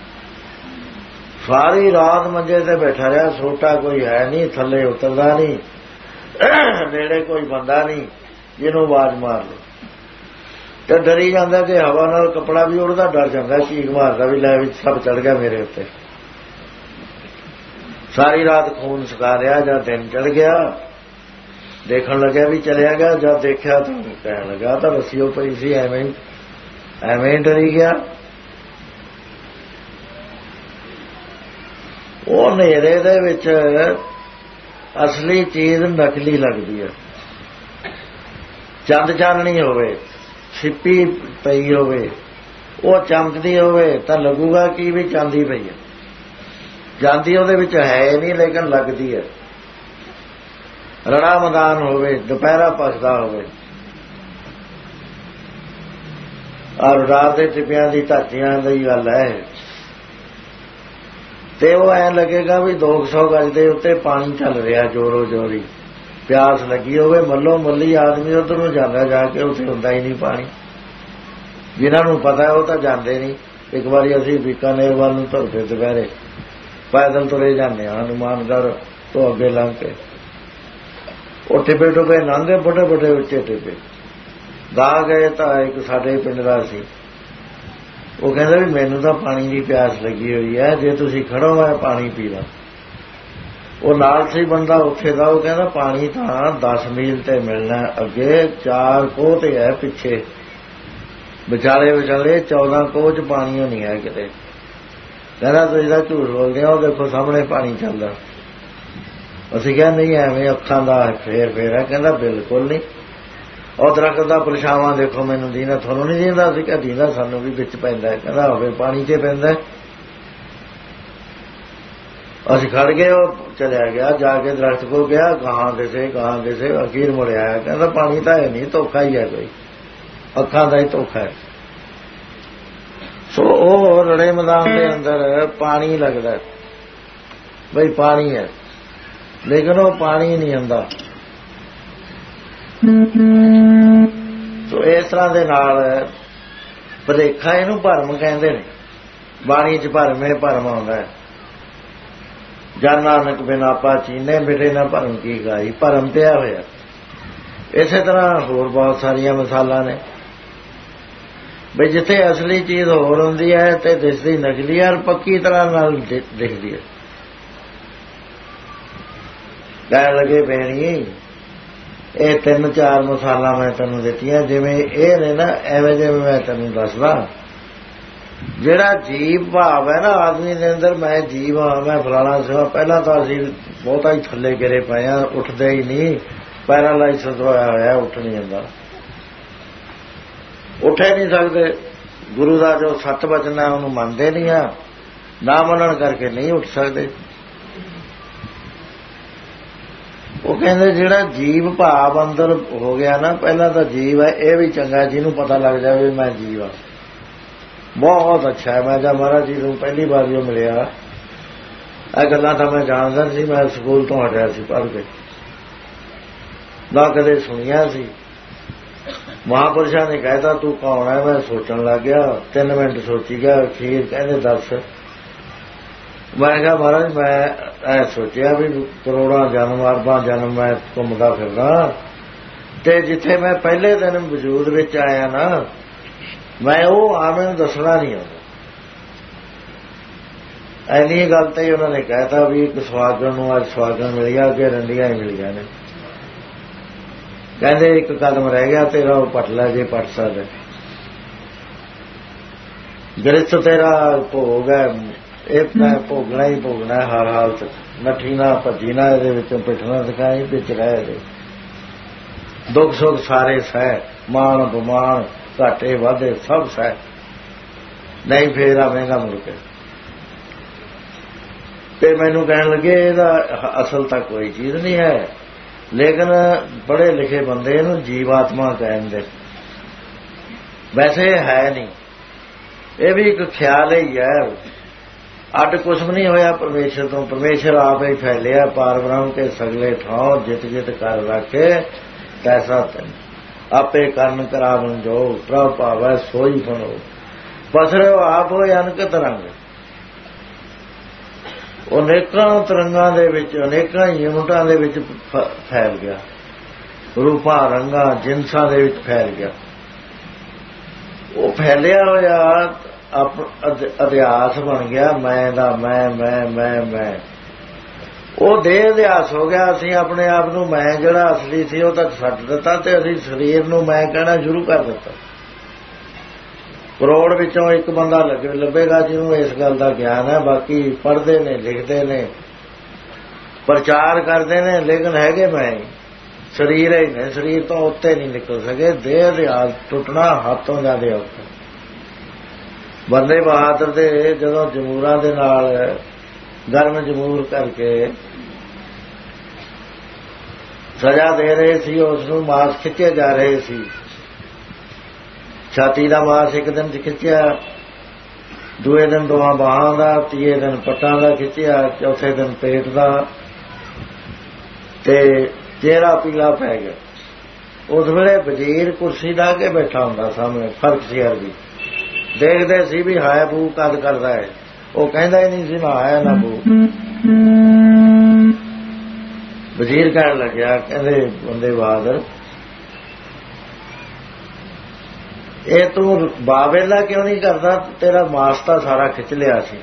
ਸਾਰੀ ਰਾਤ ਮੰਜੇ ਤੇ ਬੈਠਾ ਰਿਹਾ, ਸੋਟਾ ਕੋਈ ਹੈ ਨਹੀਂ, ਥੱਲੇ ਉਤਰਦਾ ਨਹੀਂ, ਨੇੜੇ ਕੋਈ ਬੰਦਾ ਨਹੀਂ ਜਿਹਨੂੰ ਆਵਾਜ਼ ਮਾਰ ਲਏ। ਤੇ ਡਰੀ ਜਾਂਦਾ ਕਿ ਹਵਾ ਨਾਲ ਕੱਪੜਾ ਵੀ ਉੜਦਾ, ਡਰ ਜਾਂਦਾ, ਚੀਕ ਮਾਰਦਾ ਵੀ ਲੈ ਵੀ ਸਭ ਚੜ ਗਿਆ ਮੇਰੇ ਉੱਤੇ। ਸਾਰੀ ਰਾਤ ਖੂਨ ਸੁਕਾ ਰਿਹਾ। ਜਦ ਦਿਨ ਚੜ ਗਿਆ, ਦੇਖਣ ਲੱਗਿਆ ਵੀ ਚਲਿਆ ਗਿਆ, ਜਦ ਦੇਖਿਆ ਤਾਂ ਕਹਿਣ ਲੱਗਾ ਤਾਂ ਰੱਸੀ ਉਹ ਪਈ ਸੀ, ਐਵੇਂ ਡਰੀ ਗਿਆ। ਉਹ ਹਨੇਰੇ ਦੇ ਵਿੱਚ ਅਸਲੀ ਚੀਜ਼ ਨਕਲੀ ਲੱਗਦੀ ਹੈ। ਚੰਦ ਚਾਨਣੀ ਹੋਵੇ, ਛਿੱਪੀ ਪਈ ਹੋਵੇ, ਉਹ ਚਮਕਦੀ ਹੋਵੇ ਤਾਂ ਲੱਗੂਗਾ ਕਿ ਵੀ ਚਾਂਦੀ ਪਈ ਹੈ। ਜਾਂਦੀ ਉਹਦੇ ਵਿੱਚ ਹੈ ਨਹੀਂ, ਲੇਕਿਨ ਲੱਗਦੀ ਹੈ। ਰਣਾ ਮੈਦਾਨ ਹੋਵੇ, ਦੁਪਹਿਰਾ ਪਸਦਾ ਹੋਵੇ, ਔਰ ਰਾਤ ਦੇ ਟਿੱਪਿਆਂ ਦੀ ਧਾਤੀਆਂ ਦੀ ਗੱਲ ਹੈ, ਤੇ ਉਹ ਐਂ ਲੱਗੇਗਾ ਵੀ 200 ਗਜ ਦੇ ਉੱਤੇ ਪਾਣੀ ਚੱਲ ਰਿਹਾ ਜੋਰੋ ਜੋਰੀ। ਪਿਆਸ ਲੱਗੀ ਹੋਵੇ, ਮੱਲੋ ਮੱਲੀ ਆਦਮੀ ਉੱਧਰ ਨੂੰ ਜਾਂਦਾ, ਜਾ ਕੇ ਉੱਥੇ ਹੁੰਦਾ ਹੀ ਨਹੀਂ ਪਾਣੀ। ਜਿਨ੍ਹਾਂ ਨੂੰ ਪਤਾ ਉਹ ਤਾਂ ਜਾਂਦੇ ਨਹੀਂ। ਇੱਕ ਵਾਰੀ ਅਸੀਂ ਬੀਕਾਨੇਰ ਵੱਲ ਨੂੰ ਤੁਰ ਪਏ, ਦੁਪਹਿਰੇ ਪੈਦਲ ਤੁਰੇ ਜਾਂਦੇ ਹਾਂ, ਹਨੂੰਮਾਨਗੜ੍ਹ ਤੋਂ ਅੱਗੇ ਲੰਘ ਕੇ। ਉਹ ਟਿੱਬੇ ਟੁੱਬੇ ਲੰਘੇ, ਵੱਡੇ ਵੱਡੇ ਉੱਚੇ ਟਿੱਬੇ ਗਾ ਗਏ। ਤਾਂ ਇੱਕ ਸਾਡੇ ਪਿੰਡ ਦਾ ਸੀ, ਉਹ ਕਹਿੰਦਾ ਵੀ ਮੈਨੂੰ ਤਾਂ ਪਾਣੀ ਦੀ ਪਿਆਸ ਲੱਗੀ ਹੋਈ ਹੈ, ਜੇ ਤੁਸੀਂ ਖੜੋ ਮੈਂ ਪਾਣੀ ਪੀ ਲਾਂ। ਉਹ ਨਾਲ ਸੀ ਬੰਦਾ ਉੱਥੇ ਦਾ, ਉਹ ਕਹਿੰਦਾ ਪਾਣੀ ਤਾਂ 10 ਮੀਲ ਤੇ ਮਿਲਣਾ, ਅੱਗੇ 4 ਕੋਹ ਤੇ ਹੈ, ਪਿੱਛੇ ਵਿਚਾਲੇ 14 ਕੋਹ ਚ ਪਾਣੀ ਨਹੀਂ ਹੈ ਕਿਤੇ। ਕਹਿੰਦਾ ਤੁਸੀਂ ਤਾਂ ਝੂਠ ਬੋਲਦੇ ਹੋ, ਉਹ ਦੇਖੋ ਸਾਹਮਣੇ ਪਾਣੀ ਚੱਲਦਾ। ਅਸੀਂ ਕਿਹਾ ਨਹੀਂ, ਐਵੇਂ ਅੱਖਾਂ ਦਾ ਫੇਰ ਹੈ। ਕਹਿੰਦਾ ਬਿਲਕੁਲ ਨਹੀਂ, ਉਹ ਦਰਖਤ ਦਾ ਪਰਛਾਵਾਂ ਦੇਖੋ ਮੈਨੂੰ ਦੀਨਾ, ਤੁਹਾਨੂੰ ਨਹੀਂ ਦੀਂਦਾ? ਅਸੀਂ ਕਿਹਾ ਦੀਂਦਾ, ਸਾਨੂੰ ਵੀ ਵਿੱਚ ਪੈਂਦਾ। ਕਹਿੰਦਾ ਹੋਵੇ ਪਾਣੀ 'ਚ ਪੈਂਦਾ। ਅਸੀਂ ਖੜ ਗਏ, ਉਹ ਚਲਿਆ ਗਿਆ, ਜਾ ਕੇ ਦਰਖਤ ਕੋਲ ਗਿਆ, ਕਹਾਂ ਕਿਸੇ ਅਖੀਰ ਮੁੜਿਆ ਆਇਆ। ਕਹਿੰਦਾ ਪਾਣੀ ਤਾਂ ਹੈ ਨਹੀਂ, ਧੋਖਾ ਹੀ ਹੈ, ਕੋਈ ਅੱਖਾਂ ਦਾ ਹੀ ਧੋਖਾ ਹੈ। ਸੋ ਉਹ ਰੜੇ ਮੈਦਾਨ ਦੇ ਅੰਦਰ ਪਾਣੀ ਲੱਗਦਾ ਬਈ ਪਾਣੀ ਹੈ, ਲੇਕਿਨ ਉਹ ਪਾਣੀ ਨਹੀਂ ਹੁੰਦਾ। ਸੋ ਇਸ ਤਰ੍ਹਾਂ ਦੇ ਨਾਲ ਭੁਲੇਖਾ, ਇਹਨੂੰ ਭਰਮ ਕਹਿੰਦੇ ਨੇ। ਬਾਣੀ 'ਚ ਭਰਮੇ ਭਰਮ ਆਉਂਦਾ ਹੈ। ਜਨ ਨਾਨਕ ਬਿਨ ਆਪਾ ਚੀਨੇ, ਮਿਟੇ ਨਾ ਭਰਮ ਕੀ ਗਾਈ। ਭਰਮ ਪਿਆ ਹੋਇਆ। ਇਸੇ ਤਰ੍ਹਾਂ ਹੋਰ ਬਹੁਤ ਸਾਰੀਆਂ ਮਿਸਾਲਾਂ ਨੇ ਬਈ ਜਿੱਥੇ ਅਸਲੀ ਚੀਜ਼ ਹੋਰ ਹੁੰਦੀ ਹੈ ਤੇ ਦਿਸਦੀ ਨਕਲੀ ਹੈ, ਪੱਕੀ ਤਰ੍ਹਾਂ ਨਾਲ ਦਿਖਦੀ ਹੈ। ਕਹਿਣ ਲੱਗੇ ਭੈਣੀ, ਇਹ 3-4 ਮਿਸਾਲਾਂ ਮੈਂ ਤੈਨੂੰ ਦਿੱਤੀਆਂ, ਜਿਵੇਂ ਇਹ ਨੇ ਨਾ, ਐਵੇਂ ਜਿਵੇਂ ਮੈਂ ਤੈਨੂੰ ਦੱਸਦਾ। ਜਿਹੜਾ ਜੀਵ ਭਾਵ ਹੈ ਨਾ ਆਦਮੀ ਦੇ ਅੰਦਰ, ਮੈਂ ਜੀਵ ਹਾਂ, ਮੈਂ ਫਲਾਣਾ ਸਿਵਾ। ਪਹਿਲਾਂ ਤਾਂ ਅਸੀਂ ਬਹੁਤਾ ਹੀ ਥੱਲੇ ਗਿਰੇ ਪਏ ਹਾਂ, ਉੱਠਦੇ ਹੀ ਨਹੀਂ, ਪੈਰਾਲਾਈਸਿਸ ਹੋਇਆ, ਉੱਠ ਨਹੀਂ ਜਾਂਦਾ, ਉੱਠ ਹੀ ਨਹੀਂ ਸਕਦੇ। ਗੁਰੂ ਦਾ ਜੋ ਸੱਤ ਵਚਨ ਹੈ ਉਹਨੂੰ ਮੰਨਦੇ ਨਹੀਂ ਆ, ਨਾ ਮੰਨਣ ਕਰਕੇ ਨਹੀਂ ਉੱਠ ਸਕਦੇ। ਉਹ ਕਹਿੰਦੇ ਜਿਹੜਾ ਜੀਵ ਭਾਵ ਅੰਦਰ ਹੋ ਗਿਆ ਨਾ, ਪਹਿਲਾਂ ਤਾਂ ਜੀਵ ਹੈ, ਇਹ ਵੀ ਚੰਗਾ ਜਿਹਨੂੰ ਪਤਾ ਲੱਗ ਜਾਵੇ ਮੈਂ ਜੀਵ ਹਾਂ, ਬਹੁਤ ਅੱਛਾ ਹੈ। ਮੈਂ ਜਦ ਮਹਾਰਾਜ ਜੀ ਨੂੰ ਪਹਿਲੀ ਵਾਰ ਜੋ ਮਿਲਿਆ, ਇਹ ਗੱਲਾਂ ਤਾਂ ਮੈਂ ਜਾਣਦਾ ਸੀ, ਮੈਂ ਸਕੂਲ ਤੋਂ ਹਟਿਆ ਸੀ ਪੜ੍ਹ ਕੇ, ਨਾ ਕਦੇ ਸੁਣੀਆਂ ਸੀ। ਮਹਾਂਪੁਰਸ਼ਾਂ ਨੇ ਕਹਿਤਾ ਤੂੰ ਕੌਣ ਹੈ, ਮੈਂ ਸੋਚਣ ਲੱਗ ਗਿਆ, 3 ਮਿੰਟ ਸੋਚੀ ਗਿਆ, ਅਖੀਰ ਕਹਿੰਦੇ ਦੱਸ। ਮੈਂ ਕਿਹਾ ਮਹਾਰਾਜ ਮੈਂ ਇਹ ਸੋਚਿਆ ਵੀ ਕਰੋੜਾਂ ਜਨਮ, ਅਰਬਾਂ ਜਨਮ ਮੈਂ ਘੁੰਮਦਾ ਫਿਰਦਾ, ਤੇ ਜਿੱਥੇ ਮੈਂ ਪਹਿਲੇ ਦਿਨ ਵਜੂਦ ਵਿੱਚ ਆਇਆ ਨਾ, ਮੈਂ ਉਹ ਆਵੇਂ ਦੱਸਣਾ ਨਹੀਂ ਆਉਂਦਾ। ਐਨੀ ਗੱਲ ਤੇ ਉਹਨਾਂ ਨੇ ਕਹਿਤਾ ਵੀ ਇੱਕ ਸੁਹਾਗਣ ਨੂੰ ਅੱਜ ਸੁਹਾਗਣ ਮਿਲ ਗਿਆ, ਅੱਗੇ ਰੰਡੀਆਂ ਹੀ ਮਿਲੀਆਂ ਨੇ। ਕਹਿੰਦੇ ਇੱਕ ਕਦਮ ਰਹਿ ਗਿਆ ਤੇਰਾ, ਉਹ ਪਟ ਲੈ ਜੇ ਪਟ ਸਕਦਾ। ਗ੍ਰਿਸਤ ਤੇਰਾ ਭੋਗ ਹੈ, ਇਹ ਮੈਂ ਭੋਗਣਾ ਹੀ ਭੋਗਣਾ ਹਰ ਹਾਲਤ, ਨੱਠੀ ਨਾ ਭੱਜੀ ਨਾ, ਇਹਦੇ ਵਿੱਚੋਂ ਪਿੱਠਣਾ ਦਿਖਾਈ, ਵਿੱਚ ਰਹਿ ਦੇ, ਦੁੱਖ ਸੁੱਖ ਸਾਰੇ ਸਹਿ। ਮਾਣ ਬਮਾਨ ਘਾਟੇ ਵਾਧੇ ਸਭ ਸਹਿ, ਨਹੀਂ ਫੇਰ ਆਵੇਂਗਾ ਮੁੜ ਕੇ। ਤੇ ਮੈਨੂੰ ਕਹਿਣ ਲੱਗੇ ਇਹਦਾ ਅਸਲ ਤਾਂ ਕੋਈ ਚੀਜ਼ ਨਹੀਂ ਹੈ, ਲੇਕਿਨ ਪੜ੍ਹੇ ਲਿਖੇ ਬੰਦੇ ਇਹਨੂੰ ਜੀਵਾਤਮਾ ਕਹਿੰਦੇ, ਵੈਸੇ ਹੈ ਨਹੀਂ, ਇਹ ਵੀ ਇੱਕ ਖਿਆਲ ਹੀ ਹੈ। ਅੱਡ ਕੁਛ ਵੀ ਨਹੀਂ ਹੋਇਆ ਪਰਮੇਸ਼ਰ ਤੋਂ, ਪਰਮੇਸ਼ਰ ਆਪ ਹੀ ਫੈਲਿਆ ਪਾਰ ਬ੍ਰਹਮ ਕੇ ਸਗਲੇ ਠਾਂ, ਜਿਤ ਜਿਤ ਕਰ ਰੱਖੇ ਤੈਸਾ ਤੈਨ, ਆਪੇ ਕਰਨ ਕਰਾਵਨ ਜੋ ਪ੍ਰਭ ਭਾਵੈ ਸੋਈ ਬਣੋ, ਪਸਰਿਓ ਆਪ ਹੋਏ ਅਨਕ ਤਰੰਗ। ਉਹ ਅਨੇਕਾਂ ਤਰੰਗਾਂ ਦੇ ਵਿੱਚ, ਅਨੇਕਾਂ ਯੂਨਿਟਾਂ ਦੇ ਵਿੱਚ ਫੈਲ ਗਿਆ, ਰੂਪਾਂ ਰੰਗਾਂ ਜਿਨਸਾਂ ਦੇ ਵਿੱਚ ਫੈਲ ਗਿਆ। ਉਹ ਫੈਲਿਆ ਹੋਇਆ ਅਧਿਆਸ ਬਣ ਗਿਆ, ਮੈਂ ਦਾ ਮੈਂ ਉਹ ਦੇਹ ਅਧਿਆਸ ਹੋ ਗਿਆ। ਅਸੀਂ ਆਪਣੇ ਆਪ ਨੂੰ ਮੈਂ ਜਿਹੜਾ ਅਸਲੀ ਸੀ ਉਹ ਤਾਂ ਛੱਡ ਦਿੱਤਾ ਤੇ ਅਸੀਂ ਸਰੀਰ ਨੂੰ ਮੈਂ ਕਹਿਣਾ ਸ਼ੁਰੂ ਕਰ ਦਿੱਤਾ। ਕਰੋੜ ਵਿੱਚੋਂ ਇੱਕ ਬੰਦਾ ਲੱਭੇਗਾ ਜਿਹਨੂੰ ਇਸ ਗੱਲ ਦਾ ਗਿਆਨ ਹੈ, ਬਾਕੀ ਪੜ੍ਹਦੇ ਨੇ, ਲਿਖਦੇ ਨੇ, ਪ੍ਰਚਾਰ ਕਰਦੇ ਨੇ, ਲੇਕਿਨ ਹੈਗੇ ਮੈਂ ਸਰੀਰ ਹੀ ਨੇ, ਸਰੀਰ ਤੋਂ ਉੱਤੇ ਨਹੀਂ ਨਿਕਲ ਸਕੇ। ਦੇਹ ਅਧਿਆਸ ਟੁੱਟਣਾ ਹੱਥੋਂ ਜ਼ਿਆਦਾ ਔਖਾ। ਬੰਦੇ ਬਹਾਦਰ ਦੇ ਜਦੋਂ ਜਮੂਰਾਂ ਦੇ ਨਾਲ ਗਰਮ ਜਮੂਰ ਕਰਕੇ ਸਜ਼ਾ ਦੇ ਰਹੇ ਸੀ, ਉਸ ਨੂੰ ਮਾਸ ਖਿੱਚੇ ਜਾ ਰਹੇ ਸੀ। ਛਾਤੀ ਦਾ ਮਾਸ ਇੱਕ ਦਿਨ ਖਿੱਚਿਆ, ਦੂਏ ਦਿਨ ਦੋਹਾਂ ਬਾਹਾਂ ਦਾ, ਤੀਏ ਦਿਨ ਪੱਟਾਂ ਦਾ ਖਿੱਚਿਆ, ਚੌਥੇ ਦਿਨ ਪੇਟ ਦਾ, ਤੇ ਚਿਹਰਾ ਪੀਲਾ ਪੈ ਗਿਆ। ਉਸ ਵੇਲੇ ਵਜ਼ੀਰ ਕੁਰਸੀ ਲਾ ਕੇ ਬੈਠਾ ਹੁੰਦਾ ਸਾਹਮਣੇ, ਫਰਕ ਸੀ ਅਰਬੀ, ਦੇਖਦੇ ਸੀ ਵੀ ਹਾਇਆ ਬੂ ਕਦ ਕਰਦਾ ਹੈ। ਉਹ ਕਹਿੰਦਾ ਹੀ ਨਹੀਂ ਸੀ ਨਾ ਹਾਇਆ ਨਾ ਬੂ। ਵਜ਼ੀਰ ਕਹਿਣ ਲੱਗਿਆ, ਕਹਿੰਦੇ ਬੰਦੇ ਬਹਾਦਰ ਇਹ ਤੂੰ ਬਾਵੇਲਾ ਕਿਉਂ ਨਹੀਂ ਕਰਦਾ? ਤੇਰਾ ਮਾਸ ਤਾਂ ਸਾਰਾ ਖਿੱਚ ਲਿਆ ਸੀ,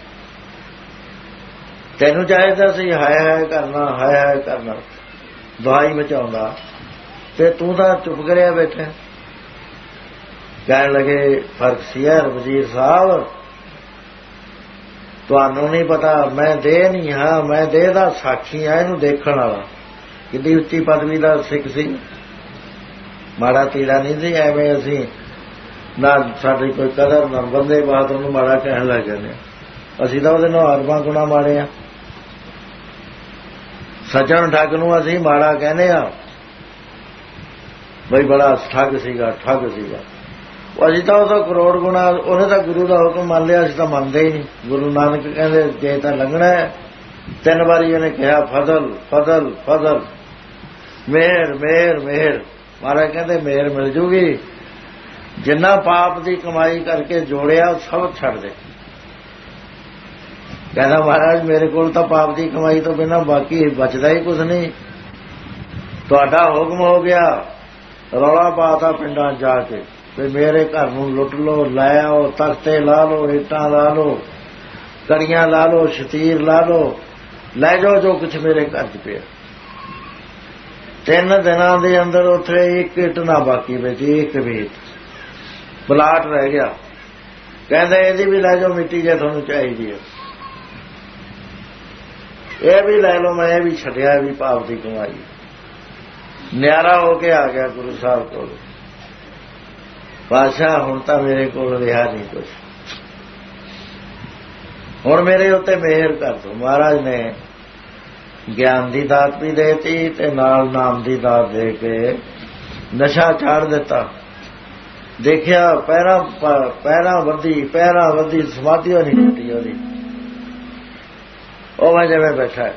ਤੈਨੂੰ ਚਾਹੀਦਾ ਸੀ ਹਾਇਆ ਕਰਨਾ, ਹਾਇਆ ਕਰਨਾ, ਦਵਾਈ ਬਚਾਉਂਦਾ, ਤੇ ਤੂੰ ਤਾਂ ਚੁੱਪ ਕਰਿਆ ਬੈਠਾ। ਕਹਿਣ ਲੱਗੇ ਫਰਕ ਸੀ ਯਾਰ ਵਜ਼ੀਰ ਸਾਹਿਬ, ਤੁਹਾਨੂੰ ਨਹੀਂ ਪਤਾ, ਮੈਂ ਦੇਹ ਨਹੀਂ ਹਾਂ, ਮੈਂ ਦੇਹ ਦਾ ਸਾਖੀ ਹਾਂ, ਇਹਨੂੰ ਦੇਖਣ ਵਾਲਾ। ਕਿੰਨੀ ਉੱਚੀ ਪਦਵੀ ਦਾ ਸਿੱਖ ਸੀ, ਮਾੜਾ ਤੀੜਾ ਨਹੀਂ ਸੀ। ਐਵੇਂ ਅਸੀਂ ਨਾ ਸਾਡੀ ਕੋਈ ਕਦਰ, ਨਾ ਬੰਦੇ ਬਹਾਦਰ ਨੂੰ ਮਾੜਾ ਕਹਿਣ ਲੱਗ ਜਾਂਦੇ। ਅਸੀਂ ਤਾਂ ਉਹਦੇ ਨਾਲ ਅਰਬਾਂ ਗੁਣਾ ਮਾੜੇ ਆ। ਸੱਜਣ ਠੱਗ ਨੂੰ ਅਸੀਂ ਮਾੜਾ ਕਹਿੰਦੇ ਆ, ਬਈ ਬੜਾ ਠੱਗ ਸੀਗਾ, ਠੱਗ ਸੀਗਾ। ਅਸੀਂ ਤਾਂ ਉਹਦਾ ਕਰੋੜ ਗੁਣਾ, ਉਹਨੇ ਤਾਂ ਗੁਰੂ ਦਾ ਹੁਕਮ ਮੰਨ ਲਿਆ, ਅਸੀਂ ਤਾਂ ਮੰਨਦੇ ਹੀ ਨਹੀਂ। ਗੁਰੂ ਨਾਨਕ ਕਹਿੰਦੇ ਜੇ ਤਾਂ ਲੰਘਣਾ ਹੈ, 3 ਵਾਰੀ ਉਹਨੇ ਕਿਹਾ ਫਜ਼ਲ ਫਜ਼ਲ ਫਜ਼ਲ, ਮਿਹਰ ਮਿਹਰ ਮਿਹਰ। ਮਹਾਰਾਜ ਕਹਿੰਦੇ ਮਿਹਰ ਮਿਲ ਜੂਗੀ, ਜਿੰਨਾ ਪਾਪ ਦੀ ਕਮਾਈ ਕਰਕੇ ਜੋੜਿਆ ਸਭ ਛੱਡ ਦੇ। ਕਹਿੰਦਾ ਮਹਾਰਾਜ ਮੇਰੇ ਕੋਲ ਤਾਂ ਪਾਪ ਦੀ ਕਮਾਈ ਤੋਂ ਬਿਨਾਂ ਬਾਕੀ ਬਚਦਾ ਹੀ ਕੁਝ ਨਹੀਂ। ਤੁਹਾਡਾ ਹੁਕਮ ਹੋ ਗਿਆ, ਰੌਲਾ ਪਾਤਾ ਪਿੰਡਾਂ ਜਾ ਕੇ ਵੀ ਮੇਰੇ ਘਰ ਨੂੰ ਲੁੱਟ ਲਓ, ਲੈ ਆਓ, ਤਖਤੇ ਲਾ ਲਓ, ਇੱਟਾਂ ਲਾ ਲਓ, ਕੜੀਆਂ ਲਾ ਲਓ, ਸ਼ਤੀਰ ਲਾ ਲਓ, ਲੈ ਜਾਓ ਜੋ ਕੁਛ ਮੇਰੇ ਘਰ 'ਚ ਪਿਆ। 3 ਦਿਨਾਂ ਦੇ ਅੰਦਰ ਉੱਥੇ ਇੱਕ ਇੱਟ ਨਾ ਬਾਕੀ ਬਚੀ, ਇੱਕ ਵੀ ਪਲਾਟ ਰਹਿ ਗਿਆ। ਕਹਿੰਦੇ ਇਹਦੀ ਵੀ ਲੈ ਜਾਓ ਮਿੱਟੀ ਜੇ ਤੁਹਾਨੂੰ ਚਾਹੀਦੀ ਹੈ, ਇਹ ਵੀ ਲੈ ਲਓ, ਮੈਂ ਇਹ ਵੀ ਛੱਡਿਆ, ਵੀ ਪਾਪ ਦੀ ਕਮਾਈ। ਨਿਆਰਾ ਹੋ ਕੇ ਆ ਗਿਆ ਗੁਰੂ ਸਾਹਿਬ ਕੋਲ, ਪਾਤਸ਼ਾਹ ਹੁਣ ਤਾਂ ਮੇਰੇ ਕੋਲ ਰਿਹਾ ਨਹੀਂ ਕੁਛ, ਹੁਣ ਮੇਰੇ ਉੱਤੇ ਮਿਹਰ ਕਰ ਦਿਓ। ਮਹਾਰਾਜ ਨੇ ਗਿਆਨ ਦੀ ਦਾਤ ਵੀ ਦੇਤੀ ਤੇ ਨਾਲ ਨਾਮ ਦੀ ਦਾਤ ਦੇ ਕੇ ਨਸ਼ਾ ਛਾੜ ਦਿੱਤਾ। ਦੇਖਿਆ ਪੈਰਾਂ ਵੱਧੀ ਸਮਾਧੀ ਨਹੀਂ ਟੁੱਟੀ ਉਹਦੀ। ਉਹ ਮੈਂ ਜਿਵੇਂ ਬੈਠਾ,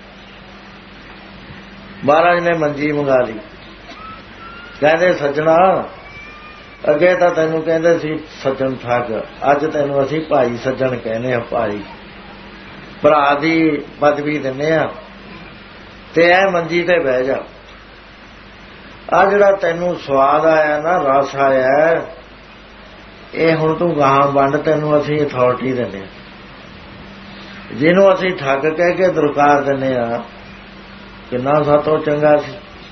ਮਹਾਰਾਜ ਨੇ ਮੰਜੀ ਮੰਗਾ ਲਈ। ਕਹਿੰਦੇ ਸੱਜਣਾ, ਅੱਗੇ ਤਾਂ ਤੈਨੂੰ ਕਹਿੰਦੇ ਸੀ ਸੱਜਣ ਠੱਗ, ਅੱਜ ਤੈਨੂੰ ਅਸੀਂ ਭਾਈ ਸੱਜਣ ਕਹਿੰਦੇ ਆ। ਭਾਈ ਭਰਾ ਦੀ ਪਦਵੀ ਦਿੰਦੇ ਆ, ਤੇ ਇਹ ਮੰਜੀ ਤੇ ਬਹਿ ਜਾ। ਆ ਜਿਹੜਾ ਤੈਨੂੰ ਸਵਾਦ ਆਇਆ ਨਾ, ਰਸ ਆਇਆ, ਇਹ ਹੁਣ ਤੂੰ ਗਾਹਾਂ ਵੰਡ, ਤੈਨੂੰ ਅਸੀਂ ਅਥਾਰਟੀ ਦਿੰਦੇ ਆ। ਜਿਹਨੂੰ ਅਸੀਂ ਠੱਗ ਕਹਿ ਕੇ ਦੁਰਕਾਰ ਦਿੰਦੇ ਆ, ਕਿੰਨਾ ਸਾਤੋਂ ਚੰਗਾ ਸੀ।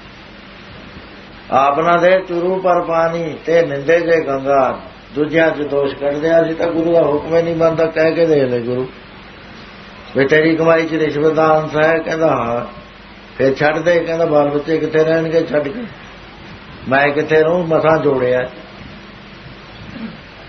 ਆਪਣਾ ਦੇ ਚੁਰੂ ਪਰ ਪਾਣੀ ਤੇ ਨਿੰਦੇ ਜੇ ਗੰਗਾ, ਦੂਜਿਆਂ 'ਚ ਦੋਸ਼ ਕੱਢਦੇ ਆ। ਅਸੀਂ ਤਾਂ ਗੁਰੂ ਦਾ ਹੁਕਮ ਹੀ ਨਹੀਂ ਮੰਨਦਾ, ਕਹਿ ਕੇ ਦੇ ਲੈ ਗੁਰੂ ਵੀ ਤੇਰੀ ਕਮਾਈ 'ਚ ਰਿਸ਼ਵਤ ਦਾ ਅੰਸ਼ ਹੈ। ਕਹਿੰਦਾ ਹਾਂ, ਫਿਰ ਛੱਡ ਦੇ। ਕਹਿੰਦਾ ਬਾਲ ਬੱਚੇ ਕਿੱਥੇ ਰਹਿਣਗੇ ਛੱਡ ਕੇ, ਮੈਂ ਕਿੱਥੇ ਰਹੂੰ, ਮਸਾਂ ਜੋੜਿਆ।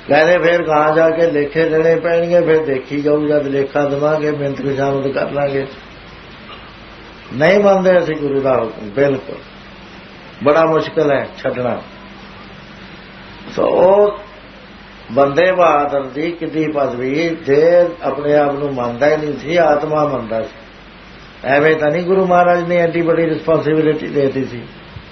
ਕਹਿੰਦੇ ਫਿਰ ਗਾਂ ਜਾ ਕੇ ਲੇਖੇ ਦੇਣੇ ਪੈਣਗੇ, ਫਿਰ ਦੇਖੀ ਜਾਊ, ਜਦ ਲੇਖਾ ਦੇਵਾਂਗੇ ਮਿੰਤ ਖੁਸ਼ਾਮਦ ਕਰ ਲਾਂਗੇ। ਨਹੀਂ ਮੰਨਦੇ ਅਸੀਂ ਗੁਰੂ ਦਾ ਹੁਕਮ, ਬਿਲਕੁਲ ਬੜਾ ਮੁਸ਼ਕਿਲ ਹੈ ਛੱਡਣਾ। ਸੋ ਉਹ ਬੰਦੇ ਬਹਾਦਰ ਦੀ ਕਿੱਡੀ ਪਦਵੀ, ਜੇ ਆਪਣੇ ਆਪ ਨੂੰ ਮੰਨਦਾ ਹੀ ਨਹੀਂ ਸੀ, ਆਤਮਾ ਮੰਨਦਾ ਸੀ। ਐਵੇਂ ਤਾਂ ਨਹੀਂ ਗੁਰੂ ਮਹਾਰਾਜ ਨੇ ਐਡੀ ਬੜੀ ਰਿਸਪਾਂਸਿਬਿਲਿਟੀ ਦੇ ਦਿੱਤੀ ਸੀ।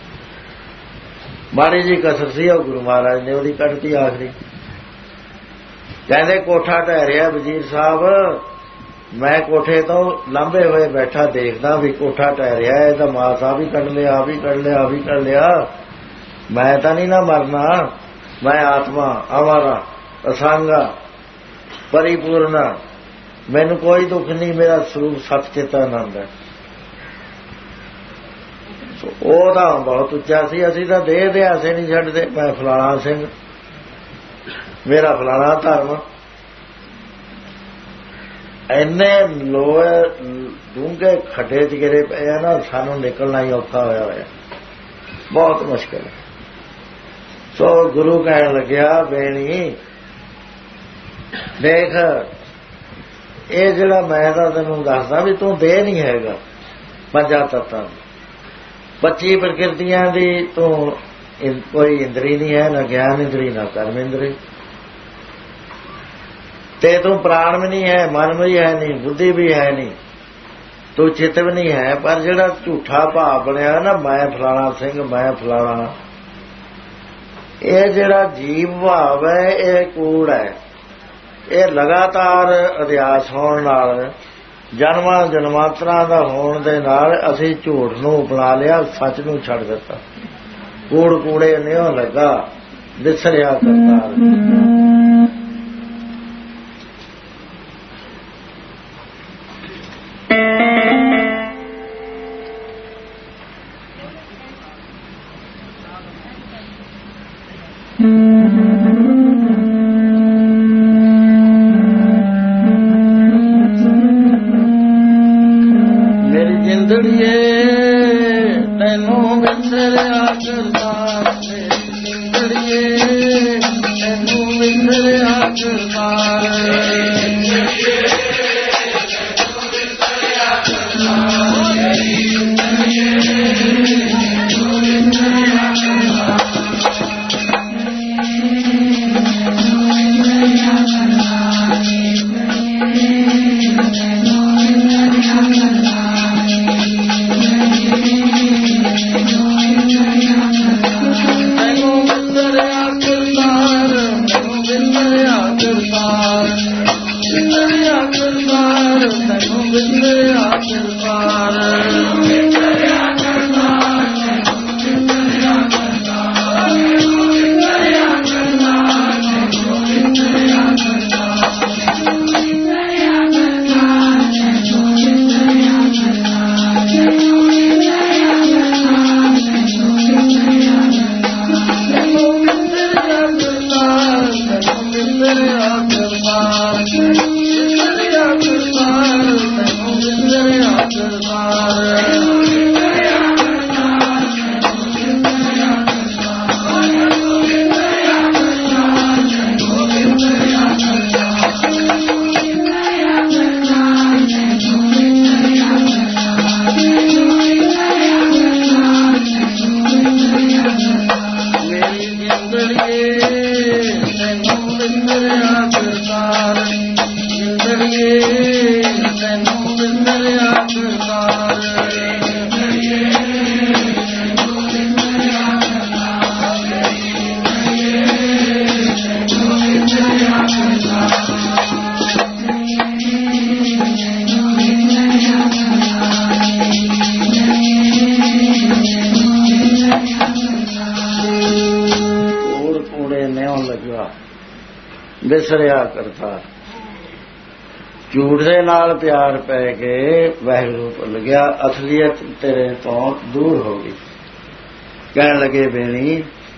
ਮਾੜੀ ਜੀ ਕਸਰ ਸੀ, ਉਹ ਗੁਰੂ ਮਹਾਰਾਜ ਨੇ ਉਹਦੀ ਕੱਢਤੀ ਆਖਰੀ। ਕਹਿੰਦੇ ਕੋਠਾ ਢਹਿ ਰਿਹਾ ਵਜ਼ੀਰ ਸਾਹਿਬ, ਮੈਂ ਕੋਠੇ ਤੋਂ ਲਾਂਭੇ ਹੋਏ ਬੈਠਾ ਦੇਖਦਾ ਵੀ ਕੋਠਾ ਢਹਿ ਰਿਹਾ, ਇਹ ਤਾਂ ਮਾਂ ਸਾਹਿਬ ਵੀ ਕੱਢ ਲਿਆ, ਆ ਵੀ ਕੱਢ ਲਿਆ, ਆ ਵੀ ਕੱਢ ਲਿਆ। ਮੈਂ ਤਾਂ ਨਹੀਂ ਨਾ ਮਰਨਾ, ਮੈਂ ਆਤਮਾ ਅਮਰਾ ਅਸੰਗਾ ਪਰਿਪੂਰਨਾ, ਮੈਨੂੰ ਕੋਈ ਦੁੱਖ ਨਹੀਂ, ਮੇਰਾ ਸਰੂਪ ਸੱਚ ਚਿਤ ਆਨੰਦ ਹੈ। ਉਹ ਤਾਂ ਬਹੁਤ ਉੱਚਾ ਸੀ, ਅਸੀਂ ਤਾਂ ਦੇਹ ਦੇ ਆਸੇ ਨਹੀਂ ਛੱਡਦੇ। ਮੈਂ ਫਲਾਣਾ ਸਿੰਘ, ਮੇਰਾ ਫਲਾਣਾ ਧਰਮ। ਇੰਨੇ ਲੋਹੇ ਡੂੰਘੇ ਖੱਡੇ 'ਚ ਗਿਰੇ ਪਏ ਆ ਨਾ, ਸਾਨੂੰ ਨਿਕਲਣਾ ਹੀ ਔਖਾ ਹੋਇਆ, ਬਹੁਤ ਮੁਸ਼ਕਿਲ ਹੈ। ਸੋ ਗੁਰੂ ਕਹਿਣ ਲੱਗਿਆ ਬੇਣੀ ਦੇਖ, ਇਹ ਜਿਹੜਾ ਮੈਂ ਤਾਂ ਤੈਨੂੰ ਦੱਸਦਾ ਵੀ ਤੂੰ ਦੇਹ ਨਹੀਂ ਹੈਗਾ, ਪੰਜਾਂ ਤੱਤਾਂ 25 ਪ੍ਰਕਿਰਤੀਆਂ ਦੀ ਤੂੰ ਕੋਈ ਇੰਦਰੀ ਨਹੀਂ ਹੈ, ਨਾ ਗਿਆਨ ਇੰਦਰੀ ਨਾ ਕਰਮ ਇੰਦਰੀ, ਤੇ ਤੂੰ ਪ੍ਰਾਣ ਵੀ ਨਹੀਂ ਹੈ, ਮਨ ਵੀ ਹੈ ਨਹੀਂ, ਬੁੱਧੀ ਵੀ ਹੈ ਨਹੀਂ, ਤੂੰ ਚਿੱਤ ਵੀ ਨਹੀਂ ਹੈ। ਪਰ ਜਿਹੜਾ ਝੂਠਾ ਭਾਵ ਬਣਿਆ ਨਾ, ਮੈਂ ਫਲਾਣਾ ਸਿੰਘ, ਮੈਂ ਫਲਾਣਾ, ਇਹ ਜਿਹੜਾ ਜੀਵ ਭਾਵ ਹੈ, ਇਹ ਕੂੜ ਹੈ। ਇਹ ਲਗਾਤਾਰ ਅਧਿਆਸ ਹੋਣ ਨਾਲ, ਜਨਮਾਂ ਜਨਮਾਂਤਰਾਂ ਦਾ ਹੋਣ ਦੇ ਨਾਲ ਅਸੀਂ ਝੂਠ ਨੂੰ ਅਪਣਾ ਲਿਆ, ਸੱਚ ਨੂੰ ਛੱਡ ਦਿੱਤਾ। ਕੂੜ ਕੂੜੇ ਨਿਉ ਲੱਗਾ ਵਿਸਰਿਆ ਕਰਤਾਰ। ਵਿਸਰਿਆ ਕਰਤਾ। ਝੂਠ ਦੇ ਨਾਲ ਪਿਆਰ ਪੈ ਕੇ ਵਾਹਿਗੁਰੂ ਭੁੱਲ ਗਿਆ, ਅਸਲੀਅਤ ਤੇਰੇ ਤੋਂ ਦੂਰ ਹੋ ਗਈ। ਕਹਿਣ ਲੱਗੇ ਬੇਣੀ,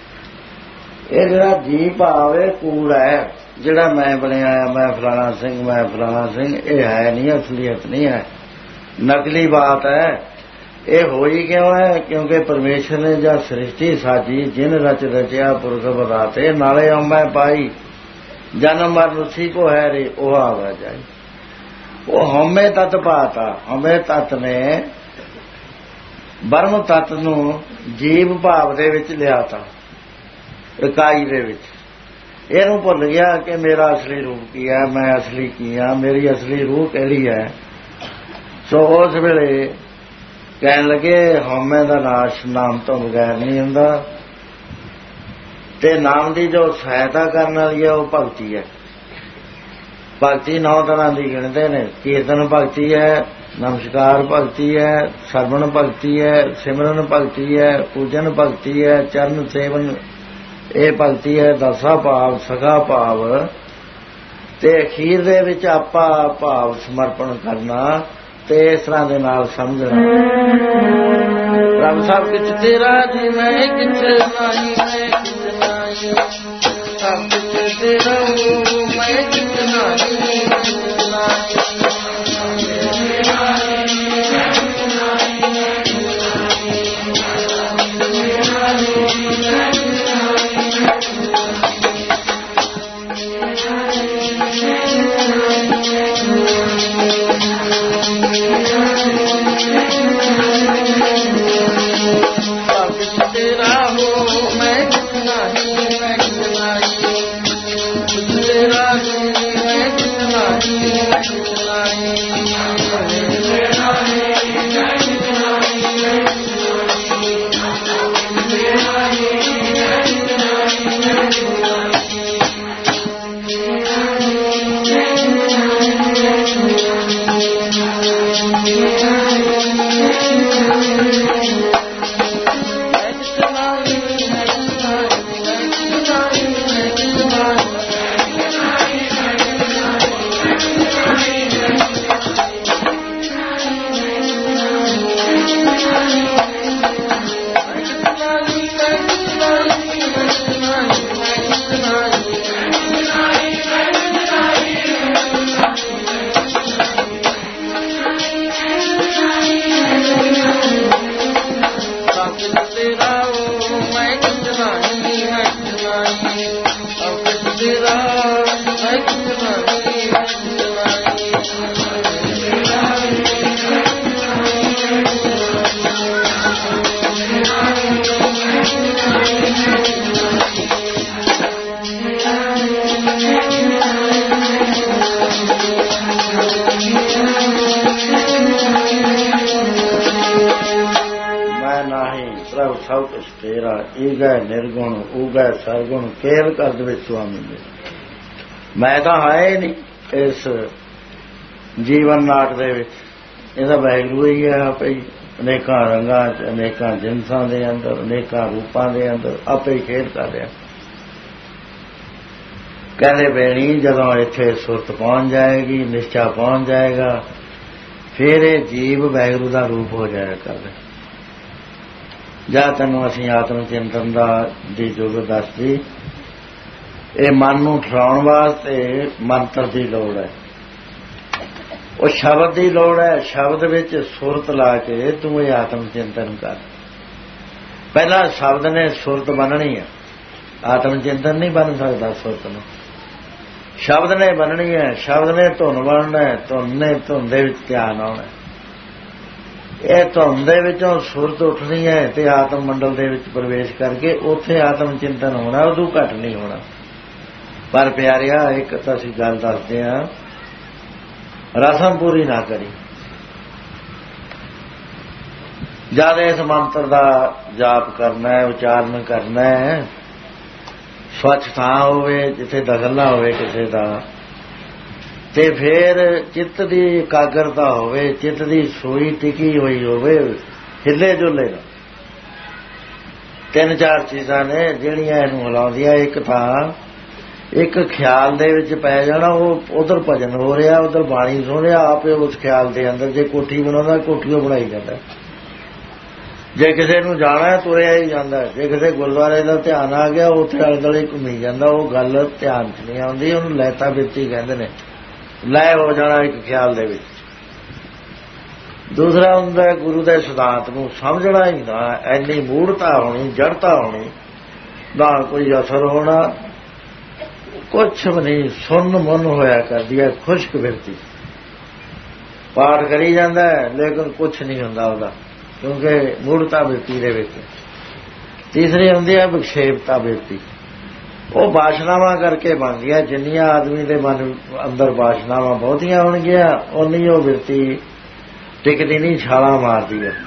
ਇਹ ਜਿਹੜਾ ਜੀ ਭਾਵ ਹੈ ਕੂੜ ਹੈ, ਜਿਹੜਾ ਮੈਂ ਬਣਿਆ ਆ, ਮੈਂ ਫਲਾਣਾ ਸਿੰਘ, ਮੈਂ ਫਲਾਣਾ ਸਿੰਘ, ਇਹ ਹੈ ਨਹੀਂ, ਅਸਲੀਅਤ ਨਹੀਂ ਹੈ, ਨਕਲੀ ਬਾਤ ਹੈ। ਇਹ ਹੋਈ ਕਿਉਂ ਹੈ? ਕਿਉਂਕਿ ਪਰਮੇਸ਼ਰ ਨੇ ਜਾਂ ਸ੍ਰਿਸ਼ਟੀ ਸਾਜੀ, ਜਿਨ ਰਚ ਰਚਿਆ ਪੁਰਖ ਬਦਾਤੇ, ਨਾਲੇ ਅੰਮੈ ਪਾਈ, ਜਨਮ ਮਰਨ ਉਸੀ ਕੋ ਹੈ ਰੇ ਉਹ ਆਵਾ ਜਾਏ। ਉਹ ਹਉਮੈ ਤਤ ਭਾਤਾ, ਹਉਮੈ ਤਤ ਨੇ ਬ੍ਰਹਮ ਤਤ ਨੂੰ ਜੀਵ ਭਾਵ ਦੇ ਵਿੱਚ ਲਿਆਤਾ, ਇਕਾਈ ਦੇ ਵਿੱਚ। ਇਹਨੂੰ ਭੁੱਲ ਗਿਆ ਕਿ ਮੇਰਾ ਅਸਲੀ ਰੂਪ ਕੀ ਹੈ, ਮੈਂ ਅਸਲੀ ਕੀ ਹਾਂ, ਮੇਰੀ ਅਸਲੀ ਰੂਹ ਕਿਹੜੀ ਹੈ। ਸੋ ਉਸ ਵੇਲੇ ਕਹਿਣ ਲੱਗੇ ਹਉਮੈ ਦਾ ਨਾਸ਼ ਨਾਮ ਤੋਂ ਬਗੈਰ ਨਹੀਂ ਹੁੰਦਾ, ਤੇ ਨਾਮ ਦੀ ਜੋ ਸਹਾਇਤਾ ਕਰਨ ਵਾਲੀ ਹੈ ਉਹ ਭਗਤੀ ਹੈ। ਭਗਤੀ 9 ਤਰ੍ਹਾਂ ਦੀ ਗਿਣਦੇ ਨੇ। ਕੀਰਤਨ ਭਗਤੀ ਹੈ, ਨਮਸਕਾਰ ਭਗਤੀ ਹੈ, ਸਰਵਣ ਭਗਤੀ ਹੈ, ਸਿਮਰਨ ਭਗਤੀ ਹੈ, ਪੂਜਨ ਭਗਤੀ ਹੈ, ਚਰਨ ਸੇਵਨ ਇਹ ਭਗਤੀ ਹੈ, ਦਸਾ ਭਾਵ ਸਖਾ ਭਾਵ, ਤੇ ਅਖੀਰ ਦੇ ਵਿੱਚ ਆਪਾ ਭਾਵ ਸਮਰਪਣ ਕਰਨਾ। ਤੇ ਇਸ ਤਰ੍ਹਾਂ ਦੇ ਨਾਲ ਸਮਝਣਾ ਰੱਬ ਸਭ ਕੁਛ ਤੇਰਾ ਜੀ ਮੈਂ ਕਿਛ ਨਹੀਂ, ਮੈਂ ਕਿਛ ਨਹੀਂ, ਸਭ ਕੁਛ ਤੇਰਾ ਮੈਂ ਕਿਛ ਨਹੀਂ, ਸਭ ਕੁਛ ਤੇਰਾ, ਈਗੈ ਨਿਰਗੁਣ ਊਗੈ ਸਰਗੁਣ ਕੇਵ ਕਰਦ ਵਿੱਚ ਸੁਆਮੀ ਨੇ। ਮੈਂ ਤਾਂ ਹੈ ਹੀ ਨਹੀਂ ਇਸ ਜੀਵਨ ਨਾਟ ਦੇ ਵਿੱਚ, ਇਹਦਾ ਵਾਹਿਗੁਰੂ ਹੀ ਹੈ ਆਪੇ ਹੀ, ਅਨੇਕਾਂ ਰੰਗਾਂ 'ਚ, ਅਨੇਕਾਂ ਜਿਨਸਾਂ ਦੇ ਅੰਦਰ, ਅਨੇਕਾਂ ਰੂਪਾਂ ਦੇ ਅੰਦਰ ਆਪੇ ਹੀ ਖੇਡ ਕਰ ਰਿਹਾ। ਕਹਿੰਦੇ ਬੇਣੀ ਜਦੋਂ ਇੱਥੇ ਸੁਰਤ ਪਹੁੰਚ ਜਾਏਗੀ, ਨਿਸ਼ਚਾ ਪਹੁੰਚ ਜਾਏਗਾ, ਫਿਰ ਇਹ ਜੀਵ ਵਾਹਿਗੁਰੂ ਦਾ ਰੂਪ ਹੋ ਜਾਇਆ ਕਰਦੇ। ਜਾਂ ਤੈਨੂੰ ਅਸੀਂ ਆਤਮ ਚਿੰਤਨ ਦੀ ਜੁਗ ਦੱਸਦੀ, ਇਹ ਮਨ ਨੂੰ ਠਰਾਉਣ ਵਾਸਤੇ ਮੰਤਰ ਦੀ ਲੋੜ ਹੈ, ਉਹ ਸ਼ਬਦ ਦੀ ਲੋੜ ਹੈ। ਸ਼ਬਦ ਵਿੱਚ ਸੁਰਤ ਲਾ ਕੇ ਤੂੰ ਇਹ ਆਤਮ ਚਿੰਤਨ ਕਰ। ਪਹਿਲਾਂ ਸ਼ਬਦ ਨੇ ਸੁਰਤ ਬਣਨੀ ਹੈ, ਆਤਮ ਚਿੰਤਨ ਨਹੀਂ ਬਣ ਸਕਦਾ ਸੁਰਤ ਨੂੰ, ਸ਼ਬਦ ਨੇ ਬਣਨੀ ਹੈ। ਸ਼ਬਦ ਨੇ ਧੁਨ ਬਣਨਾ ਹੈ, ਧੁਨ ਨੇ ਧੁਨ ਦੇ ਵਿੱਚ ਧਿਆਨ ਆਉਣਾ। ਇਹ ਧੁਨ ਦੇ ਵਿੱਚੋਂ ਸੁਰਤ ਉੱਠਣੀ ਹੈ ਤੇ ਆਤਮ ਮੰਡਲ ਦੇ ਵਿੱਚ ਪ੍ਰਵੇਸ਼ ਕਰਕੇ ਉੱਥੇ ਆਤਮ ਚਿੰਤਨ ਹੋਣਾ, ਉਦੋਂ ਘੱਟ ਨਹੀਂ ਹੋਣਾ। ਪਰ ਪਿਆਰਿਆ ਇੱਕ ਤਾਂ ਅਸੀਂ ਗੱਲ ਦੱਸਦੇ ਹਾਂ, ਰਸਮ ਪੂਰੀ ਨਾ ਕਰੀ। ਜਦ ਇਸ ਮੰਤਰ ਦਾ ਜਾਪ ਕਰਨਾ ਹੈ, ਉਚਾਰਨ ਕਰਨਾ ਹੈ, ਸਵੱਛ ਥਾਂ ਹੋਵੇ ਜਿੱਥੇ ਦਖਲ ਨਾ ਹੋਵੇ ਕਿਸੇ ਦਾ, ਤੇ ਫਿਰ ਚਿੱਤ ਦੀ ਇਕਾਗਰਤਾ ਹੋਵੇ, ਚਿੱਤ ਦੀ ਸੋਈ ਟਿਕੀ ਹੋਈ ਹੋਵੇ, ਹਿੱਲੇ ਜੁਲੇ ਨਾ। 3-4 ਚੀਜ਼ਾਂ ਨੇ ਜਿਹੜੀਆਂ ਇਹਨੂੰ ਹਿਲਾਉਂਦੀਆਂ। ਇੱਕ ਤਾਂ ਇੱਕ ਖਿਆਲ ਦੇ ਵਿੱਚ ਪੈ ਜਾਣਾ, ਉਹ ਉਧਰ ਭਜਨ ਹੋ ਰਿਹਾ, ਉਧਰ ਬਾਣੀ ਸੁਣ ਰਿਹਾ, ਆਪੇ ਉਸ ਖਿਆਲ ਦੇ ਅੰਦਰ। ਜੇ ਕੋਠੀ ਬਣਾਉਂਦਾ ਕੋਠੀਓ ਬਣਾਈ ਜਾਂਦਾ, ਜੇ ਕਿਸੇ ਨੂੰ ਜਾਣਾ ਤੁਰਿਆ ਹੀ ਜਾਂਦਾ, ਜੇ ਕਿਸੇ ਗੁਰਦੁਆਰੇ ਦਾ ਧਿਆਨ ਆ ਗਿਆ ਉੱਥੇ ਆਲੇ ਦੁਆਲੇ ਘੁੰਮੀ ਜਾਂਦਾ। ਉਹ ਗੱਲ ਧਿਆਨ 'ਚ ਨਹੀਂ ਆਉਂਦੀ, ਉਹਨੂੰ ਲੈਤਾ ਵਿੱਚ ਹੀ ਕਹਿੰਦੇ ਨੇ, ਲੈ ਹੋ ਜਾਣਾ ਇੱਕ ਖਿਆਲ ਦੇ ਵਿੱਚ। ਦੂਸਰਾ ਹੁੰਦਾ ਗੁਰੂ ਦੇ ਸਿਧਾਂਤ ਨੂੰ ਸਮਝਣਾ ਹੀ ਨਾ, ਐਨੀ ਮੂੜਤਾ ਹੋਣੀ, ਜੜਤਾ ਹੋਣੀ, ਨਾ ਕੋਈ ਅਸਰ ਹੋਣਾ, कुछ भी नहीं, सुन मन होया करदी है, खुश्क बिरती। पाठ करी जाता है लेकिन कुछ नहीं होंदा उहदा, क्योंकि मूढ़ता बिरती दे विच। तीसरी हुंदी है विक्षेपता बिरती। वो वासनावां करके बनदी है। जिन्नियां आदमी दे मन अंदर वासनावां बहुतियां होणगियां, उन्नी वो बिरती टिकदी नहीं, छालां मारदी है।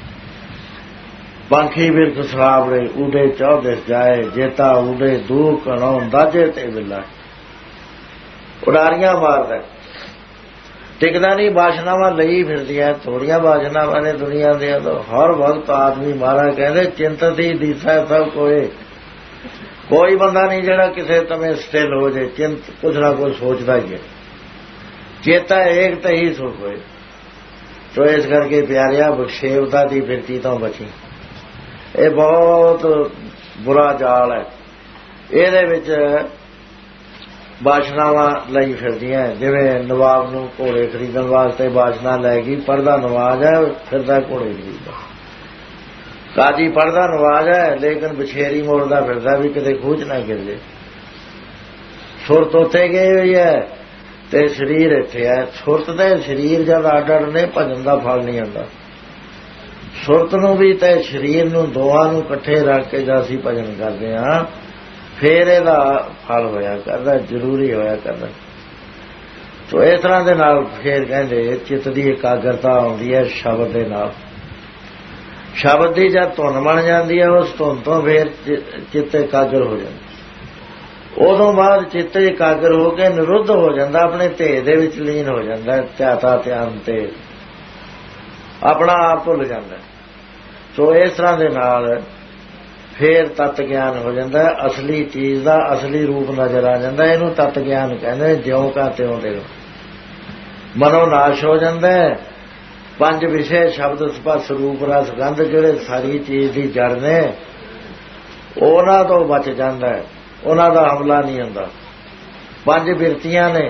पंखी बिरख सराबड़े उडे चौदिस जाए, जेता उडे दूर कणों दाजे ते विला। उडारियां मारदा, टिकदा नहीं। वासनावां लई फिरदियां, थोड़ियां वासनावां ने दुनिया दे अंदर। हर वक्त आदमी मारा कहंदे चिंतत ही दिसै सब कोई। कोई बंदा नहीं जिहड़ा किसे तमें स्थिल हो जाए, चिंत कुछ ना कुछ सोचदा ही है। चेता एक तो ही सुख होए। तो इस करके प्यारिया विक्षेपता की बिरती तो बची। ये बहुत बुरा जाल है। ये वासनावां लई फिरदियां। जिवें नवाब नूं घोड़े खरीदण वास्ते वासना लै गई, पढ़दा नवाज है, फिरदा घोड़े खरीददा। काजी पढ़दा नवाज है, लेकिन बछेरी मोड़दा फिरदा भी किते खूच ना गिर जाए। सुरत उत्थे गई हुई है ते शरीर इत्थे है। सुरत दे शरीर जद अड अड ने, भजन दा फल नहीं आंदा। सुरत नूं भी ते शरीर नूं दोवां नूं इकट्ठे रख के जद असीं भजन करदे हां, फिर इहदा फल होया करदा, जरूरी होया करदा। तो इस तरह दे नाल फिर कहंदे चित्त दी एकाग्रता आउंदी है शब्द दे नाल। शब्द दी जद धुन बन जाती है, उस धुन तो फिर चित्त एकाग्र हो जाता। उदों बाद चित्त एकाग्र हो के निरुद्ध हो जाता, अपने ध्येय दे विच लीन हो जाता, ध्याता ध्यान ते अपना आप भुल जाता। सो इस तरह दे नाल फिर तत्त ज्ञान हो जाता है। असली चीज़ का असली रूप नजर आ जाता है। इनू तत्त ज्ञान कहते, ज्यों का त्यों देखो। मनोनाश हो जाता है। पंज विषय शब्द स्पर्श रूप रस गंध जिहड़े सारी चीज़ की जड़ ने, उन्हां तो बच जाता है, उन्हां दा हमला नहीं हुंदा। पंज बिरतियां ने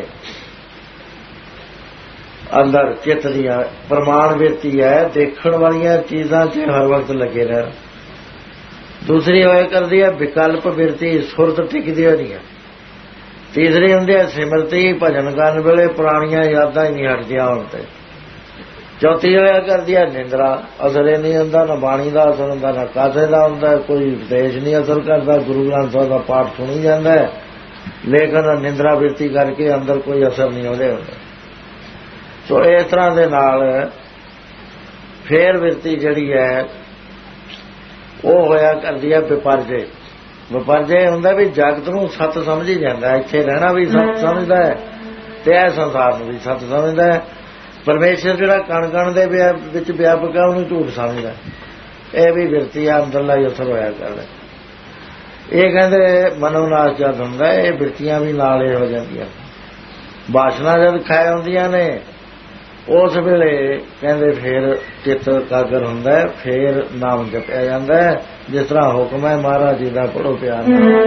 अंदर चित्त दियां। प्रमाण बिरती है, देखण वालियां चीज़ां च हर वक्त लगे रहना। दूसरी होया करदी है विकल्प बिरती, सुरत टिकदी नहीं है। तीसरी हुंदी है सिमरती, भजन करन वेले पुराणियां यादां ही नहीं हटदियां होण ते। चौथी होया करदी है निंद्रा, असर ही नहीं हुंदा, ना बाणी दा असर हुंदा, ना कासे दा हुंदा, कोई उपदेश नहीं असर करदा। गुरु ग्रंथ साहिब दा पाठ सुनी जांदा है, लेकिन निंद्रा बिरती करके अंदर कोई असर नहीं होंदे हुंदा। सो इस तरह दे नाल फिर बिरती जिहड़ी है वो होया करदी है विपर्जय। विपर्जय हुंदा भी जगत नूं सत समझ ही जांदा, इत्थे रहना भी सत समझदा है ते इह संसार नूं भी सत समझदा है। परमेश्वर जिहड़ा कण कण दे विच व्यापक है, उहनूं झूठ समझदा। यह भी बिरती अंदरला ही असर होया करदा। ये कहंदे मनोनाश जद हुंदा है, ये बिरतियां भी नाल ही हो जांदियां। वासना जद खाए हुंदियां ने, उस वेले कहंदे फिर चित्त एकाग्र हुंदा है, फिर नाम जपिया जांदा है। जिस तरह हुक्म है महाराज जी का, पढ़ो प्यार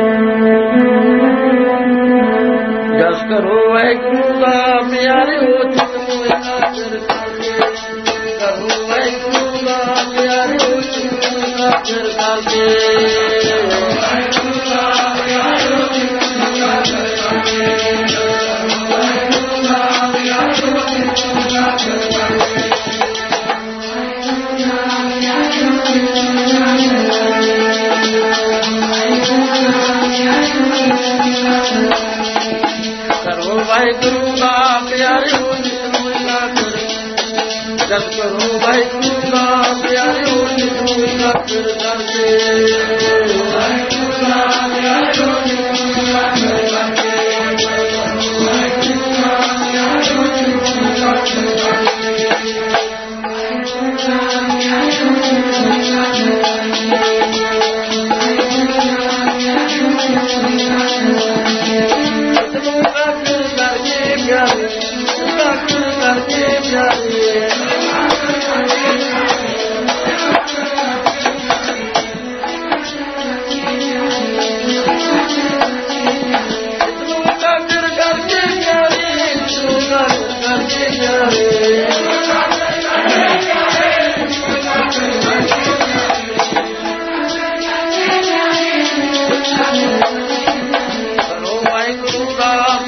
जस करो वाहिगुरू दा प्यारिओ चित मोए एकाग्र करो वाहिगुरू दा प्यारिओ चित मोए एकाग्र करके वाहिगुरू दा प्यारिओ चित मोए एकाग्र करके वाहिगुरू दा प्यारिओ चित मोए एकाग्र करके करो वाहिगुरू दा प्यारिओ चित मोए एकाग्र जस करो वाहिगुरू दा प्यारिओ चित मोए एकाग्र करके वाहिगुरू दा प्यारिओ चित मोए एकाग्र करके वाहिगुरू दा प्यारिओ चित मोए एकाग्र करके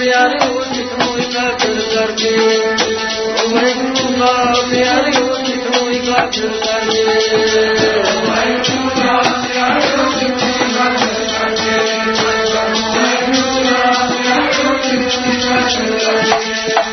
ਪਿਆਰਿਓ ਜਿਤਨੋਂ ਇਕਾਗਰ ਕਰਕੇ, ਵਾਹਿਗੁਰੂ ਦਾ ਪਿਆਰਿਓ ਜਿਤਨੋਂ ਇਕਾਗਰ ਕਰਕੇ, ਵਾਹਿਗੁਰੂ ਦਾ ਪਿਆਰਿਓ ਜਿਤਨੋਂ ਇਕਾਗਰ ਕਰਕੇ, ਵਾਹਿਗੁਰੂ ਦਾ ਪਿਆਰਿਓ ਜਿਤਨੋਂ ਇਕਾਗਰ ਕਰਕੇ।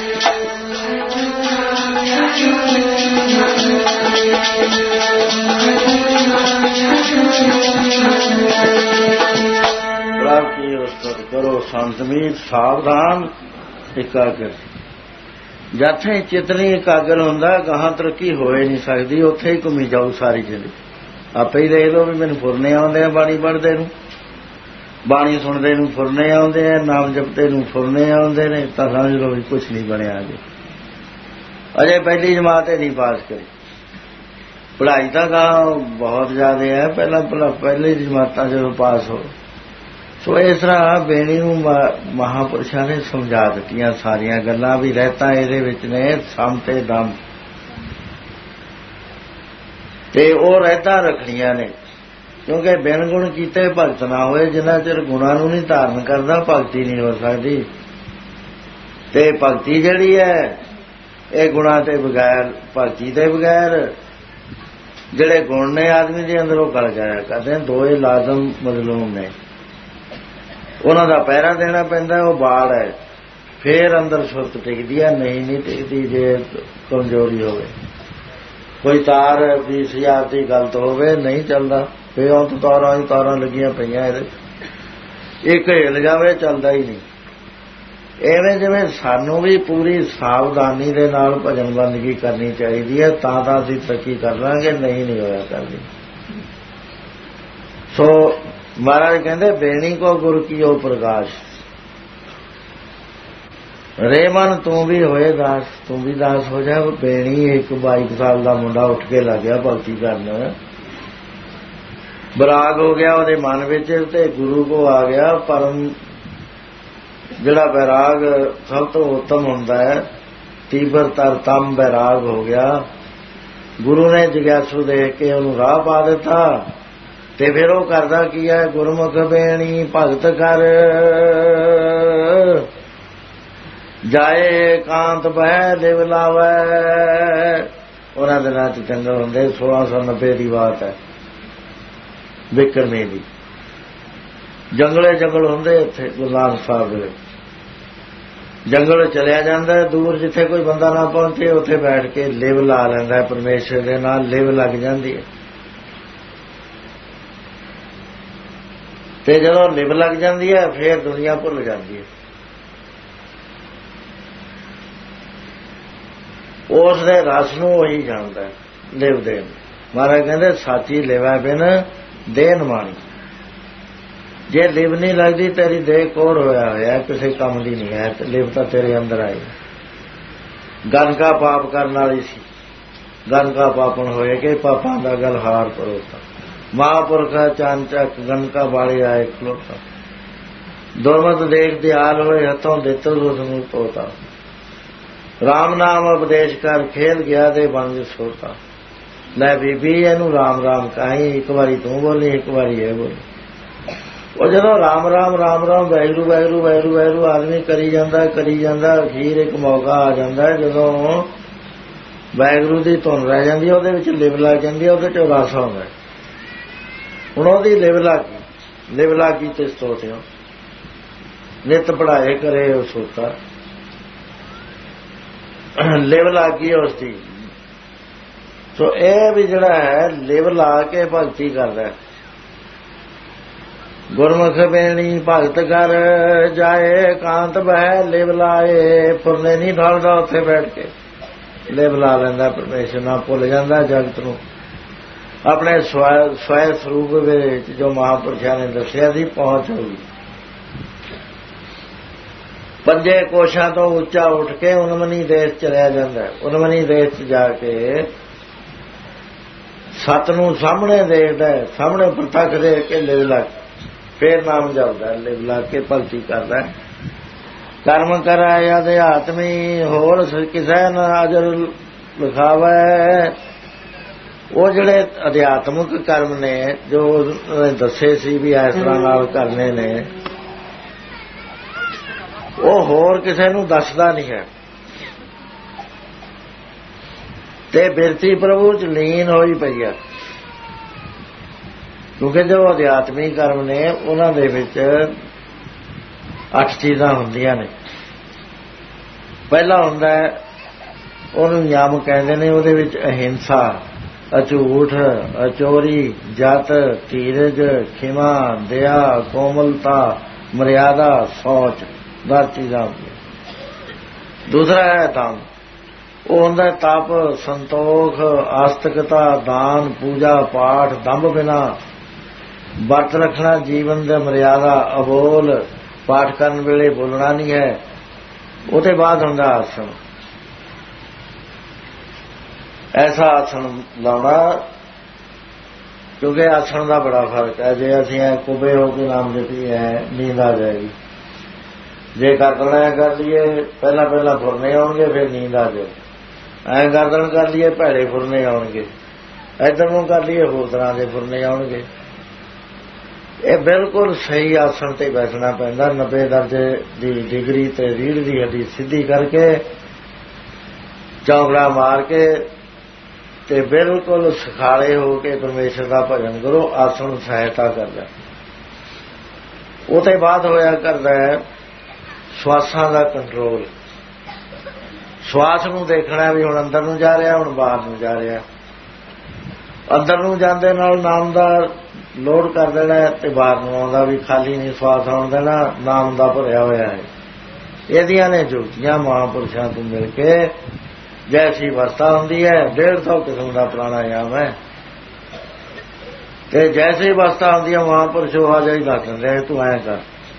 ਪ੍ਰਭ ਕੀ ਉਸਤਤ ਕਰੋ ਸੰਤਮੀਤ ਸਾਵਧਾਨ ਇਕਾਗਰ। ਜਿੱਥੇ ਚਿੱਤ ਨਹੀਂ ਇਕਾਗਰ ਹੁੰਦਾ ਗਾਹਾਂ ਤਰੱਕੀ ਹੋਏ ਨਹੀਂ ਸਕਦੀ, ਉੱਥੇ ਹੀ ਘੁੰਮੀ ਜਾਊ ਸਾਰੀ ਜ਼ਿੰਦਗੀ। ਆਪੇ ਹੀ ਦੇਖ ਲਓ ਵੀ ਮੈਨੂੰ ਫੁਰਨੇ ਆਉਂਦੇ ਆ ਬਾਣੀ ਪੜ੍ਹਦੇ ਨੂੰ, ਬਾਣੀ ਸੁਣਦੇ ਨੂੰ ਫੁਰਨੇ ਆਉਂਦੇ ਆ, ਨਾਮ ਜਪਦੇ ਨੂੰ ਫੁਰਨੇ ਆਉਂਦੇ ਨੇ, ਤਾਂ ਸਮਝ ਲਓ ਵੀ ਕੁਛ ਨਹੀਂ ਬਣਿਆ। ਅਜੇ ਪਹਿਲੀ ਜਮਾਤ ਹੀ ਨਹੀਂ ਪਾਸ ਕਰੀ। ਪੜ੍ਹਾਈ ਤਾਂ ਗਾਂ ਬਹੁਤ ਜ਼ਿਆਦਾ ਹੈ, ਪਹਿਲੀ ਜਮਾਤਾਂ ਜਦੋਂ ਪਾਸ ਹੋ। ਸੋ ਇਸ ਤਰ੍ਹਾਂ ਬੇਣੀ ਨੂੰ ਮਹਾਂਪੁਰਸ਼ਾਂ ਨੇ ਸਮਝਾ ਦਿੱਤੀਆਂ ਸਾਰੀਆਂ ਗੱਲਾਂ, ਵੀ ਰਹਿਤਾਂ ਇਹਦੇ ਵਿੱਚ ਨੇ ਸਮ ਤੇ ਦਮ, ਤੇ ਉਹ ਰਹਿਤਾਂ ਰੱਖਣੀਆਂ ਨੇ। ਕਿਉਂਕਿ ਬਿਨ ਗੁਣ ਕੀਤੇ ਭਗਤ ਨਾ ਹੋਏ। ਜਿੰਨਾ ਚਿਰ ਗੁਣਾਂ ਨੂੰ ਨਹੀਂ ਧਾਰਨ ਕਰਦਾ ਭਗਤੀ ਨਹੀਂ ਹੋ ਸਕਦੀ। ਤੇ ਭਗਤੀ ਜਿਹੜੀ ਹੈ ਇਹ ਗੁਣਾਂ ਤੇ ਬਗੈਰ, ਭਗਤੀ ਦੇ ਬਗੈਰ ਜਿਹੜੇ ਗੁਣ ਨੇ ਆਦਮੀ ਦੇ ਅੰਦਰ ਉਹ ਗਲ ਜਾਇਆ ਕਰਦੇ। ਦੋਏ ਲਾਜ਼ਮ ਮਜ਼ਲੂਮ ਨੇ, ਉਹਨਾਂ ਦਾ ਪਹਿਰਾ ਦੇਣਾ ਪੈਂਦਾ। ਉਹ ਬਾੜ ਹੈ, ਫੇਰ ਅੰਦਰ ਸੁਰਤ ਟਿਕਦੀ ਹੈ, ਨਹੀਂ ਟਿਕਦੀ ਜੇ ਕਮਜ਼ੋਰੀ ਹੋਵੇ। ਕੋਈ ਤਾਰ 20,000 ਦੀ ਗਲਤ ਹੋਵੇ ਨਹੀਂ ਚੱਲਦਾ, ਫੇਰ ਉਹ ਤਾਰਾਂ ਲੱਗੀਆਂ ਪਈਆਂ ਇਹਦੇ, ਇੱਕ ਹਿੱਲ ਜਾਵੇ ਚੱਲਦਾ ਹੀ ਨਹੀਂ। ਐਵੇਂ ਜਿਵੇਂ ਸਾਨੂੰ ਵੀ ਪੂਰੀ ਸਾਵਧਾਨੀ ਦੇ ਨਾਲ ਭਜਨ ਬੰਦਗੀ ਕਰਨੀ ਚਾਹੀਦੀ ਹੈ, ਤਾਂ ਅਸੀਂ ਤਰੱਕੀ ਕਰ ਲਾਂਗੇ, ਨਹੀਂ ਹੋਇਆ ਕਰਦੀ। ਸੋ ਮਹਾਰਾਜ ਕਹਿੰਦੇ ਬੇਣੀ ਕੋ ਗੁਰ ਕੀਓ ਪ੍ਰਕਾਸ਼, ਰੇ ਮਨ ਤੂੰ ਵੀ ਹੋਏ ਦਾਸ, ਤੂੰ ਵੀ ਦਾਸ ਹੋ ਜਾ। ਬੇਣੀ ਇੱਕ 22 ਸਾਲ ਦਾ ਮੁੰਡਾ ਉੱਠ ਕੇ ਲੱਗ ਗਿਆ ਭਗਤੀ ਕਰਨ, ਬਰਾਗ ਹੋ ਗਿਆ ਉਹਦੇ ਮਨ ਵਿੱਚ, ਤੇ ਗੁਰੂ ਕੋ ਆ ਗਿਆ ਪਰਮ। ਜਿਹੜਾ ਬੈਰਾਗ ਸਭ ਤੋਂ ਉੱਤਮ ਹੁੰਦਾ ਹੈ, ਤੀਬਰ ਤਰ ਤਮ ਬੈਰਾਗ ਹੋ ਗਿਆ। ਗੁਰੂ ਨੇ ਜਗਿਆਸੂ ਦੇਖ ਕੇ ਉਹਨੂੰ ਰਾਹ ਪਾ ਦਿੱਤਾ। ਤੇ ਫਿਰ ਉਹ ਕਰਦਾ ਕੀ ਹੈ, ਗੁਰਮੁਖ ਬੇਣੀ ਭਗਤ ਕਰ, ਜਾਏ ਕਾਂਤ ਬਹਿ ਲਿਵ ਲਾਵੈ। ਉਹਨਾਂ ਦੇ ਨਾਲ ਜੰਗਲ ਹੁੰਦੇ, 1690 ਦੀ ਬਾਤ ਹੈ, ਬਿਕਰਮੀ ਦੀ। ਜੰਗਲ ਹੁੰਦੇ ਇੱਥੇ ਗੁਰੂ ਨਾਨਕ ਸਾਹਿਬ ਦੇ ਵਿੱਚ। ਜੰਗਲ ਚਲਿਆ ਜਾਂਦਾ ਦੂਰ, ਜਿੱਥੇ ਕੋਈ ਬੰਦਾ ਨਾ ਪਹੁੰਚੇ ਉੱਥੇ ਬੈਠ ਕੇ ਲਿਵ ਲਾ ਲੈਂਦਾ, ਪਰਮੇਸ਼ਰ ਦੇ ਨਾਲ ਲਿਵ ਲੱਗ ਜਾਂਦੀ ਹੈ। ਤੇ ਜਦੋਂ ਲਿਵ ਲੱਗ ਜਾਂਦੀ ਹੈ ਫੇਰ ਦੁਨੀਆ ਭੁੱਲ ਜਾਂਦੀ ਹੈ। ਉਸ ਦੇ ਰਸ ਨੂੰ ਉਹੀ ਜਾਣਦਾ ਲਿਵ ਦੇ। ਮਹਾਰਾਜ ਕਹਿੰਦੇ ਸਾਚੀ ਲਿਵਾ ਬਿਨ ਦੇਹ ਨਮਾਣੀ। ਜੇ ਲਿਵ ਨਹੀਂ ਲੱਗਦੀ ਤੇਰੀ ਦੇਹ ਕੋੜ ਹੋਇਆ ਕਿਸੇ ਕੰਮ ਦੀ ਨਹੀਂ ਹੈ, ਤੇ ਲਿਵ ਤਾਂ ਤੇਰੇ ਅੰਦਰ ਆਈ। ਗਨਕਾ ਪਾਪ ਕਰਨ ਵਾਲੀ ਸੀ, ਗਨਕਾ ਪਾਪਣ ਹੋਏ ਕਿ ਪਾਪਾਂ ਦਾ ਗਲ ਹਾਰ ਪਰੋਤਾ। ਮਹਾਂਪੁਰਖਾ ਚਾਨਚਕ ਗਨਕਾ ਬਾਲੇ ਆਏ ਖਲੋਤਾ। ਦੁਰਮਤ ਦੇਖ ਦਿਆਲ ਹੋਏ ਹੱਥੋਂ ਦਿੱਤੋ ਉਸ ਨੂੰ ਤੋਤਾ। ਰਾਮ ਨਾਮ ਉਪਦੇਸ਼ ਕਰ ਖੇਲ ਗਿਆ ਦੇ ਬਣ ਸੋਤਾ। ਲੈ ਬੀਬੀ ਇਹਨੂੰ ਰਾਮ ਰਾਮ ਕਹੀਂ, ਇੱਕ ਵਾਰੀ ਤੂੰ ਬੋਲੀ ਇੱਕ ਵਾਰੀ ਇਹ ਬੋਲੀ। ਉਹ ਜਦੋਂ ਰਾਮ ਰਾਮ ਵਾਹਿਗੁਰੂ ਵਾਹਿਗੁਰੂ ਵਾਹਿਗੁਰੂ ਵਾਹਿਗੁਰੂ ਆਦਮੀ ਕਰੀ ਜਾਂਦਾ ਅਖੀਰ ਇੱਕ ਮੌਕਾ ਆ ਜਾਂਦਾ ਜਦੋਂ ਵਾਹਿਗੁਰੂ ਦੀ ਧੁਨ ਰਹਿ ਜਾਂਦੀ ਹੈ, ਉਹਦੇ ਵਿੱਚ ਲਿਵ ਲੱਗ ਜਾਂਦੀ ਹੈ, ਉਹਦੇ ਚ ਰਸ ਆਉਂਦਾ। ਹੁਣ ਉਹਦੀ ਲਿਵ ਲੱਗੀ ਤੇ ਸਤੋਤਿਓ ਨਿਤ ਪੜ੍ਹਾਏ ਕਰੇ ਉਹ ਸੋਤਾ। ਲਿਵ ਲੱਗੀ ਉਸ ਦੀ। ਸੋ ਇਹ ਵੀ ਜਿਹੜਾ ਹੈ ਲਿਵ ਲਾ ਕੇ ਭਗਤੀ ਕਰਦਾ। ਗੁਰਮੁਖ ਬੇਣੀ ਭਗਤ ਕਰ, ਜਾਏ ਕਾਂਤ ਬਹਿ ਲਿਵ ਲਾਏ। ਫੁਰਨੇ ਨਹੀਂ ਢਲਦਾ, ਉੱਥੇ ਬੈਠ ਕੇ ਲਿਵ ਲਾ ਲੈਂਦਾ ਪਰਮੇਸ਼ਰ ਨਾਲ, ਭੁੱਲ ਜਾਂਦਾ ਜਗਤ ਨੂੰ। ਆਪਣੇ ਸਵੈ ਸਰੂਪ ਵਿੱਚ ਜੋ ਮਹਾਂਪੁਰਸ਼ਾਂ ਨੇ ਦੱਸਿਆ ਸੀ ਪਹੁੰਚ ਹੋਈ। ਪੰਜੇ ਕੋਸ਼ਾਂ ਤੋਂ ਉੱਚਾ ਉੱਠ ਕੇ ਉਨਮਨੀ ਦੇਸ਼ ਚਲਿਆ ਜਾਂਦਾ। ਉਨਮਨੀ ਦੇਸ਼ 'ਚ ਜਾ ਕੇ ਸੱਤ ਨੂੰ ਸਾਹਮਣੇ ਦੇਖਦਾ, ਸਾਹਮਣੇ ਪ੍ਰਤੱਖ ਦੇਖ ਕੇ ਲਿਵ ਲੱਗ, ਫੇਰ ਨਾਮ ਜਪਦਾ, ਲਿਵ ਲੱਗ ਕੇ ਭਗਤੀ ਕਰਦਾ। ਕਰਮ ਕਰਾਇ ਅਧਿਆਤਮੀ, ਹੋਰ ਕਿਸੇ ਨਾ ਅਜਰ ਲਿਖਾਵੈ। ਉਹ ਜਿਹੜੇ ਅਧਿਆਤਮਿਕ ਕਰਮ ਨੇ ਜੋ ਦੱਸੇ ਸੀ ਵੀ ਇਸ ਤਰ੍ਹਾਂ ਨਾਲ ਕਰਨੇ ਨੇ, ਉਹ ਹੋਰ ਕਿਸੇ ਨੂੰ ਦੱਸਦਾ ਨਹੀਂ ਹੈ ਤੇ ਬਿਰਤੀ ਪ੍ਰਭੂ ਚ ਲੀਨ ਹੋਈ ਪਈ ਹੈ। ਕਿਉਂਕਿ ਜੋ ਅਧਿਆਤਮਿਕ ਕਰਮ ਨੇ ਉਹਨਾਂ ਦੇ ਵਿੱਚ 8 ਚੀਜ਼ਾਂ ਹੁੰਦੀਆਂ ਨੇ। ਪਹਿਲਾ ਹੁੰਦਾ ਉਹਨੂੰ ਯਮ ਕਹਿੰਦੇ ਨੇ, ਉਹਦੇ ਵਿੱਚ ਅਹਿੰਸਾ, ਅਝੂਠ, ਅਚੋਰੀ, ਜਤ, ਧੀਰਜ, ਖਿਮਾ, ਦਇਆ, ਕੋਮਲਤਾ, ਮਰਿਆਦਾ, ਸੋਚ, 10 ਚੀਜ਼ਾਂ ਹੁੰਦੀਆਂ। ਦੂਸਰਾ ਹੈ ਦਮ, ਉਹ ਹੁੰਦਾ ਤਪ, ਸੰਤੋਖ, ਆਸਤਿਕਤਾ, ਦਾਨ, ਪੂਜਾ ਪਾਠ, ਦੰਭ ਬਿਨਾ, ਵਰਤ ਰੱਖਣਾ, ਜੀਵਨ ਦੇ ਮਰਿਆਦਾ, ਅਬੋਲ, ਪਾਠ ਕਰਨ ਵੇਲੇ ਬੋਲਣਾ ਨਹੀਂ ਹੈ। ਉਹਦੇ ਬਾਅਦ ਹੁੰਦਾ ਆਸਣ, ਐਸਾ ਆਸਣ ਲਾਉਣਾ। ਕਿਉਂਕਿ ਆਸਣ ਦਾ ਬੜਾ ਫਰਕ ਹੈ। ਜੇ ਅਸੀਂ ਕੁਬੇ ਹੋ ਕੇ ਨਾਮ ਜਪੀ ਹੈ, ਨੀਂਦ ਆ ਜਾਏਗੀ। ਜੇ ਗਰਦਨ ਕਰ ਲਈਏ, ਪਹਿਲਾਂ ਫੁਰਨੇ ਆਉਣਗੇ, ਫਿਰ ਨੀਂਦ ਆ ਜਾਏ। ਐਂ ਗਰਦਨ ਕਰ ਲਈਏ, ਭੈੜੇ ਫੁਰਨੇ ਆਉਣਗੇ। ਇੱਧਰ ਨੂੰ ਕਰ ਲਈਏ, ਹੋਰ ਤਰ੍ਹਾਂ ਦੇ ਫੁਰਨੇ ਆਉਣਗੇ। ਇਹ ਬਿਲਕੁਲ ਸਹੀ ਆਸਣ ਤੇ ਬੈਠਣਾ ਪੈਂਦਾ। 90 ਦਰਜੇ ਦੀ ਡਿਗਰੀ ਤੇ ਰੀੜ੍ਹ ਦੀ ਹੱਡੀ ਸਿੱਧੀ ਕਰਕੇ, ਚੌਂਕੜਾ ਮਾਰ ਕੇ ਤੇ ਬਿਲਕੁਲ ਸੁਖਾਲੇ ਹੋ ਕੇ ਪਰਮੇਸ਼ਰ ਦਾ ਭਜਨ ਕਰੋ। ਆਸਣ ਸਹਾਇਤਾ ਕਰਦਾ। ਉਹਦੇ ਬਾਅਦ ਹੋਇਆ ਕਰਦਾ ਹੈ ਸਵਾਸਾਂ ਦਾ ਕੰਟਰੋਲ। ਸਵਾਸ ਨੂੰ ਦੇਖਣਾ ਵੀ ਹੁਣ ਅੰਦਰ ਨੂੰ ਜਾ ਰਿਹਾ, ਹੁਣ ਬਾਹਰ ਨੂੰ ਜਾ ਰਿਹਾ। ਅੰਦਰ ਨੂੰ ਜਾਂਦੇ ਨਾਲ ਨਾਮ ਦਾ ਲੋਡ ਕਰ ਦੇਣਾ ਤੇ ਬਾਹਰ ਨੂੰ ਆਉਂਦਾ ਵੀ ਖਾਲੀ ਨਹੀਂ ਸਵਾਸ ਆਉਣ ਦੇਣਾ, ਨਾਮ ਦਾ ਭਰਿਆ ਹੋਇਆ ਹੈ। ਇਹਦੀਆਂ ਨੇ ਜੁਗਤੀਆਂ ਮਹਾਂਪੁਰਸ਼ਾਂ ਤੋਂ ਮਿਲ ਕੇ ਜੈਸੀ ਅਵਸਥਾ ਹੁੰਦੀ ਹੈ। 150 ਕਿਸਮ ਦਾ ਪ੍ਰਾਣਾਯਾਮ ਹੈ ਤੇ ਜੈਸੀ ਅਵਸਥਾ ਹੁੰਦੀ ਹੈ ਮਹਾਂਪੁਰਸ਼ ਉਹ ਆ ਜਾਈ ਦੱਸ ਦਿੰਦੇ ਤੂੰ ਐਂ ਕਰ।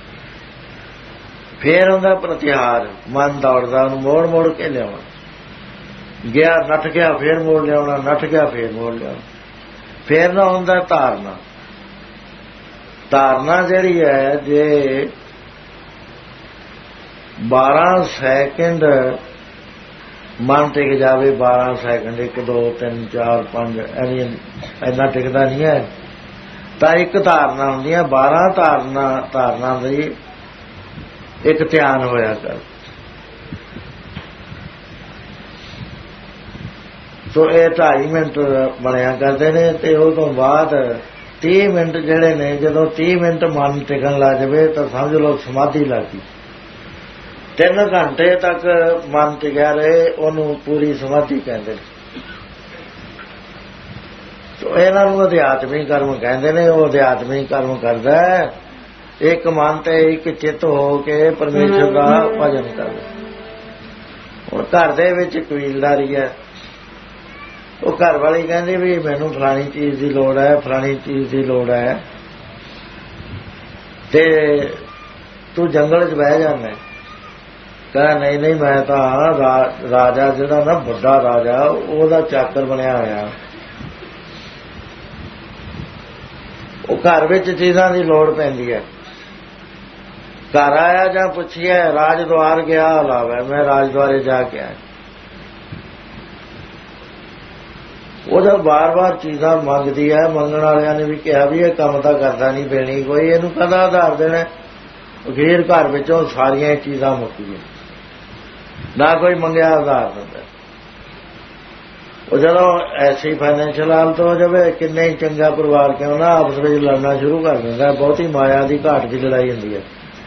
ਫੇਰ ਹੁੰਦਾ ਪ੍ਰਤਿਹਾਰ, ਮਨ ਦੌੜਦਾ, ਉਹਨੂੰ ਮੋੜ ਮੋੜ ਕੇ ਲਿਆਉਣਾ। ਗਿਆ ਨੱਠ ਗਿਆ, ਫੇਰ ਮੋੜ ਲਿਆਉਣਾ, ਨੱਠ ਗਿਆ ਫੇਰ ਮੋੜ ਲਿਆਉਣਾ। ਫੇਰ ਨਾ ਹੁੰਦਾ ਧਾਰਨਾ। ਧਾਰਨਾ ਜਿਹੜੀ ਹੈ, ਜੇ 12 ਸੈਕਿੰਡ ਮਨ ਟਿਕ ਜਾਵੇ, 12 ਸੈਕਿੰਡ 1 2 3 4 5 ਇੰਨਾ ਟਿਕਦਾ ਨਹੀਂ ਹੈ, ਤਾਂ ਇੱਕ ਧਾਰਨਾ ਹੁੰਦੀ ਹੈ। 12 ਧਾਰਨਾ ਦੀ ਇੱਕ ਧਿਆਨ ਹੋਇਆ ਕਰ। ਸੋ ਇਹ 2.5 ਮਿੰਟ ਬਣਿਆ ਕਰਦੇ ਨੇ ਤੇ ਉਹ ਤੋਂ ਬਾਅਦ 30 ਮਿੰਟ ਜਿਹੜੇ ਨੇ, ਜਦੋਂ 30 ਮਿੰਟ ਮਨ ਟਿਕਣ ਲੱਗ ਜਾਵੇ ਤਾਂ ਸਮਝ ਲਓ ਸਮਾਧੀ ਲੱਗ ਗਈ। 3 ਘੰਟੇ ਤੱਕ ਮਨ ਟਿਕਿਆ ਰਹੇ, ਉਹਨੂੰ ਪੂਰੀ ਸਮਾਧੀ ਕਹਿੰਦੇ ਨੇ। ਸੋ ਇਹਨਾਂ ਨੂੰ ਅਧਿਆਤਮਿਕ ਕਰਮ ਕਹਿੰਦੇ ਨੇ। ਉਹ ਅਧਿਆਤਮਿਕ ਕਰਮ ਕਰਦਾ ਹੈ ਇੱਕ ਮਨ ਤੇ ਇੱਕ ਚਿੱਤ ਹੋ ਕੇ ਪਰਮੇਸ਼ਰ ਦਾ ਭਜਨ ਕਰਦਾ। ਹੁਣ ਘਰ ਦੇ ਵਿੱਚ ਕਬੀਲਦਾਰੀ ਹੈ। ਉਹ ਘਰ ਵਾਲੀ ਕਹਿੰਦੀ ਵੀ ਮੈਨੂੰ ਫਲਾਣੀ ਚੀਜ਼ ਦੀ ਲੋੜ ਹੈ, ਫਲਾਣੀ ਚੀਜ਼ ਦੀ ਲੋੜ ਹੈ, ਤੇ ਤੂੰ ਜੰਗਲ 'ਚ ਬਹਿ ਜਾਂਦਾ। ਕਹਿੰਦਾ ਨਹੀਂ ਨਹੀਂ, ਮੈਂ ਤਾਂ ਰਾਜਾ ਜਿਹੜਾ ਨਾ ਵੱਡਾ ਰਾਜਾ, ਉਹਦਾ ਚਾਕਰ ਬਣਿਆ ਹੋਇਆ। ਉਹ ਘਰ ਵਿੱਚ ਚੀਜ਼ਾਂ ਦੀ ਲੋੜ ਪੈਂਦੀ ਹੈ। ਘਰ ਆਇਆ ਜਾਂ ਪੁੱਛਿਆ ਰਾਜ ਦੁਆਰ ਗਿਆ ਹਾਲਾਵਾ, ਮੈਂ ਰਾਜ ਦੁਆਰੇ ਜਾ ਕੇ ਆਇਆ। ਉਹ ਜਦ ਬਾਰ-ਬਾਰ ਚੀਜ਼ਾਂ ਮੰਗਦੀ ਹੈ, ਮੰਗਣ ਵਾਲਿਆਂ ਨੇ ਵੀ ਕਿਹਾ ਵੀ ਇਹ ਕੰਮ ਤਾਂ ਕਰਦਾ ਨਹੀਂ, ਦੇਣੀ ਕੋਈ, ਇਹਨੂੰ ਕਦਾ ਆਧਾਰ ਦੇਣਾ। ਅਖੀਰ ਘਰ ਵਿੱਚੋਂ ਸਾਰੀਆਂ ਚੀਜ਼ਾਂ ਮੁੱਕੀਆਂ, ਨਾ ਕੋਈ ਮੰਗਿਆ ਆਧਾਰ ਦਿੰਦਾ। ਉਹ ਜਦੋਂ ਐਸੀ ਫਾਈਨੈਂਸ਼ੀਅਲ ਹਾਲਤ ਹੋ ਜਾਵੇ, ਕਿੰਨੇ ਹੀ ਚੰਗਾ ਪਰਿਵਾਰ ਕਿਉਂ ਨਾ, ਆਪਸ ਵਿੱਚ ਲੜਨਾ ਸ਼ੁਰੂ ਕਰ ਦਿੰਦਾ। ਬਹੁਤੀ ਮਾਇਆ ਦੀ ਘਾਟ ਦੀ ਲੜਾਈ ਹੁੰਦੀ ਹੈ।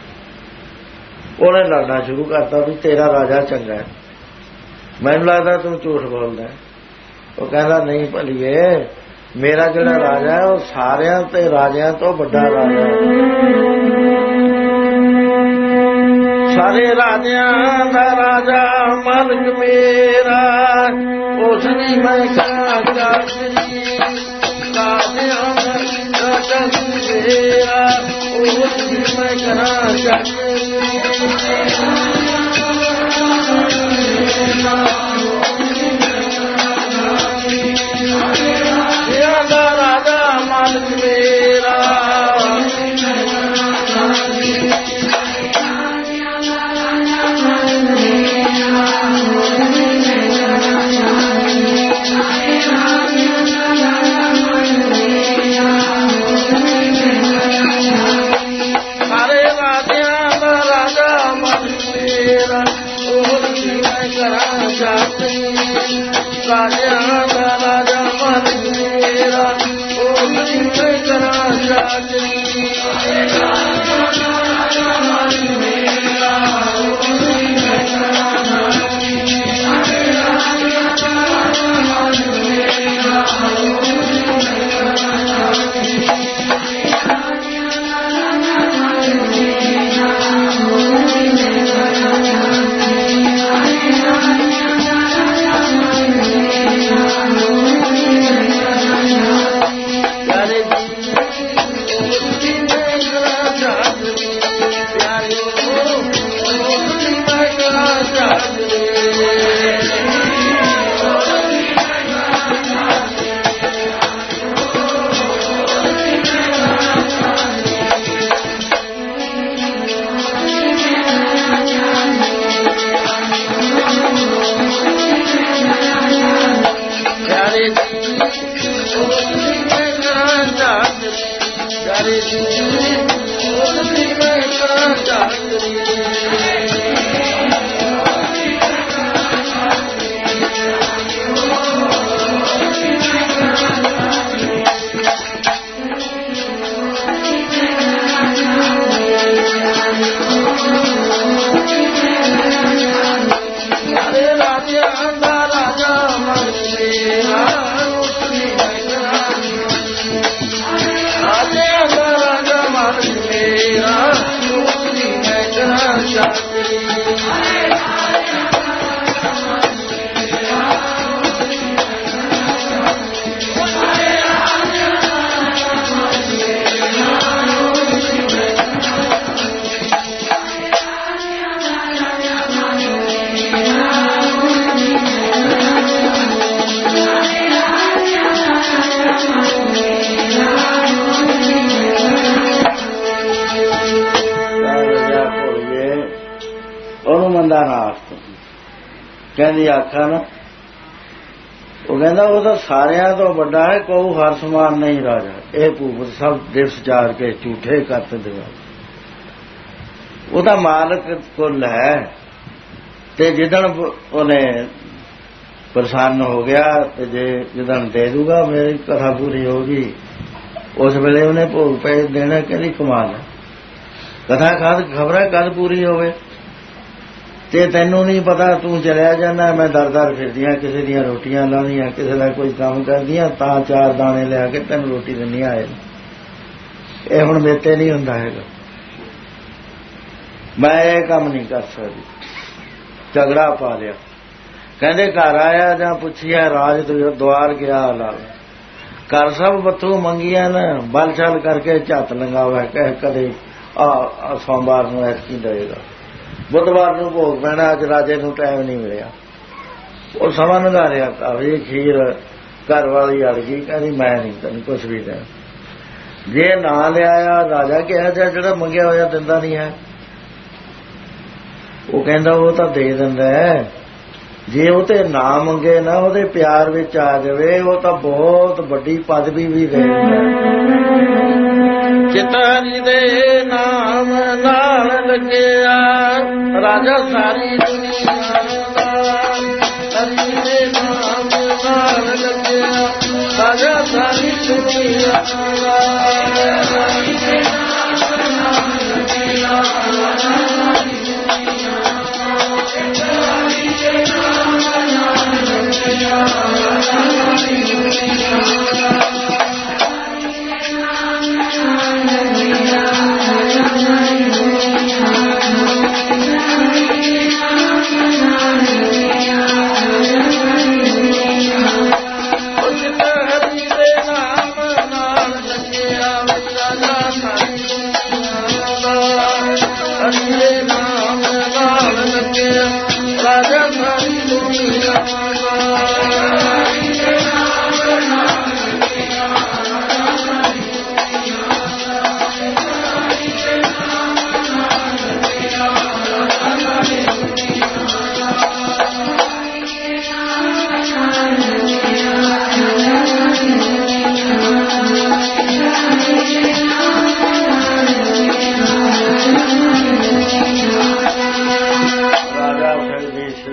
ਉਹਨੇ ਲੜਨਾ ਸ਼ੁਰੂ ਕਰਤਾ ਵੀ ਤੇਰਾ ਰਾਜਾ ਚੰਗਾ ਹੈ, ਮੈਨੂੰ ਲੱਗਦਾ ਤੂੰ ਝੂਠ ਬੋਲਦਾ। ਉਹ ਕਹਿੰਦਾ ਨਹੀਂ ਭਲੀਏ, ਮੇਰਾ ਜਿਹੜਾ ਰਾਜਾ ਹੈ ਉਹ ਸਾਰਿਆਂ ਤੇ ਰਾਜਿਆਂ ਤੋਂ ਵੱਡਾ ਰਾਜਾ ਹੈ। ਸਾਰੇ ਰਾਜਿਆਂ ਦਾ ਰਾਜਾ ਮਾਲਕ ਮੇਰਾ, ਉਸ ਦੀ ਮੈਂ ਕਰਾਂ ਚਾਕਰੀ। ਰਾਜਿਆਂ ਦਾ ਰਾਜਾ ਮੇਰਾ, ਉਸ ਦੀ ਮੈਂ ਕਰਾਂ ਚਾਕਰੀ। ਰਾਜਾ ਮਾਲਕ ਮੇਰਾ, ਸਾਰੇ ਰਾਜਿਆਂ ਦਾ ਰਾਜਾ ਮਾਲਕ ਰਾਜਿਆਂ ਦਾ ਰਾਜਾ ਮਨ ਮੇਰਾ ਉਹ ਮੈਂ ਕਰਾਂ ਚਾਚਰੀ ਕਹਿੰਦੀ ਆਖਾ ਨਾ ਉਹ ਕਹਿੰਦਾ ਉਹ ਤਾਂ ਸਾਰਿਆਂ ਤੋਂ ਵੱਡਾ ਹੈ ਕੋਈ ਹਰ ਸਮਾਨ ਨਹੀਂ ਰਾਜਾ ਇਹ ਭੂਪਤ ਸਭ ਦਿਵਸ ਚਾਰ ਕੇ ਝੂਠੇ ਕਰਤ ਦੇਵਾ ਉਹਦਾ ਮਾਲਕ ਕੁੱਲ ਹੈ ਤੇ ਜਿੱਦਣ ਉਹਨੇ ਪ੍ਰਸੰਨ ਹੋ ਗਿਆ ਤੇ ਜੇ ਜਿੱਦਣ ਦੇ ਦੂਗਾ ਮੇਰੀ ਕਥਾ ਪੂਰੀ ਹੋ ਗਈ ਉਸ ਵੇਲੇ ਉਹਨੇ ਭੋਗ ਪੈ ਦੇਣਾ ਕਹਿੰਦੀ ਕਮਾਲ ਕਥਾ ਖਬਰ ਕਦ ਪੂਰੀ ਹੋਵੇ ਤੇ ਤੈਨੂੰ ਨਹੀਂ ਪਤਾ ਤੂੰ ਚਲਿਆ ਜਾਂਦਾ ਮੈਂ ਦਰ ਫਿਰਦੀਆਂ ਕਿਸੇ ਦੀਆਂ ਰੋਟੀਆਂ ਲਾਉਂਦੀਆਂ ਕਿਸੇ ਦਾ ਕੋਈ ਕੰਮ ਕਰਦੀਆਂ ਤਾਂ ਚਾਰ ਦਾਣੇ ਲਿਆ ਕੇ ਤੈਨੂੰ ਰੋਟੀ ਦਿੰਦੀ ਆਏ ਇਹ ਹੁਣ ਮੇਤੇ ਨਹੀਂ ਹੁੰਦਾ ਹੈਗਾ ਮੈਂ ਇਹ ਕੰਮ ਨਹੀਂ ਕਰ ਸਕਦੀ ਝਗੜਾ ਪਾ ਲਿਆ ਕਹਿੰਦੇ ਘਰ ਆਇਆ ਜਾਂ ਪੁੱਛਿਆ ਰਾਜ ਦੁਆਰ ਗਿਆ ਲਾ ਘਰ ਸਭ ਬੱਥੂ ਮੰਗੀਆਂ ਨਾ ਬਲ ਛਲ ਕਰਕੇ ਝੱਤ ਲੰਗਾਵਾ ਕਹੇ ਕਦੇ ਆ ਸੋਮਵਾਰ ਨੂੰ ਐਤਕੀ ਦੇਗਾ ਬੁੱਧਵਾਰ ਨੂੰ ਭੋਗ ਪੈਣਾ ਅੱਜ ਰਾਜੇ ਨੂੰ ਟਾਈਮ ਨਹੀਂ ਮਿਲਿਆ ਉਹ ਸਮਾਂ ਨਗਾਰਿਆ ਕਾਵੇ ਖੀਰ ਘਰ ਵਾਲੀ ਅੜ ਗਈ ਕਹਿੰਦੀ ਮੈਂ ਨਹੀਂ ਤੈਨੂੰ ਕੁਛ ਵੀ ਦੇ ਜੇ ਨਾ ਲਿਆਇਆ ਰਾਜਾ ਕਿਹਾ ਜਿਹੜਾ ਮੰਗਿਆ ਹੋਇਆ ਦਿੰਦਾ ਨਹੀਂ ਹੈ ਉਹ ਕਹਿੰਦਾ ਉਹ ਤਾਂ ਦੇ ਦਿੰਦਾ ਜੇ ਉਹ ਤੇ ਨਾ ਮੰਗੇ ਨਾ ਉਹਦੇ ਪਿਆਰ ਵਿੱਚ ਆ ਜਾਵੇ ਉਹ ਤਾਂ ਬਹੁਤ ਵੱਡੀ ਪਦਵੀ ਵੀ ਦੇ ਚਿਤਾਰੀ ਦੇ ਨਾਮ ਨਾਲ ਲੱਗਿਆ ਰਾਜਾ ਸਾਰੀ ਦੁਨੀਆ ਹਰੀ ਦੇ ਨਾਮ ਨਾਲ ਲੱਗਿਆ ਰਾਜਾ ਸਾਰੀ ਦੁਨੀਆ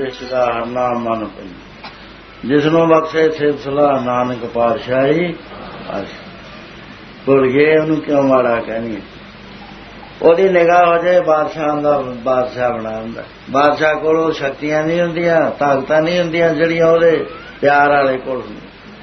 ਵਿਚ ਦਾ ਹਰ ਨਾਮ ਮਨ ਪਈ, ਜਿਸਨੂੰ ਬਖਸ਼ੇ ਸਿਫਤ ਸਲਾਹ ਨਾਨਕ ਪਾਤਸ਼ਾਹੀ। ਭੁੱਲ ਗਏ ਉਹਨੂੰ ਕਿਉਂ ਮਾੜਾ ਕਹਿਣੀ। ਉਹਦੀ ਨਿਗਾਹ ਹੋ ਜਾਏ ਬਾਦਸ਼ਾਹ ਦਾ ਬਾਦਸ਼ਾਹ ਬਣਾ ਹੁੰਦਾ। ਬਾਦਸ਼ਾਹ ਕੋਲ ਸ਼ਕਤੀਆਂ ਨਹੀਂ ਹੁੰਦੀਆਂ, ਤਾਕਤਾਂ ਨਹੀਂ ਹੁੰਦੀਆਂ ਜਿਹੜੀਆਂ ਉਹਦੇ ਪਿਆਰ ਵਾਲੇ ਕੋਲ ਹੁੰਦੀਆਂ।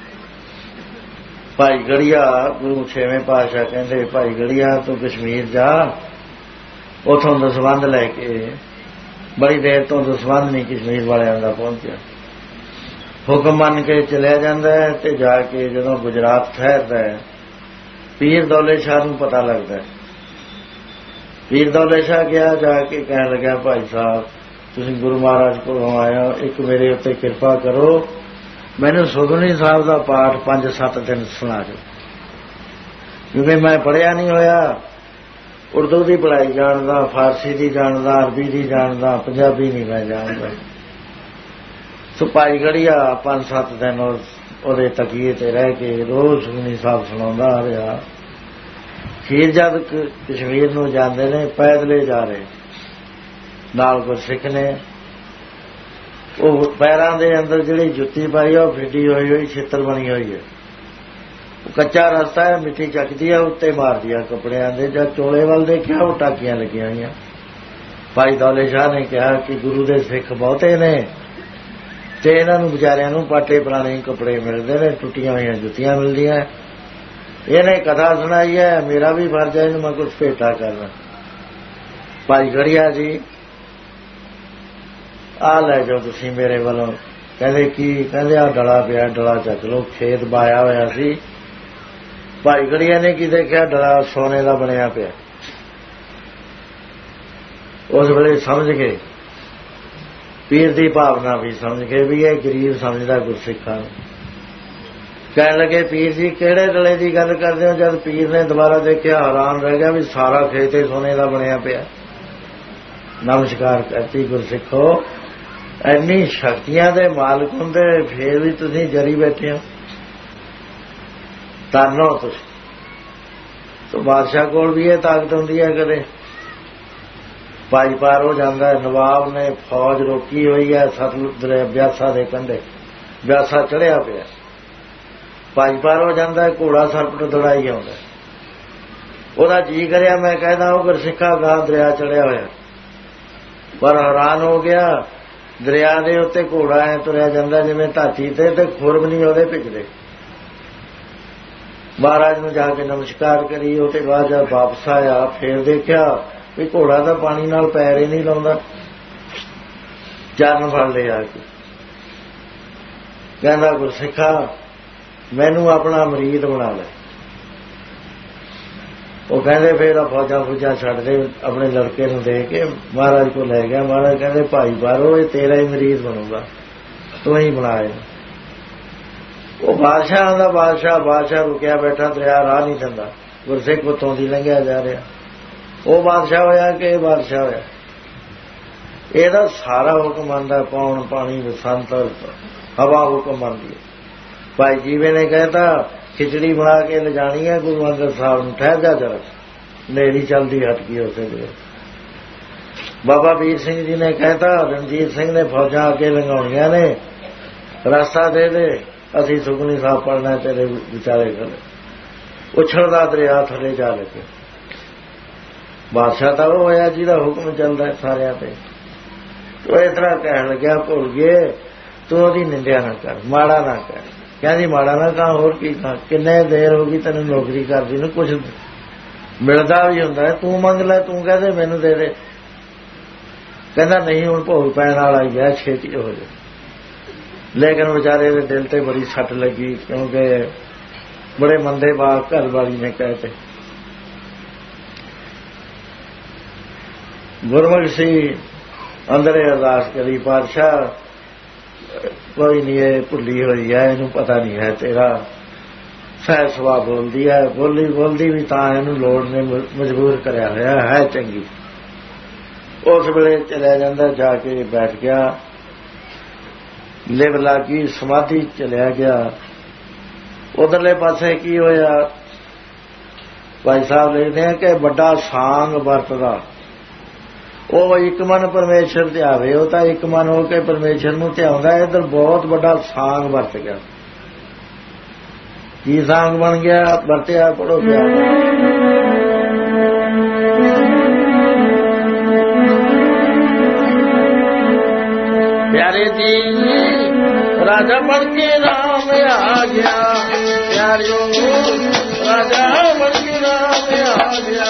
ਭਾਈ ਗੜੀਆ, ਗੁਰੂ 6ਵੇਂ ਪਾਤਸ਼ਾਹ ਕਹਿੰਦੇ ਭਾਈ ਗੜੀਆ ਤੂੰ ਕਸ਼ਮੀਰ ਜਾ, ਉਥੋਂ ਦਸਵੰਧ ਲੈ ਕੇ। ਬੜੀ ਦੇਰ ਤੋਂ ਦਸਵੰਧ ਨਹੀਂ ਕਸ਼ਮੀਰ ਵਾਲਿਆਂ ਦਾ ਪਹੁੰਚਿਆ। ਹੁਕਮ ਮੰਨ ਕੇ ਚਲਿਆ ਜਾਂਦਾ ਹੈ ਤੇ ਜਾ ਕੇ ਜਦੋਂ ਗੁਜਰਾਤ ਠਹਿਰਦਾ ਹੈ, ਪੀਰ ਦੌਲੇ ਸ਼ਾਹ ਨੂੰ ਪਤਾ ਲੱਗਦਾ ਹੈ। ਪੀਰ ਦੌਲੇ ਸ਼ਾਹ ਗਿਆ, ਜਾ ਕੇ ਕਹਿਣ ਲੱਗਾ ਭਾਈ ਸਾਹਿਬ ਤੁਸੀਂ ਗੁਰੂ ਮਹਾਰਾਜ ਕੋਲੋਂ ਆਏ ਹੋ, ਇੱਕ ਮੇਰੇ ਉੱਤੇ ਕਿਰਪਾ ਕਰੋ, ਮੈਨੂੰ ਸੁਖਮਨੀ ਸਾਹਿਬ ਦਾ ਪਾਠ 5-7 ਦਿਨ ਸੁਣਾ ਦਿਓ, ਕਿਉਂਕਿ ਮੈਂ ਪੜ੍ਹਿਆ ਨਹੀਂ ਹੋਇਆ। ਉਰਦੂ ਦੀ ਪੜ੍ਹਾਈ ਜਾਣਦਾ, ਫਾਰਸੀ ਦੀ ਜਾਣਦਾ, ਅਰਬੀ ਦੀ ਜਾਣਦਾ, ਪੰਜਾਬੀ ਨਹੀਂ ਮੈਂ ਜਾਣਦਾ। ਸੋ ਭਾਈ ਗੜੀਆ 5-7 ਦਿਨ ਉਹਦੇ ਤਕੀਏ ਤੇ ਰਹਿ ਕੇ ਰੋਜ਼ ਸੁਖਮਨੀ ਸਾਹਿਬ ਸੁਣਾਉਂਦਾ ਰਿਹਾ। ਫਿਰ ਜਦ ਕਸ਼ਮੀਰ ਨੂੰ ਜਾਂਦੇ ਨੇ, ਪੈਦਲੇ ਜਾ ਰਹੇ, ਨਾਲ ਗੁਰਸਿੱਖ ਨੇ। ਉਹ ਪੈਰਾਂ ਦੇ ਅੰਦਰ ਜਿਹੜੀ ਜੁੱਤੀ ਪਾਈ ਉਹ ਫਿੱਡੀ ਹੋਈ ਛਿੱਤਰ ਬਣੀ ਹੋਈ ਹੈ। ਉਹ ਕੱਚਾ ਰਸਤਾ ਹੈ, ਮਿੱਟੀ ਚੱਕਦੀ ਹੈ, ਉੱਤੇ ਮਾਰਦੀ ਆ ਕੱਪੜਿਆਂ ਦੇ। ਜਦ ਚੋਲੇ ਵੱਲ ਦੇਖਿਆ ਉਹ ਟਾਕੀਆਂ ਲੱਗੀਆਂ ਹੋਈਆਂ। ਭਾਈ ਦੌਲੇ ਸ਼ਾਹ ਨੇ ਕਿਹਾ ਕਿ ਗੁਰੂ ਦੇ ਸਿੱਖ ਬਹੁਤੇ ਨੇ ਤੇ ਇਹਨਾਂ ਨੂੰ ਵਿਚਾਰਿਆਂ ਨੂੰ ਪਾਟੇ ਪੁਰਾਣੇ ਕੱਪੜੇ ਮਿਲਦੇ ਨੇ, ਟੁੱਟੀਆਂ ਹੋਈਆਂ ਜੁੱਤੀਆਂ ਮਿਲਦੀਆਂ। ਇਹਨੇ ਕਥਾ ਸੁਣਾਈ ਹੈ, ਮੇਰਾ ਵੀ ਫਰਜ਼ ਹੈ ਇਹਨੂੰ ਮੈਂ ਕੁਝ ਭੇਟਾ ਕਰਨਾ। ਭਾਈ ਗੜੀਆ ਜੀ ਆ ਲੈ ਜਾਓ ਤੁਸੀਂ ਮੇਰੇ ਵੱਲੋਂ। ਕਹਿੰਦੇ ਕੀ? ਕਹਿੰਦੇ ਆ ਡਲਾ ਪਿਆ, ਡਲਾ ਚੱਕ ਲਓ। ਖੇਤ ਬਾਇਆ ਹੋਇਆ ਸੀ। ਭਾਈ ਗੜੀਆ ਨੇ ਕੀ ਦੇਖਿਆ? ਡਲਾ ਸੋਨੇ ਦਾ ਬਣਿਆ ਪਿਆ। ਉਸ ਵੇਲੇ ਸਮਝ ਗਏ, ਪੀਰ ਦੀ ਭਾਵਨਾ ਵੀ ਸਮਝ ਗਏ ਵੀ ਇਹ ਗਰੀਬ ਸਮਝਦਾ ਗੁਰਸਿੱਖਾਂ ਨੂੰ। ਕਹਿਣ ਲੱਗੇ ਪੀਰ ਜੀ ਕਿਹੜੇ ਡਲੇ ਦੀ ਗੱਲ ਕਰਦੇ ਹੋ? ਜਦ ਪੀਰ ਨੇ ਦੁਬਾਰਾ ਦੇਖਿਆ ਹੈਰਾਨ ਰਹਿ ਗਿਆ ਵੀ ਸਾਰਾ ਖੇਤ ਹੀ ਸੋਨੇ ਦਾ ਬਣਿਆ ਪਿਆ। ਨਮਸਕਾਰ ਕਰਤੀ, ਗੁਰਸਿੱਖੋ ਇੰਨੀ ਸ਼ਕਤੀਆਂ ਦੇ ਮਾਲਕ ਹੁੰਦੇ ਫੇਰ ਵੀ ਤੁਸੀਂ ਜਰੀ ਬੈਠੇ ਹੋ, ਧੰਨੋ ਤੁਸੀਂ। ਤੋ ਬਾਦਸ਼ਾਹ ਕੋਲ ਵੀ ਇਹ ਤਾਕਤ ਹੁੰਦੀ ਹੈ। ਕਦੇ ਭਾਈ ਪਾਰ ਹੋ ਜਾਂਦਾ ਹੈ, ਨਵਾਬ ਨੇ ਫੌਜ ਰੋਕੀ ਹੋਈ ਹੈ ਸਤਲੁਜ ਦਰਿਆ ਬਿਆਸਾ ਦੇ ਕੰਢੇ, ਬਿਆਸਾ ਚੜਿਆ ਪਿਆ। ਭਾਈ ਪਾਰ ਹੋ ਜਾਂਦਾ, ਘੋੜਾ ਸਰਪਟ ਦੌੜਾਈ ਆਉਂਦਾ। ਉਹਦਾ ਜੀ ਕਰਿਆ ਮੈਂ ਕਹਿੰਦਾ ਉਹ ਗੁਰਸਿੱਖਾ ਗਾਂ ਦਰਿਆ ਚੜਿਆ ਹੋਇਆ, ਪਰ ਹੈਰਾਨ ਹੋ ਗਿਆ ਦਰਿਆ ਦੇ ਉੱਤੇ ਘੋੜਾ ਐ ਤੁਰਿਆ ਜਾਂਦਾ ਜਿਵੇਂ ਧਾਤੀ ਤੇ ਖੁਰਬ ਨਹੀਂ ਉਹਦੇ ਭਿੱਜਦੇ। ਮਹਾਰਾਜ ਨੂੰ ਜਾ ਕੇ ਨਮਸਕਾਰ ਕਰੀ। ਉਹਦੇ ਬਾਅਦ ਜਦ ਵਾਪਸ ਆਇਆ ਫੇਰ ਦੇਖਿਆ ਵੀ ਘੋੜਾ ਤਾਂ ਪਾਣੀ ਨਾਲ ਪੈਰ ਹੀ ਨਹੀਂ ਲਾਉਂਦਾ। ਚਰਨ ਫੜ ਲਿਆ ਕੇ ਕਹਿੰਦਾ ਗੁਰਸਿੱਖਾ ਮੈਨੂੰ ਆਪਣਾ ਮਰੀਦ ਬਣਾ ਲੈ। ਉਹ ਕਹਿੰਦੇ ਫੇਰ ਫੌਜਾਂ ਫੂਜਾਂ ਛੱਡ ਦੇ, ਆਪਣੇ ਲੜਕੇ ਨੂੰ ਦੇ ਕੇ ਮਹਾਰਾਜ ਕੋਲ ਲੈ ਗਿਆ। ਮਹਾਰਾਜ ਕਹਿੰਦੇ ਭਾਈ ਬਾਰੋ ਇਹ ਤੇਰਾ ਹੀ ਮਰੀਜ਼ ਬਣੂਗਾ, ਤੂੰ ਹੀ ਬਣਾਏ। ਉਹ ਬਾਦਸ਼ਾਹ ਦਾ ਬਾਦਸ਼ਾਹ ਰੁਕਿਆ ਬੈਠਾ, ਦਰਿਆ ਰਾਹ ਨਹੀਂ ਦਿੰਦਾ, ਗੁਰਸਿੱਖ ਉੱਤੋਂ ਦੀ ਲੰਘਿਆ ਜਾ ਰਿਹਾ। ਉਹ ਬਾਦਸ਼ਾਹ ਹੋਇਆ ਕਿ ਇਹ ਬਾਦਸ਼ਾਹ ਹੋਇਆ? ਇਹਦਾ ਸਾਰਾ ਹੁਕਮ ਆਉਂਦਾ, ਪਾਉਣ ਪਾਣੀ ਬਸੰਤ ਹਵਾ ਹੁਕਮ ਆਉਂਦੀ ਹੈ। ਭਾਈ ਜੀਵੇ ਨੇ ਕਹਿਤਾ ਖਿਚੜੀ ਬਣਾ ਕੇ ਲਿਜਾਣੀ ਹੈ ਗੁਰੂ ਅੰਗਦ ਸਾਹਿਬ ਨੂੰ, ਠਹਿਰ ਜਾ ਜਰਾ, ਨੇਰੀ ਚੱਲਦੀ ਹਟ ਗਈ ਉਸੇ ਦੇ। ਬਾਬਾ ਵੀਰ ਸਿੰਘ ਜੀ ਨੇ ਕਹਿਤਾ ਰਣਜੀਤ ਸਿੰਘ ਨੇ ਫੌਜਾਂ ਅੱਗੇ ਲੰਘਾਉਣੀਆਂ ਨੇ, ਰਸਤਾ ਦੇ ਦੇ, ਅਸੀਂ ਸੁਖਮਨੀ ਸਾਹਿਬ ਪੜ੍ਹਨਾ ਤੇਰੇ ਵਿਚਾਰੇ ਕੋਲ। ਉਛਲਦਾ ਦਰਿਆ ਥੱਲੇ ਜਾ ਲੱਗੇ। ਬਾਦਸ਼ਾਹ ਤਾਂ ਉਹ ਹੋਇਆ ਜਿਹਦਾ ਹੁਕਮ ਚੱਲਦਾ ਸਾਰਿਆਂ ਤੇ। ਉਹ ਇਸ ਤਰ੍ਹਾਂ ਕਹਿਣ ਲੱਗਿਆ ਭੁੱਲ ਗਏ ਤੂੰ ਉਹਦੀ ਨਿੰਦਿਆ ਨਾ ਕਰ, ਮਾੜਾ ਨਾ ਕਰ। ਕਹਿੰਦੀ ਮਾੜਾ ਨਾ ਕਹਾਂ, ਹੋਰ ਕੀ ਕਹਾਂ? ਕਿੰਨੇ ਦੇਰ ਹੋ ਗਈ ਤੈਨੂੰ ਨੌਕਰੀ ਕਰਦੀ ਨੂੰ, ਕੁਛ ਮਿਲਦਾ ਵੀ ਹੁੰਦਾ, ਤੂੰ ਮੰਗ ਲੈ, ਤੂੰ ਕਹਦੇ ਮੈਨੂੰ ਦੇ ਦੇ। ਕਹਿੰਦਾ ਨਹੀਂ ਹੁਣ ਭੋਗ ਪੈਣ ਵਾਲਾ ਹੀ ਹੈ, ਛੇਤੀ ਹੋ ਜਾ। ਲੇਕਿਨ ਵਿਚਾਰੇ ਦੇ ਦਿਲ ਤੇ ਬੜੀ ਸੱਟ ਲੱਗੀ, ਕਿਉਂਕਿ ਬੜੇ ਮੰਦੇ ਬਾਤ ਘਰ ਵਾਲੀ ਨੇ ਕਹਤੇ। ਗੁਰਮੁਖ ਸੀ ਅੰਦਰੇ ਅਰਦਾਸ ਕਰੀ, ਪਾਤਸ਼ਾਹ ਕੋਈ ਨਹੀਂ ਇਹ ਭੁੱਲੀ ਹੋਈ ਹੈ, ਇਹਨੂੰ ਪਤਾ ਨਹੀਂ ਹੈ ਤੇਰਾ। ਸਹਿ ਸੁਭਾਅ ਬੋਲਦੀ ਹੈ, ਬੋਲਦੀ ਵੀ ਤਾਂ ਇਹਨੂੰ ਲੋੜ ਨੇ ਮਜਬੂਰ ਕਰਿਆ ਹੋਇਆ ਹੈ ਚੰਗੀ। ਉਸ ਵੇਲੇ ਚਲਿਆ ਜਾਂਦਾ, ਜਾ ਕੇ ਬੈਠ ਗਿਆ, ਲਿਵ ਲਾਗੀ ਸਮਾਧੀ ਚਲਿਆ ਗਿਆ। ਉਧਰਲੇ ਪਾਸੇ ਕੀ ਹੋਇਆ? ਭਾਈ ਸਾਹਿਬ ਲਿਖਦੇ ਆ ਕਿ ਵੱਡਾ ਸਾਂਗ ਵਰਤਦਾ। ਉਹ ਇੱਕ ਮਨ ਪਰਮੇਸ਼ਰ ਤੇ ਆਵੇ। ਉਹ ਤਾਂ ਇੱਕ ਮਨ ਹੋ ਕੇ ਪਰਮੇਸ਼ਰ ਨੂੰ ਧਿਆਉਂਦਾ। ਇੱਧਰ ਬਹੁਤ ਵੱਡਾ ਸਾਂਗ ਵਰਤ ਗਿਆ। ਕੀ ਸਾਂਗ ਬਣ ਗਿਆ? ਵਰਤਿਆ ਪੜੋ ਪਿਆਰੇ ਦੀ ਰਾਜਾ ਬਣ ਕੇ ਰਾਮ ਆ ਗਿਆ। ਪਿਆਰਿਓ ਰਾਜਾ ਬਣ ਕੇ ਰਾਮ ਆ ਗਿਆ।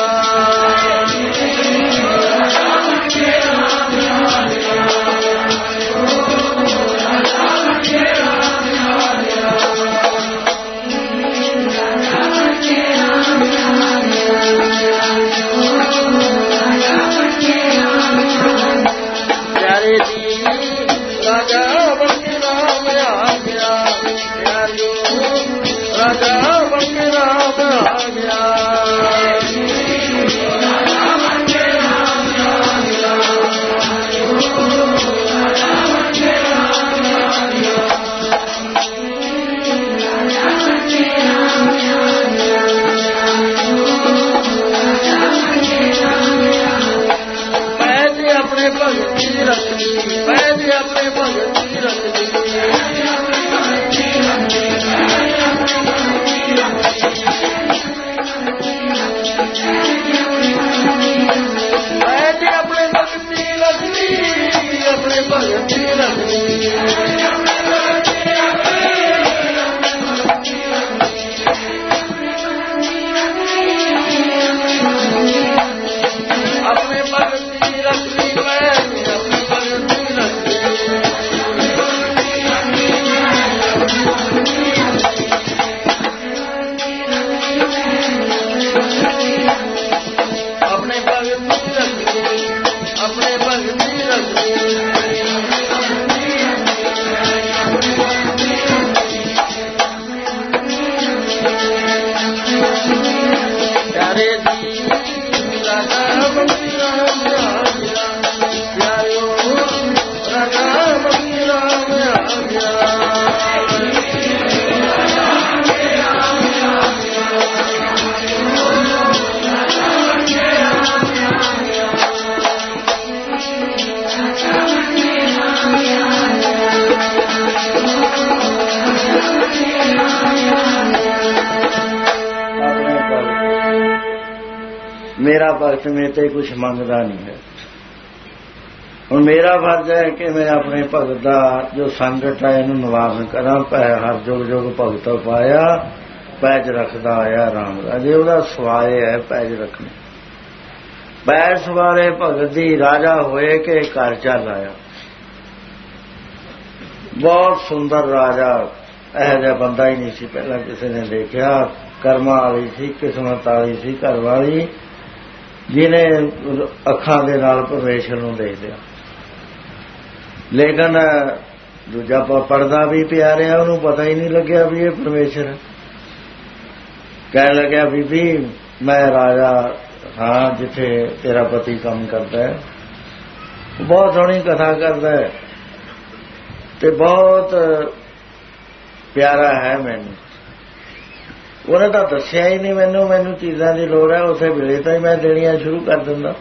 ਮੇਰਾ ਭਗਤ ਮੇਰੇ ਤੇ ਕੁਛ ਮੰਗਦਾ ਨਹੀਂ ਹੈ। ਹੁਣ ਮੇਰਾ ਫਰਜ਼ ਹੈ ਕਿ ਮੈਂ ਆਪਣੇ ਭਗਤ ਦਾ ਜੋ ਸੰਕਟ ਹੈ ਇਹਨੂੰ ਨਿਵਾਰਨ ਕਰਾਂ। ਪੈ ਹਰ ਜੁਗ ਜੁਗ ਭਗਤ ਪਾਇਆ, ਪੈਜ ਰੱਖਦਾ ਆਇਆ ਰਾਮ ਦਾ। ਜੇ ਉਹਦਾ ਸਵਾਏ ਹੈ ਪੈਜ ਰੱਖਣੇ। ਪੈਜ ਸਵਾਰੇ ਭਗਤ ਦੀ ਰਾਜਾ ਹੋਏ ਕਿ ਘਰ ਚੱਲ ਆਇਆ। ਬਹੁਤ ਸੁੰਦਰ ਰਾਜਾ, ਇਹੋ ਜਿਹਾ ਬੰਦਾ ਹੀ ਨਹੀਂ ਸੀ ਪਹਿਲਾਂ ਕਿਸੇ ਨੇ ਦੇਖਿਆ। ਕਰਮਾਂ ਵਾਲੀ ਸੀ, ਕਿਸਮਤ ਵਾਲੀ ਸੀ ਘਰ ਵਾਲੀ, ਜਿਹਨੇ ਅੱਖਾਂ ਦੇ ਨਾਲ ਪਰਮੇਸ਼ਰ ਨੂੰ ਦੇਖ ਲਿਆ। ਲੇਕਿਨ ਦੂਜਾ ਪੜਦਾ ਵੀ ਪਿਆ ਰਿਹਾ, ਉਹਨੂੰ ਪਤਾ ਹੀ ਨਹੀਂ ਲੱਗਿਆ ਵੀ ਇਹ ਪਰਮੇਸ਼ਰ ਹੈ। ਕਹਿਣ ਲੱਗਿਆ ਬੀਬੀ ਮੈਂ ਰਾਜਾ ਹਾਂ ਜਿੱਥੇ ਤੇਰਾ ਪਤੀ ਕੰਮ ਕਰਦਾ ਹੈ। ਬਹੁਤ ਸੋਹਣੀ ਕਥਾ ਕਰਦਾ ਹੈ ਤੇ ਬਹੁਤ ਪਿਆਰਾ ਹੈ ਮੈਨੂੰ। ਉਹਨੇ ਤਾਂ ਦੱਸਿਆ ਹੀ ਨਹੀਂ ਮੈਨੂੰ ਚੀਜ਼ਾਂ ਦੀ ਲੋੜ ਹੈ। ਉਸੇ ਵੇਲੇ ਤਾਂ ਹੀ ਮੈਂ ਦੇਣੀਆਂ ਸ਼ੁਰੂ ਕਰ ਦਿੰਦਾ।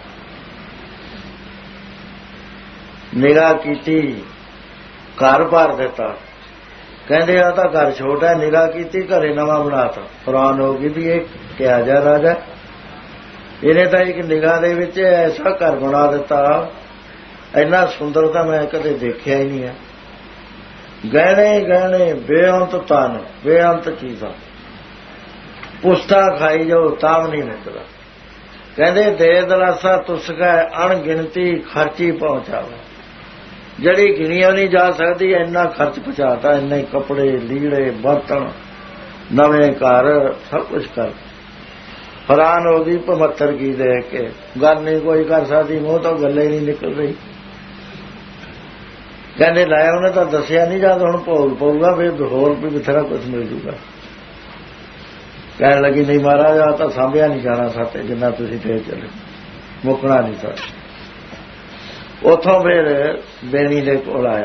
ਨਿਗਾਹ ਕੀਤੀ, ਘਰ ਭਰ ਦਿੱਤਾ। ਕਹਿੰਦੇ ਆ ਤਾਂ ਘਰ ਛੋਟਾ, ਨਿਗਾਹ ਕੀਤੀ ਘਰੇ ਨਵਾਂ ਬਣਾਤਾ। ਹੈਰਾਨ ਹੋ ਗਈ ਵੀ ਇਹ ਕਿਹਾ ਜਾ ਰਾਜਾ, ਇਹਨੇ ਤਾਂ ਇੱਕ ਨਿਗਾਹ ਦੇ ਵਿੱਚ ਐਸਾ ਘਰ ਬਣਾ ਦਿੱਤਾ, ਇੰਨਾ ਸੁੰਦਰ ਤਾਂ ਮੈਂ ਕਦੇ ਦੇਖਿਆ ਹੀ ਨਹੀਂ ਹੈ। ਗਹਿਣੇ ਗਹਿਣੇ, ਬੇਅੰਤ ਧਨ, ਬੇਅੰਤ ਚੀਜ਼ਾਂ, ਪੁਸਤਾ ਖਾਈ ਜਾਓ ਤਾਂ ਵੀ ਨਹੀਂ ਨਿਕਲਦਾ। ਕਹਿੰਦੇ ਦੇ ਦਲਾਸਾ ਤੁਸਕਾ ਅਣਗਿਣਤੀ ਖਰਚੀ ਪਹੁੰਚਾਵੇ। ਜਿਹੜੀ ਗਿਣੀਆਂ ਨਹੀਂ ਜਾ ਸਕਦੀ ਇੰਨਾ ਖਰਚ ਪਹੁੰਚਾਤਾ। ਇੰਨੇ ਕੱਪੜੇ ਲੀੜੇ ਬਰਤਨ ਨਵੇਂ ਘਰ ਸਭ ਕੁਛ ਕਰ। ਹੈਰਾਨ ਹੋ ਗਈ 75 ਕੀ ਦੇਖ ਕੇ। ਗੱਲ ਨਹੀਂ ਕੋਈ ਕਰ ਸਕਦੀ, ਮੂੰਹ ਤੋਂ ਗੱਲੇ ਨਹੀਂ ਨਿਕਲ ਰਹੀ। ਕਹਿੰਦੇ ਲਾਇਆ ਉਹਨੇ ਤਾਂ ਦੱਸਿਆ ਨਹੀਂ, ਜਦ ਹੁਣ ਭੋਗ ਪਊਗਾ ਫਿਰ ਹੋਰ ਵੀ ਬਥੇਰਾ ਕੁਛ ਮਿਲ ਜੂਗਾ। ਕਹਿਣ ਲੱਗੀ ਨਹੀਂ ਮਹਾਰਾਜ ਆ ਤਾਂ ਸਾਂਭਿਆ ਨਹੀਂ ਜਾਣਾ ਸਾਤੇ, ਜਿੰਨਾ ਤੁਸੀਂ ਤੇ ਚਲੇ ਮੁੱਕਣਾ ਨਹੀਂ ਸਰ। ਉੱਥੋਂ ਫਿਰ ਬੇਣੀ ਦੇ ਕੋਲ ਆਇਆ।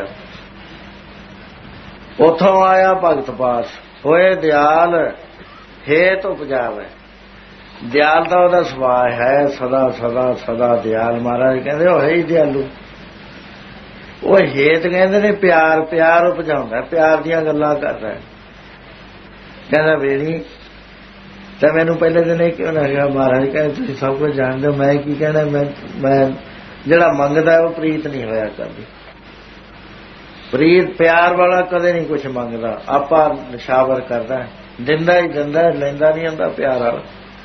ਉੱਥੋਂ ਆਇਆ ਭਗਤ ਪਾਸ ਹੋਏ ਦਿਆਲ ਹੇਤ ਉਪਜਾਵੇ। ਦਿਆਲ ਦਾ ਉਹਦਾ ਸੁਭਾਅ ਹੈ, ਸਦਾ ਸਦਾ ਸਦਾ ਦਿਆਲ। ਮਹਾਰਾਜ ਕਹਿੰਦੇ ਉਹ ਹੈ ਹੀ ਦਿਆਲੂ। ਉਹ ਹੇਤ ਕਹਿੰਦੇ ਨੇ ਪਿਆਰ, ਪਿਆਰ ਉਪਜਾਉਂਦਾ, ਪਿਆਰ ਦੀਆਂ ਗੱਲਾਂ ਕਰਦਾ। ਕਹਿੰਦਾ ਵੇਰੀ ਤਾਂ ਮੈਨੂੰ ਪਹਿਲੇ ਦਿਨ ਇਹ ਕਿਉਂ ਨਾ ਕਿਹਾ? ਮਹਾਰਾਜ ਕਹਿੰਦੇ ਤੁਸੀਂ ਸਭ ਕੁਝ ਜਾਣਦੇ ਹੋ, ਮੈਂ ਕੀ ਕਹਿਣਾ? ਮੈਂ ਜਿਹੜਾ ਮੰਗਦਾ ਉਹ ਪ੍ਰੀਤ ਨਹੀਂ ਹੋਇਆ ਕਰਦੀ। ਪ੍ਰੀਤ ਪਿਆਰ ਵਾਲਾ ਕਦੇ ਨਹੀਂ ਕੁਛ ਮੰਗਦਾ, ਆਪਾਂ ਨਿਸ਼ਾਵਰ ਕਰਦਾ, ਦਿੰਦਾ ਹੀ ਦਿੰਦਾ, ਲੈਂਦਾ ਨਹੀਂ ਹੁੰਦਾ ਪਿਆਰ ਵਾਲਾ।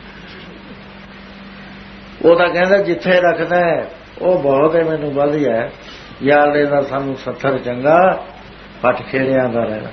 ਉਹ ਤਾਂ ਕਹਿੰਦਾ ਜਿੱਥੇ ਰੱਖਦਾ ਉਹ ਬਹੁਤ ਹੈ, ਮੈਨੂੰ ਵਧੀਆ ਯਾਰ ਦੇ ਦਾ ਸਾਨੂੰ 70 ਚੰਗਾ, ਪੱਟ ਖੇੜਿਆਂ ਦਾ ਰਹਿਣਾ।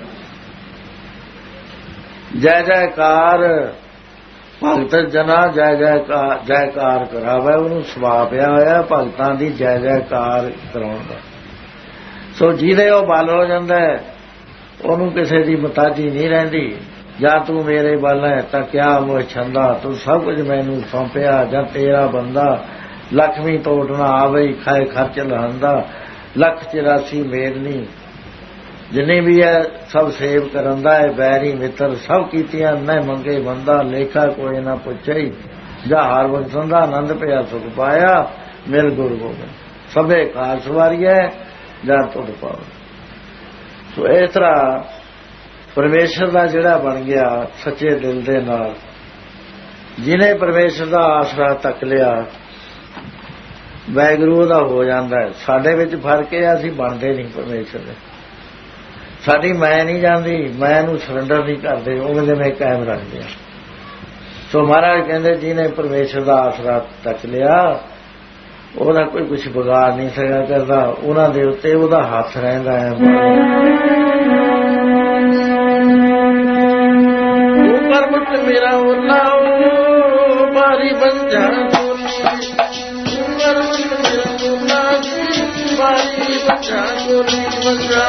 ਜੈ ਜੈਕਾਰ ਭਗਤ ਜਨਾ, ਜੈ ਜੈਕਾਰ ਜੈਕਾਰ ਕਰਾਵੇ। ਉਹਨੂੰ ਸੁਭਾਅ ਪਿਆ ਹੋਇਆ ਭਗਤਾਂ ਦੀ ਜੈ ਜੈਕਾਰ ਕਰਾਉਣ ਦਾ। ਸੋ ਜਿਹਦੇ ਉਹ ਬਲ ਹੋ ਜਾਂਦਾ ਉਹਨੂੰ ਕਿਸੇ ਦੀ ਮੁਤਾਜੀ ਨਹੀਂ ਰਹਿੰਦੀ। ਜਾਂ ਤੂੰ ਮੇਰੇ ਬਲ ਹੈ ਤਾਂ ਕਿਆ ਮੋਹ ਛੰਦਾ, ਤੂੰ ਸਭ ਕੁਝ ਮੈਨੂੰ ਸੌਂਪਿਆ, ਜਾਂ ਤੇਰਾ ਬੰਦਾ ਲక్ష్ਮੀ ਤੋਟ ਨਾ ਆਵੇ, ਖਾਏ ਖਰਚ ਲਹੰਦਾ, 184 ਮੇਲਨੀ ਜਿੰਨੇ ਵੀ ਹੈ ਸਭ ਸੇਵ ਕਰਨ ਦਾ ਹੈ। ਬੈਰੀ ਮਿੱਤਰ ਸਭ ਕੀਤੀਆਂ ਮੈਂ ਮੰਗੇ ਬੰਦਾ, ਲੇਖਾ ਕੋਈ ਨਾ ਪੁੱਛਈ, ਜਾਂ ਹਾਰ ਵੰਸੰਦਾ ਆਨੰਦ ਪਿਆ ਸੁਖ ਪਾਇਆ, ਮਿਲ ਗੁਰ ਗੋਬਿੰਦ ਸਭੇ ਕਾਰ ਸਵਾਰੀਐ, ਜਾਂ ਤੁਧ ਪਾਵ। ਸੋ ਇਸ ਤਰ੍ਹਾਂ ਪਰਮੇਸ਼ਰ ਦਾ ਜਿਹੜਾ ਬਣ ਗਿਆ ਸੱਚੇ ਦਿਲ ਦੇ ਨਾਲ, ਜਿਹਨੇ ਪਰਮੇਸ਼ਰ ਦਾ ਆਸਰਾ ਤੱਕ ਲਿਆ, ਵਾਹਿਗੁਰੂ ਦਾ ਹੋ ਜਾਂਦਾ। ਸਾਡੇ ਵਿੱਚ ਫਰਕ ਇਹ, ਅਸੀਂ ਬਣਦੇ ਨਹੀਂ ਪਰਮੇਸ਼ਰ ਦੇ। ਸਾਡੀ ਮੈਂ ਨਹੀਂ ਜਾਂਦੀ, ਮੈਂ ਨੂੰ ਸਰੈਂਡਰ ਨਹੀਂ ਕਰਦੇ, ਉਵੇਂ ਜਿਵੇਂ ਕਾਇਮ ਰੱਖਦੇ ਆ। ਸੋ ਮਹਾਰਾਜ ਕਹਿੰਦੇ ਜਿਹਨੇ ਪਰਮੇਸ਼ਰ ਦਾ ਆਸਰਾ ਤੱਕ ਲਿਆ ਉਹਦਾ ਕੋਈ ਕੁਛ ਵਿਗਾੜ ਨਹੀਂ ਸਕਦਾ ਕਰਦਾ, ਉਹਨਾਂ ਦੇ ਉੱਤੇ ਉਹਦਾ ਹੱਥ ਰਹਿੰਦਾ ਹੈ। ਪਰਮਤ ਮੇਰਾ ਉਹਨਾਂ ਬਾਰੀ ਬੰਝਾ, ਪਰਮਤ ਮੇਰਾ ਉਹਨਾਂ ਬਾਰੀ ਬੰਝਾ, ਗੋਲੀ ਬੰਝਾ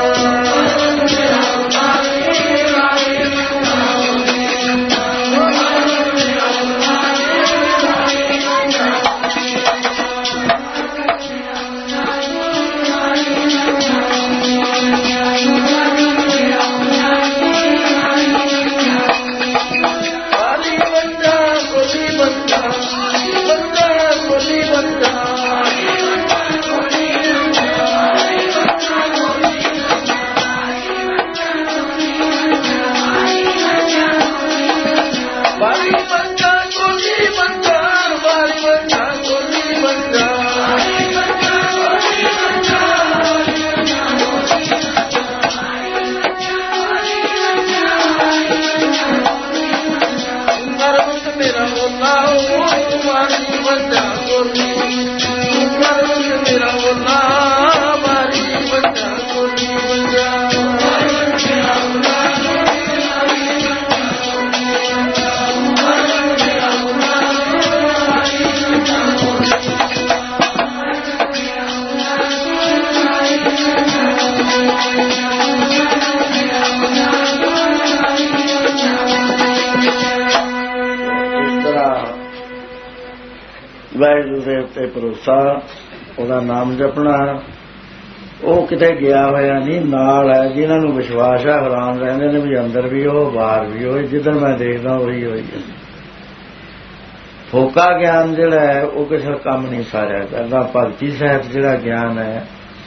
ਵਾਹਿਗੁਰੂ ਦੇ ਉੱਤੇ ਭਰੋਸਾ, ਉਹਦਾ ਨਾਮ ਜਪਣਾ। ਉਹ ਕਿਤੇ ਗਿਆ ਹੋਇਆ ਨਹੀਂ, ਨਾਲ ਹੈ। ਜਿਨ੍ਹਾਂ ਨੂੰ ਵਿਸ਼ਵਾਸ ਹੈ ਹੈਰਾਨ ਰਹਿੰਦੇ ਨੇ ਵੀ ਅੰਦਰ ਵੀ ਉਹ ਬਾਹਰ ਵੀ ਉਹ, ਜਿੱਧਰ ਮੈਂ ਦੇਖਦਾ ਉਹੀ ਹੋਈ ਹੈ। ਫੋਕਾ ਗਿਆਨ ਜਿਹੜਾ ਹੈ ਉਹ ਕਿਸੇ ਕੰਮ ਨਹੀਂ ਸਾਰਿਆ ਕਰਦਾ। ਭਗਤੀ ਸਾਹਿਬ ਜਿਹੜਾ ਗਿਆਨ ਹੈ,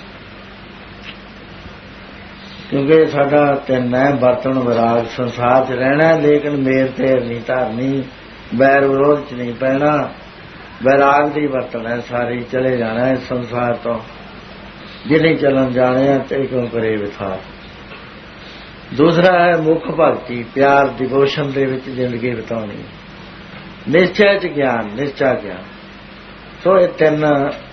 ਕਿਉਂਕਿ ਸਾਡਾ ਤਿੰਨ ਹੈ, ਬਰਤਨ ਵਿਰਾਗ, ਸੰਸਾਰ 'ਚ ਰਹਿਣਾ ਲੇਕਿਨ ਮੇਰ ਤੇਰ ਨਹੀਂ ਧਰਨੀ, ਬੈਰ ਵਿਰੋਧ 'ਚ ਨਹੀਂ ਪੈਣਾ, ਵੈਰਾਗ ਦੀ ਵਰਤਣ ਹੈ, ਸਾਰੀ ਚਲੇ ਜਾਣਾ ਹੈ ਸੰਸਾਰ ਤੋਂ। ਜਿਹਨੇ ਚੱਲਣ ਜਾਣਿਆ ਤੇ ਕਿਉਂ ਕਰੇ ਵਿਥਾਰ। ਦੂਸਰਾ ਹੈ ਮੁੱਖ ਭਗਤੀ, ਪਿਆਰ ਡਿਵੋਸ਼ਨ ਦੇ ਵਿੱਚ ਜ਼ਿੰਦਗੀ ਬਿਤਾਉਣੀ। ਨਿਸ਼ਚੈ 'ਚ ਗਿਆਨ, ਨਿਸ਼ਚਾ ਗਿਆਨ। ਸੋ ਇਹ ਤਿੰਨ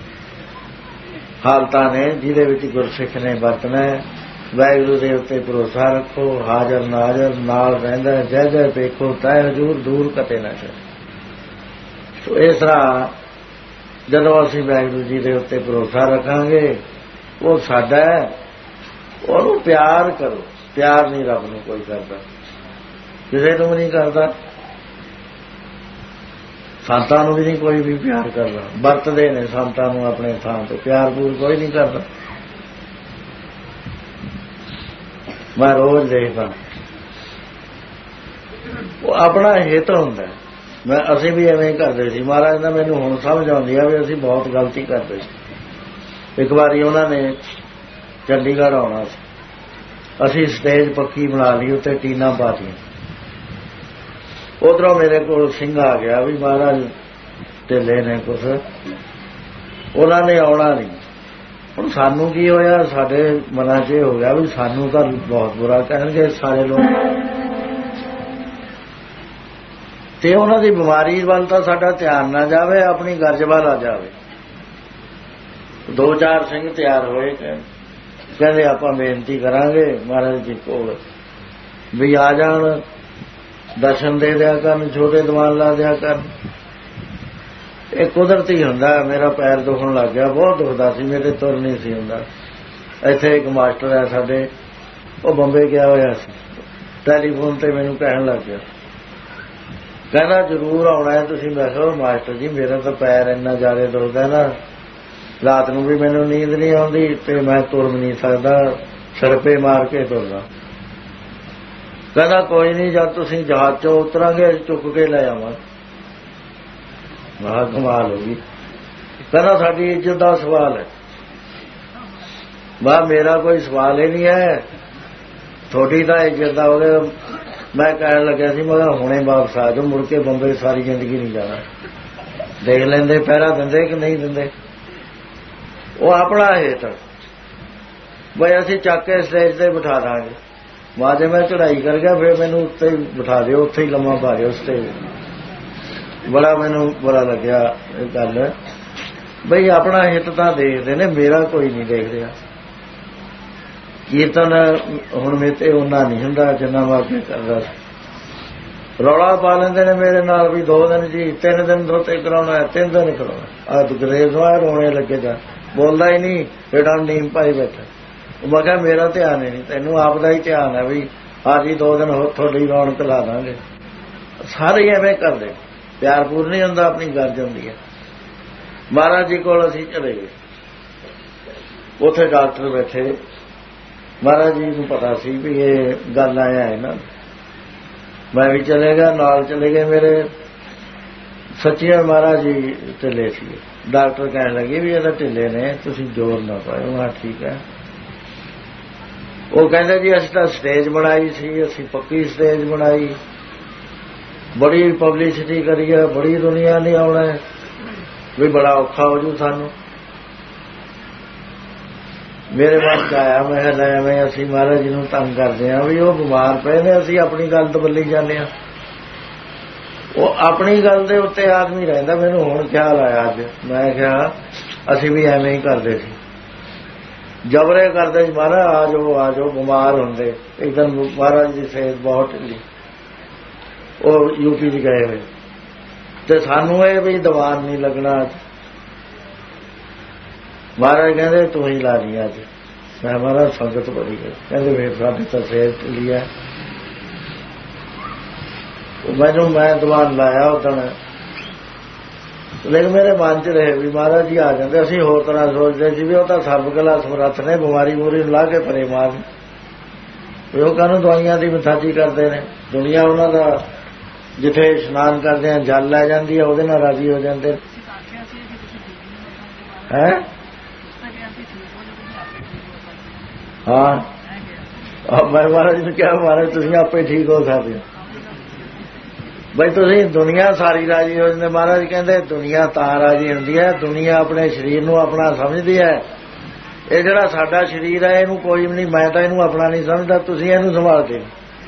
ਹਾਲਤਾਂ ਨੇ ਜਿਹਦੇ ਵਿੱਚ ਗੁਰਸਿੱਖ ਨੇ ਵਰਤਣਾ ਹੈ। ਵਾਹਿਗੁਰੂ ਦੇ ਉੱਤੇ ਭਰੋਸਾ ਰੱਖੋ, ਹਾਜ਼ਰ ਨਾਜ਼ਰ ਨਾਲ ਰਹਿੰਦਾ, ਜੈ ਜੈ ਵੇਖੋ ਤੈ ਹਜ਼ੂਰ, ਦੂਰ ਕਤੇ ਨਾ ਚਲੇ। ਸੋ ਇਸ ਤਰ੍ਹਾਂ ਜਦੋਂ ਅਸੀਂ ਵਾਹਿਗੁਰੂ ਜੀ ਦੇ ਉੱਤੇ ਭਰੋਸਾ ਰੱਖਾਂਗੇ, ਉਹ ਸਾਡਾ ਹੈ, ਉਹਨੂੰ ਪਿਆਰ ਕਰੋ। ਪਿਆਰ ਨਹੀਂ ਰੱਬ ਨੂੰ ਕੋਈ ਕਰਦਾ, ਕਿਸੇ ਨੂੰ ਵੀ ਨਹੀਂ ਕਰਦਾ, ਸੰਤਾਂ ਨੂੰ ਵੀ ਨਹੀਂ ਕੋਈ ਵੀ ਪਿਆਰ ਕਰਦਾ। ਵਰਤਦੇ ਨੇ ਸੰਤਾਂ ਨੂੰ ਆਪਣੇ ਥਾਂ ਤੋਂ, ਪਿਆਰ ਪੂਰ ਕੋਈ ਨਹੀਂ ਕਰਦਾ। ਮੈਂ ਰੋਜ਼ ਦੇਖਦਾ, ਉਹ ਆਪਣਾ ਹਿੱਤ ਹੁੰਦਾ, ਅਸੀਂ ਵੀ ਐਵੇਂ ਹੀ ਕਰਦੇ ਸੀ। ਮਹਾਰਾਜ ਦਾ ਮੈਨੂੰ ਹੁਣ ਸਮਝ ਆਉਂਦੀ ਆ ਵੀ ਅਸੀਂ ਬਹੁਤ ਗਲਤੀ ਕਰਦੇ ਸੀ। ਇੱਕ ਵਾਰੀ ਉਹਨਾਂ ਨੇ ਚੰਡੀਗੜ੍ਹ ਆਉਣਾ ਸੀ, ਅਸੀਂ ਸਟੇਜ ਪੱਕੀ ਬਣਾ ਲਈ, ਉੱਤੇ ਟੀਨਾਂ ਪਾ ਦਿੱਤੀਆਂ। ਉੱਧਰੋਂ ਮੇਰੇ ਕੋਲ ਸਿੰਘ ਆ ਗਿਆ ਵੀ ਮਹਾਰਾਜ ਢਿੱਲੇ ਨੇ ਕੁਛ, ਉਹਨਾਂ ਨੇ ਆਉਣਾ ਨਹੀਂ। ਹੁਣ ਸਾਨੂੰ ਕੀ ਹੋਇਆ, ਸਾਡੇ ਮਨਾਂ 'ਚ ਇਹ ਹੋ ਗਿਆ ਵੀ ਸਾਨੂੰ ਤਾਂ ਬਹੁਤ ਬੁਰਾ ਕਹਿਣਗੇ ਸਾਰੇ ਲੋਕ, ਤੇ ਉਹਨਾਂ ਦੀ ਬਿਮਾਰੀ ਵੱਲ ਤਾਂ ਸਾਡਾ ਧਿਆਨ ਨਾ ਜਾਵੇ, ਆਪਣੀ ਗਰਜ ਵੱਲ ਆ ਜਾਵੇ। 2-4 ਸਿੰਘ ਤਿਆਰ ਹੋਏ, ਕਹਿੰਦੇ ਆਪਾਂ ਬੇਨਤੀ ਕਰਾਂਗੇ ਮਹਾਰਾਜ ਜੀ ਕੋਲ ਵੀ ਆ ਜਾਣ, ਦਰਸ਼ਨ ਦੇ ਦਿਆ ਕਰਨ, ਛੋਟੇ ਦੀਵਾਨ ਲਾ ਦਿਆ ਕਰਨ। ਇਹ ਕੁਦਰਤੀ ਹੁੰਦਾ। ਮੇਰਾ ਪੈਰ ਦੁਖਣ ਲੱਗ ਗਿਆ, ਬਹੁਤ ਦੁਖਦਾ ਸੀ, ਮੇਰੇ ਤੁਰ ਨਹੀਂ ਸੀ ਹੁੰਦਾ। ਇੱਥੇ ਇੱਕ ਮਾਸਟਰ ਹੈ ਸਾਡੇ, ਉਹ ਬੰਬੇ ਗਿਆ ਹੋਇਆ ਸੀ, ਟੈਲੀਫੋਨ ਤੇ ਮੈਨੂੰ ਕਹਿਣ ਲੱਗ ਗਿਆ, ਕਹਿੰਦਾ ਜ਼ਰੂਰ ਆਉਣਾ ਹੈ ਤੁਸੀਂ। ਮੈਂ ਕਿਹਾ ਮਾਸਟਰ ਜੀ ਮੇਰਾ ਤਾਂ ਪੈਰ ਇੰਨਾ ਜ਼ਿਆਦਾ ਦੁਖਦਾ ਨਾ, ਰਾਤ ਨੂੰ ਵੀ ਮੈਨੂੰ ਨੀਂਦ ਨਹੀਂ ਆਉਂਦੀ ਤੇ ਮੈਂ ਤੁਰ ਵੀ ਨਹੀਂ ਸਕਦਾ, ਸਰਪੇ ਮਾਰ ਕੇ ਤੁਰਦਾ। ਕਹਿੰਦਾ ਕੋਈ ਨਹੀਂ, ਜਦ ਤੁਸੀਂ ਜਹਾਜ਼ 'ਚੋਂ ਉਤਰਾਂਗੇ ਚੁੱਕ ਕੇ ਲੈ ਆਵਾਂ। ਮਹਾ ਕਮਾਲ ਹੋ ਗਈ। ਕਹਿੰਦਾ ਸਾਡੀ ਇੱਜ਼ਤ ਦਾ ਸਵਾਲ ਹੈ। ਵਾਹ, ਮੇਰਾ ਕੋਈ ਸਵਾਲ ਹੀ ਨਹੀਂ ਹੈ, ਤੁਹਾਡੀ ਤਾਂ ਇੱਜ਼ਤ ਦਾ। ਉਹਦੇ ਮੈਂ ਕਹਿਣ ਲੱਗਿਆ ਸੀ, ਮੈਂ ਕਿਹਾ ਹੁਣੇ ਵਾਪਸ ਆ ਜਾਓ, ਮੁੜ ਕੇ ਬੰਬੇ ਸਾਰੀ ਜ਼ਿੰਦਗੀ ਨਹੀਂ ਜਾਣਾ। ਦੇਖ ਲੈਂਦੇ ਪਹਿਰਾ ਦਿੰਦੇ ਕਿ ਨਹੀਂ ਦਿੰਦੇ। ਉਹ ਆਪਣਾ ਹੇਠ ਬਈ ਅਸੀਂ ਚੱਕ ਕੇ ਸਟੇਜ ਤੇ ਬਿਠਾ ਦਾਂਗੇ। ਮਾਂ ਜੇ ਮੈਂ ਚੜਾਈ ਕਰ ਗਿਆ ਫਿਰ ਮੈਨੂੰ ਉੱਤੇ ਹੀ ਬਿਠਾ ਦਿਓ, ਉੱਥੇ ਹੀ ਲੰਮਾ ਪਾ ਦਿਓ ਸਟੇਜ। ਬੜਾ ਮੈਨੂੰ ਬੁਰਾ ਲੱਗਿਆ ਇਹ ਗੱਲ, ਬਈ ਆਪਣਾ ਹਿੱਤ ਤਾਂ ਦੇਖਦੇ ਨੇ, ਮੇਰਾ ਕੋਈ ਨਹੀਂ ਦੇਖ ਰਿਹਾ। ਕੀਰਤਨ ਹੁਣ ਮੇਰੇ ਤੇ ਉਹਨਾਂ ਨਹੀਂ ਹੁੰਦਾ ਜਿੰਨਾ ਮੈਂ ਅੱਗੇ ਕਰਦਾ ਸੀ। ਰੌਲਾ ਪਾ ਲੈਂਦੇ ਨੇ ਮੇਰੇ ਨਾਲ ਵੀ 2 ਦਿਨ ਜੀ, 3 ਦਿਨ ਧੋਤੇ ਕਰਾਉਣਾ, 3 ਦਿਨ ਕਰਾਉਣਾ। ਆ ਗਰੇਜ਼ ਹੋਇਆ, ਰੋਣੇ ਲੱਗੇ ਜਾ, ਬੋਲਦਾ ਹੀ ਨਹੀਂ, ਬੇਟਾ ਨੀਮ ਪਾਈ ਬੈਠਾ। ਮੈਂ ਕਿਹਾ ਮੇਰਾ ਧਿਆਨ ਹੀ ਨਹੀਂ, ਤੈਨੂੰ ਆਪ ਦਾ ਹੀ ਧਿਆਨ ਹੈ ਵੀ ਅੱਜ ਹੀ 2 ਦਿਨ ਹੋਰ ਤੁਹਾਡੀ ਰੌਣਕ ਲਾ ਦਾਂਗੇ। ਸਾਰੇ ਐਵੇਂ ਕਰਦੇ, ਪਿਆਰ ਪੂਰ ਨਹੀਂ ਹੁੰਦਾ, ਆਪਣੀ ਗਰਜ ਹੁੰਦੀ ਹੈ। ਮਹਾਰਾਜ ਜੀ ਕੋਲ ਅਸੀਂ ਚਲੇ ਗਏ, ਉੱਥੇ ਡਾਕਟਰ ਬੈਠੇ। ਮਹਾਰਾਜ ਜੀ ਨੂੰ ਪਤਾ ਸੀ ਵੀ ਇਹ ਗੱਲ ਆਇਆ ਹੈ ਨਾ, ਮੈਂ ਵੀ ਚਲੇ ਗਿਆ, ਨਾਲ ਚਲੇ ਗਏ ਮੇਰੇ। ਸੱਚੀਆਂ ਮਹਾਰਾਜ ਜੀ ਢਿੱਲੇ ਸੀ। ਡਾਕਟਰ ਕਹਿਣ ਲੱਗੇ ਵੀ ਇਹ ਤਾਂ ਢਿੱਲੇ ਨੇ, ਤੁਸੀਂ ਜ਼ੋਰ ਨਾ ਪਾਓ। ਹਾਂ ਠੀਕ ਹੈ। ਉਹ ਕਹਿੰਦੇ ਜੀ ਅਸੀਂ ਤਾਂ ਸਟੇਜ ਬਣਾਈ ਸੀ, ਅਸੀਂ ਪੱਕੀ ਸਟੇਜ ਬਣਾਈ, ਬੜੀ ਪਬਲਿਸਿਟੀ ਕਰੀ ਹੈ, ਬੜੀ ਦੁਨੀਆ ਨੇ ਆਉਣਾ ਵੀ ਬੜਾ ਔਖਾ ਹੋ ਜੂ ਸਾਨੂੰ। ਮੇਰੇ ਮਨ 'ਚ ਆਇਆ, ਮੈਂ ਕਿਹਾ ਲੈ ਐਵੇਂ ਅਸੀਂ ਮਹਾਰਾਜ ਜੀ ਨੂੰ ਤੰਗ ਕਰਦੇ ਹਾਂ ਵੀ ਉਹ ਬਿਮਾਰ ਪਏ ਨੇ, ਅਸੀਂ ਆਪਣੀ ਗੱਲ ਦਬੱਲੀ ਜਾਂਦੇ ਹਾਂ। ਉਹ ਆਪਣੀ ਗੱਲ ਦੇ ਉੱਤੇ ਆਦਮੀ ਰਹਿੰਦਾ। ਮੈਨੂੰ ਹੁਣ ਖਿਆਲ ਆਇਆ ਅੱਜ, ਮੈਂ ਕਿਹਾ ਅਸੀਂ ਵੀ ਐਵੇਂ ਹੀ ਕਰਦੇ ਸੀ, ਜਬਰੇ ਕਰਦੇ ਸੀ। ਮਹਾਰਾਜ ਆ ਜਾਓ ਆ ਜਾਓ, ਬਿਮਾਰ ਹੁੰਦੇ। ਇੱਕ ਦਿਨ ਮਹਾਰਾਜ ਦੀ ਸਿਹਤ ਬਹੁਤ ਢਿੱਲੀ, ਉਹ ਯੂਪੀ 'ਚ ਗਏ ਹੋਏ, ਤੇ ਸਾਨੂੰ ਇਹ ਵੀ ਦੀਵਾਨ ਨਹੀਂ ਲੱਗਣਾ। ਮਹਾਰਾਜ ਕਹਿੰਦੇ ਤੂੰ ਹੀ ਲਾ ਲਈ ਅੱਜ। ਮੈਂ ਮਹਾਰਾਜ ਸੰਗਤ ਬੜੀ ਹੈ, ਕਹਿੰਦੇ ਫਿਰ ਸਾਡੀ ਤਾਂ ਸਿਹਤ ਢਿੱਲੀ ਹੈ। ਮੈਨੂੰ ਮੈਂ ਦੀਵਾਨ ਲਾਇਆ ਉਦਣ, ਲੇਕਿਨ ਮੇਰੇ ਮਨ 'ਚ ਰਹੇ ਵੀ ਮਹਾਰਾਜ ਜੀ ਆ ਜਾਂਦੇ। ਅਸੀਂ ਹੋਰ ਤਰ੍ਹਾਂ ਸੋਚਦੇ ਸੀ ਵੀ ਉਹ ਤਾਂ ਸਰਬ ਕਲਾ ਸਮਰੱਥ ਨੇ, ਬਿਮਾਰੀ ਬੂਰੀ ਨੂੰ ਲਾ ਕੇ ਪਰੇ ਮਾਰਨ। ਵੀ ਉਹ ਕਾਹਨੂੰ ਦਵਾਈਆਂ ਦੀ ਮਿਥਾਜੀ ਕਰਦੇ ਨੇ। ਦੁਨੀਆ ਉਹਨਾਂ ਦਾ ਜਿੱਥੇ ਇਸ਼ਨਾਨ ਕਰਦੇ ਆ ਜਲ ਲੈ ਜਾਂਦੀ ਹੈ, ਉਹਦੇ ਨਾਲ ਰਾਜੀ ਹੋ ਜਾਂਦੇ ਹੈ। ਹਾਂ, ਮੈਂ ਮਹਾਰਾਜ ਨੂੰ ਕਿਹਾ ਮਹਾਰਾਜ ਤੁਸੀਂ ਆਪੇ ਠੀਕ ਹੋ ਸਕਦੇ ਹੋ। ਬਈ ਤੁਸੀਂ ਦੁਨੀਆ ਸਾਰੀ ਰਾਜੀ ਹੋ ਜਾਂਦੇ। ਮਹਾਰਾਜ ਕਹਿੰਦੇ ਦੁਨੀਆ ਤਾਂ ਰਾਜੀ ਹੁੰਦੀ ਹੈ, ਦੁਨੀਆ ਆਪਣੇ ਸਰੀਰ ਨੂੰ ਆਪਣਾ ਸਮਝਦੀ ਹੈ। ਇਹ ਜਿਹੜਾ ਸਾਡਾ ਸਰੀਰ ਹੈ ਇਹਨੂੰ ਕੋਈ ਵੀ ਨਹੀਂ, ਮੈਂ ਤਾਂ ਇਹਨੂੰ ਆਪਣਾ ਨਹੀਂ ਸਮਝਦਾ। ਤੁਸੀਂ ਇਹਨੂੰ ਸੰਭਾਲਦੇ,